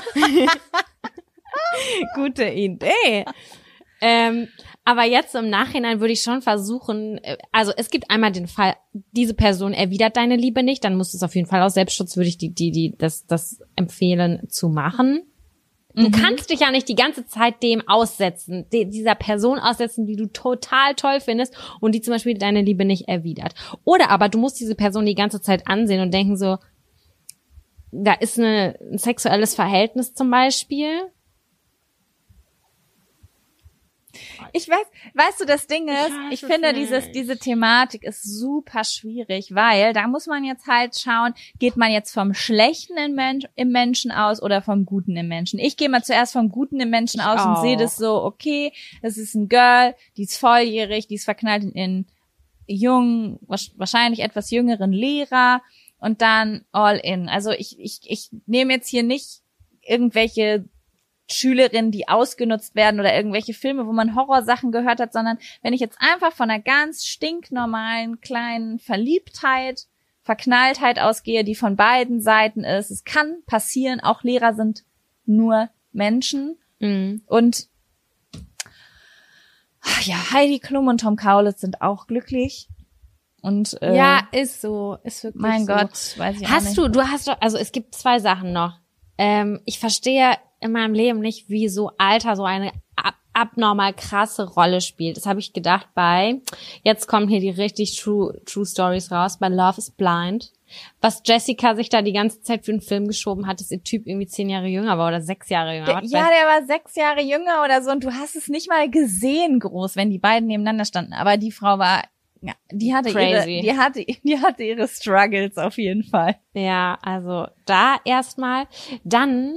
Gute Idee. Ähm, aber jetzt im Nachhinein würde ich schon versuchen, äh, also es gibt einmal den Fall, diese Person erwidert deine Liebe nicht, dann muss es auf jeden Fall aus Selbstschutz, würde ich die, die, die, das, das empfehlen zu machen. Du kannst dich ja nicht die ganze Zeit dem aussetzen, de, dieser Person aussetzen, die du total toll findest und die zum Beispiel deine Liebe nicht erwidert. Oder aber du musst diese Person die ganze Zeit ansehen und denken so, da ist eine, ein sexuelles Verhältnis zum Beispiel. Ich weiß, weißt du, das Ding ist, Ich ich, weiß es finde, nicht. dieses, diese Thematik ist super schwierig, weil da muss man jetzt halt schauen, geht man jetzt vom Schlechten im, Mensch, im Menschen aus oder vom Guten im Menschen? Ich gehe mal zuerst vom Guten im Menschen Ich aus auch. und sehe das so, okay, das ist ein Girl, die ist volljährig, die ist verknallt in einen jungen, wahrscheinlich etwas jüngeren Lehrer und dann all in. Also ich, ich, ich nehme jetzt hier nicht irgendwelche Schülerinnen, die ausgenutzt werden oder irgendwelche Filme, wo man Horrorsachen gehört hat, sondern wenn ich jetzt einfach von einer ganz stinknormalen kleinen Verliebtheit, Verknalltheit ausgehe, die von beiden Seiten ist, es kann passieren, auch Lehrer sind nur Menschen Mhm. und ach ja, Heidi Klum und Tom Kaulitz sind auch glücklich und äh, Ja, ist so, ist wirklich mein so. Gott, weiß ich auch Hast nicht. du, du hast doch, also es gibt zwei Sachen noch. Ähm, ich verstehe in meinem Leben nicht, wie so Alter so eine ab abnormal krasse Rolle spielt. Das habe ich gedacht bei, jetzt kommen hier die richtig true, true Stories raus, bei Love is Blind. Was Jessica sich da die ganze Zeit für einen Film geschoben hat, dass ihr Typ irgendwie zehn Jahre jünger war oder sechs Jahre jünger. Der, Was ja, weiß- der war sechs Jahre jünger oder so und du hast es nicht mal gesehen groß, wenn die beiden nebeneinander standen. Aber die Frau war, ja, die hatte Crazy. ihre, die hatte, die hatte ihre Struggles auf jeden Fall. Ja, also da erstmal. Dann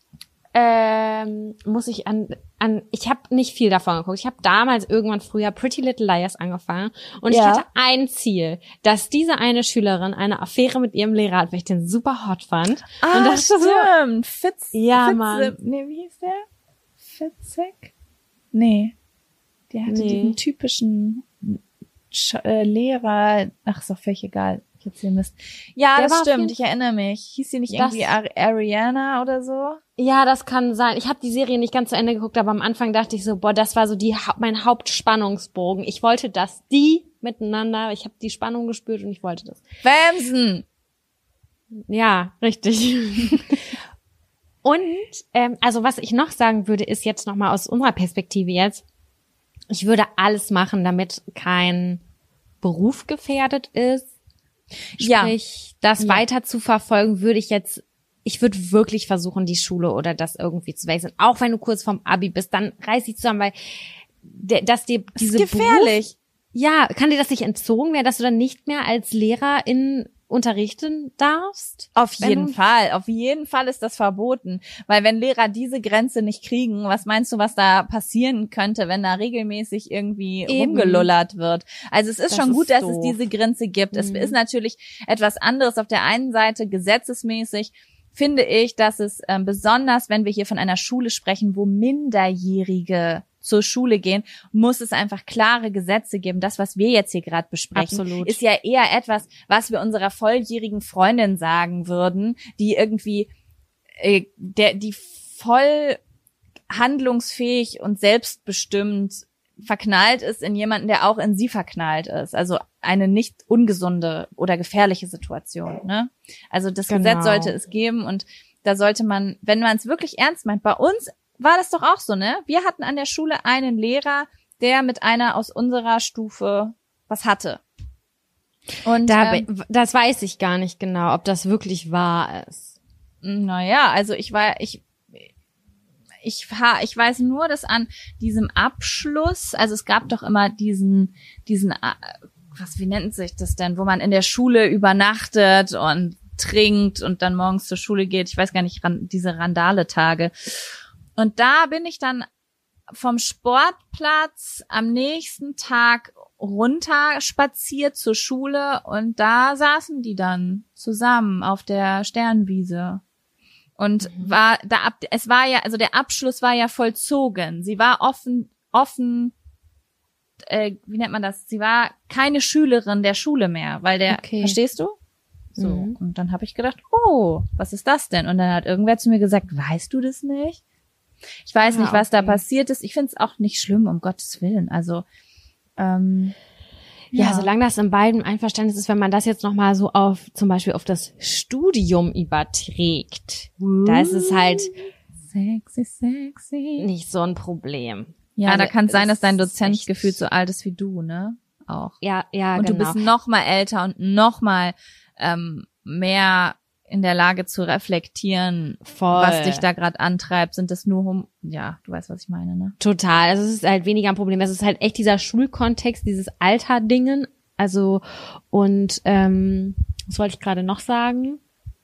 ähm, muss ich an, an ich habe nicht viel davon geguckt. Ich habe damals irgendwann früher Pretty Little Liars angefangen und Ja. ich hatte ein Ziel, dass diese eine Schülerin eine Affäre mit ihrem Lehrer hat, weil ich den super hot fand. und das so, stimmt. Fitz, Ja, Fitz, Mann. Nee, wie hieß der? Fitzek? Nee. Der hatte Nee. diesen typischen Sch äh, Lehrer. Ach, ist doch völlig egal. Ich erzähl Mist. Ja, Der das war auf stimmt. jeden- Ich erinnere mich. Hieß sie nicht Das- irgendwie Ar Ariana oder so? ja, das kann sein. Ich habe die Serie nicht ganz zu Ende geguckt, aber am Anfang dachte ich so, boah, das war so die Hau- mein Hauptspannungsbogen. Ich wollte, dass die miteinander, ich habe die Spannung gespürt und ich wollte das. Wamsen! Ja, richtig. Und, ähm, also was ich noch sagen würde, ist jetzt nochmal aus unserer Perspektive jetzt, ich würde alles machen, damit kein Beruf gefährdet ist. Ja. Sprich, das Ja. weiter zu verfolgen, würde ich jetzt, ich würde wirklich versuchen, die Schule oder das irgendwie zu wechseln. Auch wenn du kurz vorm Abi bist, dann reiß dich zusammen, weil der, dass dir Das diese ist gefährlich. Beruf, ja, kann dir das nicht entzogen werden, dass du dann nicht mehr als Lehrerin unterrichten darfst? Auf Wenn jeden du- Fall, auf jeden Fall ist das verboten. Weil wenn Lehrer diese Grenze nicht kriegen, was meinst du, was da passieren könnte, wenn da regelmäßig irgendwie Eben. rumgelullert wird? Also es ist Das schon ist gut, dass doof. es diese Grenze gibt. Es Mhm. ist natürlich etwas anderes auf der einen Seite gesetzesmäßig. Finde ich, dass es ähm, besonders, wenn wir hier von einer Schule sprechen, wo Minderjährige zur Schule gehen, muss es einfach klare Gesetze geben. Das, was wir jetzt hier gerade besprechen, Absolut. ist ja eher etwas, was wir unserer volljährigen Freundin sagen würden, die irgendwie äh, der die voll handlungsfähig und selbstbestimmt verknallt ist in jemanden, der auch in sie verknallt ist. Also eine nicht ungesunde oder gefährliche Situation. Ne? Also das Genau. Gesetz sollte es geben und da sollte man, wenn man es wirklich ernst meint, bei uns war das doch auch so, ne? Wir hatten an der Schule einen Lehrer, der mit einer aus unserer Stufe was hatte. Und Da, ähm, das weiß ich gar nicht genau, ob das wirklich wahr ist. naja, also ich war, ich, ich, ha- ich weiß nur, dass an diesem Abschluss, also es gab doch immer diesen, diesen, äh, was, wie nennt sich das denn, wo man in der Schule übernachtet und trinkt und dann morgens zur Schule geht. Ich weiß gar nicht, ran, diese Randale-Tage. Und da bin ich dann vom Sportplatz am nächsten Tag runter spaziert zur Schule und da saßen die dann zusammen auf der Sternwiese. Und war da ab, es war ja, also der Abschluss war ja vollzogen. Sie war offen, offen, äh, wie nennt man das? Sie war keine Schülerin der Schule mehr, weil der, Okay. verstehst du? So. Mhm. Und dann habe ich gedacht, oh, was ist das denn? Und dann hat irgendwer zu mir gesagt, weißt du das nicht? Ich weiß Ja, nicht, was da okay. passiert ist. Ich finde es auch nicht schlimm, um Gottes Willen. Also, ähm, Ja, solange das in beiden Einverständnis ist, wenn man das jetzt nochmal so auf, zum Beispiel auf das Studium überträgt, da ist es halt Sexy, sexy. nicht so ein Problem. Ja, da Also, kann es sein, dass dein das ist Dozent echt- gefühlt so alt ist wie du, ne? Auch. Ja, ja, und genau. du bist noch mal älter und noch mal ähm, mehr in der Lage zu reflektieren, Voll. was dich da gerade antreibt. Sind das nur, hum- ja, du weißt, was ich meine, ne? Total. Also es ist halt weniger ein Problem. Es ist halt echt dieser Schulkontext, dieses Alter-Dingen. Also und ähm, was wollte ich gerade noch sagen?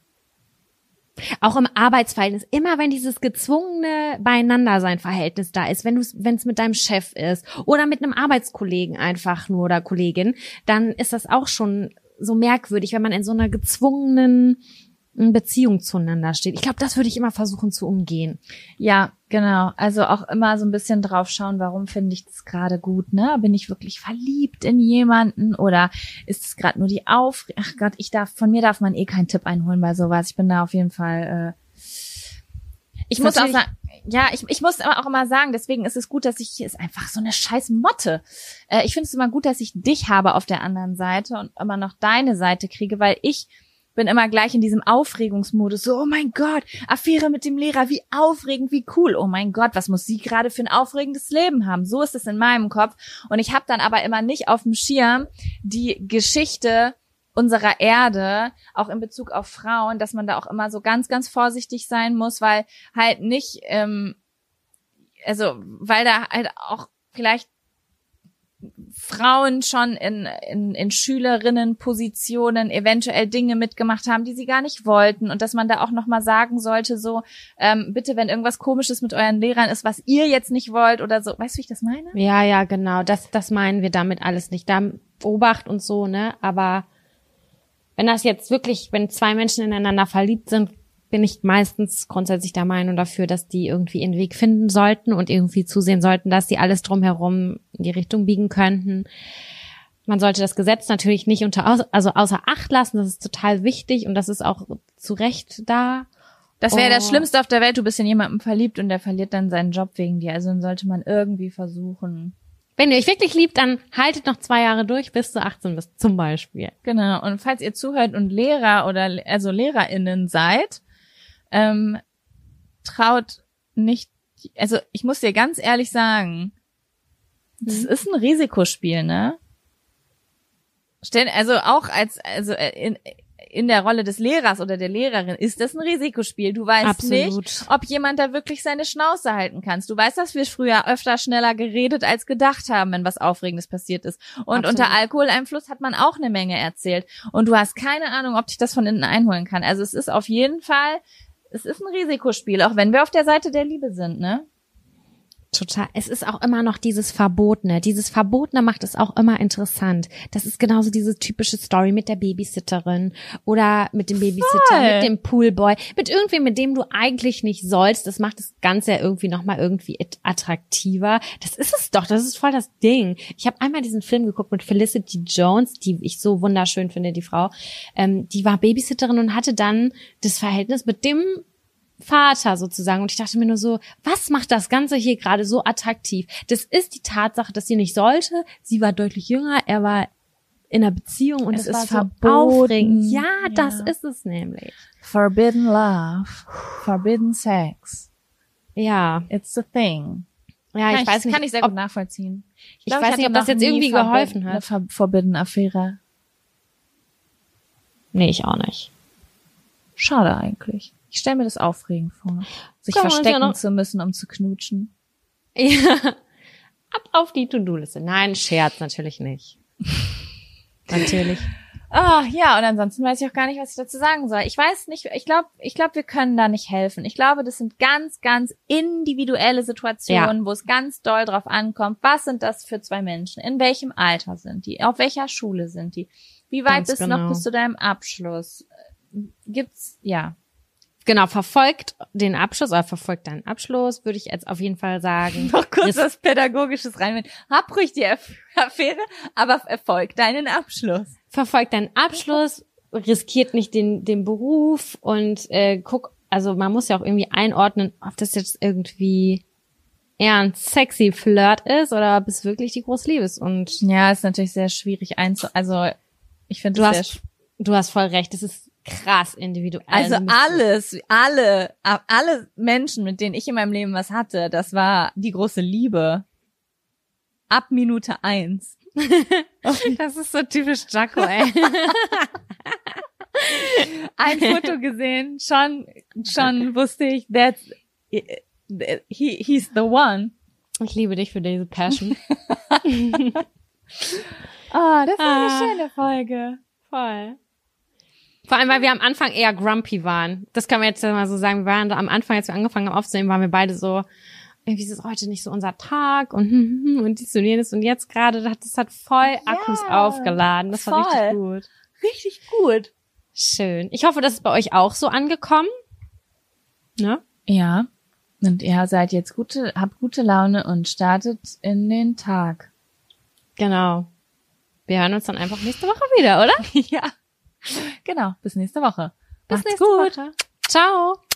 Auch im Arbeitsverhältnis, immer wenn dieses gezwungene Beieinandersein-Verhältnis da ist, wenn du wenn es mit deinem Chef ist oder mit einem Arbeitskollegen einfach nur oder Kollegin, dann ist das auch schon so merkwürdig, wenn man in so einer gezwungenen Beziehung zueinander steht. Ich glaube, das würde ich immer versuchen zu umgehen. Ja, genau. Also auch immer so ein bisschen drauf schauen, warum finde ich das gerade gut, ne? Bin ich wirklich verliebt in jemanden oder ist es gerade nur die Aufregung? Ach Gott, ich darf, von mir darf man eh keinen Tipp einholen bei sowas. Ich bin da auf jeden Fall, äh ich muss auch sagen, ja, ich, ich muss aber auch immer sagen, deswegen ist es gut, dass ich, hier ist einfach so eine scheiß Motte. Äh, ich finde es immer gut, dass ich dich habe auf der anderen Seite und immer noch deine Seite kriege, weil ich bin immer gleich in diesem Aufregungsmodus, so, oh mein Gott, Affäre mit dem Lehrer, wie aufregend, wie cool, oh mein Gott, was muss sie gerade für ein aufregendes Leben haben? So ist es in meinem Kopf und ich habe dann aber immer nicht auf dem Schirm die Geschichte unserer Erde, auch in Bezug auf Frauen, dass man da auch immer so ganz, ganz vorsichtig sein muss, weil halt nicht, ähm, also, weil da halt auch vielleicht Frauen schon in, in, in Schülerinnenpositionen eventuell Dinge mitgemacht haben, die sie gar nicht wollten und dass man da auch nochmal sagen sollte, so, ähm, bitte, wenn irgendwas Komisches mit euren Lehrern ist, was ihr jetzt nicht wollt oder so, weißt du, wie ich das meine? Ja, ja, genau, das, das meinen wir damit alles nicht. Da Obacht und so, ne, aber wenn das jetzt wirklich, wenn zwei Menschen ineinander verliebt sind, bin ich meistens grundsätzlich der Meinung dafür, dass die irgendwie ihren Weg finden sollten und irgendwie zusehen sollten, dass die alles drumherum in die Richtung biegen könnten. Man sollte das Gesetz natürlich nicht unter, also außer Acht lassen, das ist total wichtig und das ist auch zu Recht da. Das wäre Oh. das Schlimmste auf der Welt, du bist in jemanden verliebt und der verliert dann seinen Job wegen dir. Also dann sollte man irgendwie versuchen. Wenn ihr euch wirklich liebt, dann haltet noch zwei Jahre durch, bis du achtzehn bist, zum Beispiel. Genau. Und falls ihr zuhört und Lehrer oder also LehrerInnen seid, ähm, traut nicht, also ich muss dir ganz ehrlich sagen, das Mhm. ist ein Risikospiel, ne? Stell, also auch als, also in, in der Rolle des Lehrers oder der Lehrerin ist das ein Risikospiel. Du weißt Absolut. nicht, ob jemand da wirklich seine Schnauze halten kann. Du weißt, dass wir früher öfter schneller geredet als gedacht haben, wenn was Aufregendes passiert ist. Und Absolut. unter Alkoholeinfluss hat man auch eine Menge erzählt. Und du hast keine Ahnung, ob dich das von innen einholen kann. Also es ist auf jeden Fall, es ist ein Risikospiel, auch wenn wir auf der Seite der Liebe sind, ne? Total. Es ist auch immer noch dieses Verbotene. Dieses Verbotene macht es auch immer interessant. Das ist genauso diese typische Story mit der Babysitterin oder mit dem Babysitter, Voll. mit dem Poolboy, mit irgendwem, mit dem du eigentlich nicht sollst. Das macht das Ganze ja irgendwie nochmal irgendwie attraktiver. Das ist es doch. Das ist voll das Ding. Ich habe einmal diesen Film geguckt mit Felicity Jones, die ich so wunderschön finde, die Frau. Ähm, die war Babysitterin und hatte dann das Verhältnis mit dem Vater sozusagen. Und ich dachte mir nur so, was macht das Ganze hier gerade so attraktiv? Das ist die Tatsache, dass sie nicht sollte. Sie war deutlich jünger, er war in einer Beziehung und Es es war ist so verboten. aufregend. Ja, Ja. das ist es nämlich. Forbidden love, forbidden sex. Ja, It's a thing. ja, kann ich weiß nicht, kann ich sehr ob, gut nachvollziehen. ich glaub, weiß hatte nicht, ob das noch jetzt nie irgendwie forbidden- geholfen hat. Eine Ver- Forbidden Affäre. Nee, ich auch nicht. Schade eigentlich. Ich stelle mir das aufregend vor, sich Können wir uns verstecken ja noch- zu müssen, um zu knutschen. Ja. Ab auf die To-Do-Liste. Nein, Scherz, natürlich nicht. Natürlich. Ah, ja, und ansonsten weiß ich auch gar nicht, was ich dazu sagen soll. Ich weiß nicht, ich glaube, ich glaube, wir können da nicht helfen. Ich glaube, das sind ganz, ganz individuelle Situationen, Ja. wo es ganz doll drauf ankommt. Was sind das für zwei Menschen? In welchem Alter sind die? Auf welcher Schule sind die? Wie weit Ganz bist du genau. noch bis zu deinem Abschluss? Gibt's, ja. Genau, verfolgt den Abschluss oder verfolgt deinen Abschluss, würde ich jetzt auf jeden Fall sagen. Noch kurz Ris- was Pädagogisches rein. Hab ruhig die Aff- Affäre, aber erfolg deinen Abschluss. Verfolgt deinen Abschluss, riskiert nicht den, den Beruf und äh, guck, also man muss ja auch irgendwie einordnen, ob das jetzt irgendwie eher ein sexy Flirt ist oder ob es wirklich die große Liebe ist. Und Ja, ist natürlich sehr schwierig einzu... Also, ich finde du es sehr hast, du hast voll recht, es ist krass individuell. Also Du musst- alles, alle, alle Menschen, mit denen ich in meinem Leben was hatte, das war die große Liebe. Ab Minute eins. Das ist so typisch Jaco, ey. ein Foto gesehen, schon, schon wusste ich, that's, he, he's the one. Ich liebe dich für diese Passion. Ah, oh, das war Ah. eine schöne Folge. Voll. Vor allem, weil wir am Anfang eher grumpy waren. Das können wir jetzt mal so sagen. Wir waren am Anfang, als wir angefangen haben aufzunehmen, waren wir beide so, irgendwie ist es heute nicht so unser Tag und und dies und jenes. Und jetzt gerade, das hat voll Akkus Ja, aufgeladen. Das war voll. richtig gut. Richtig gut. Schön. Ich hoffe, das ist bei euch auch so angekommen. Ne? Ja. Und ihr seid jetzt gute, habt gute Laune und startet in den Tag. Genau. Wir hören uns dann einfach nächste Woche wieder, oder? Ja. Genau. Bis nächste Woche. Bis Macht's nächste gut. Woche. Ciao.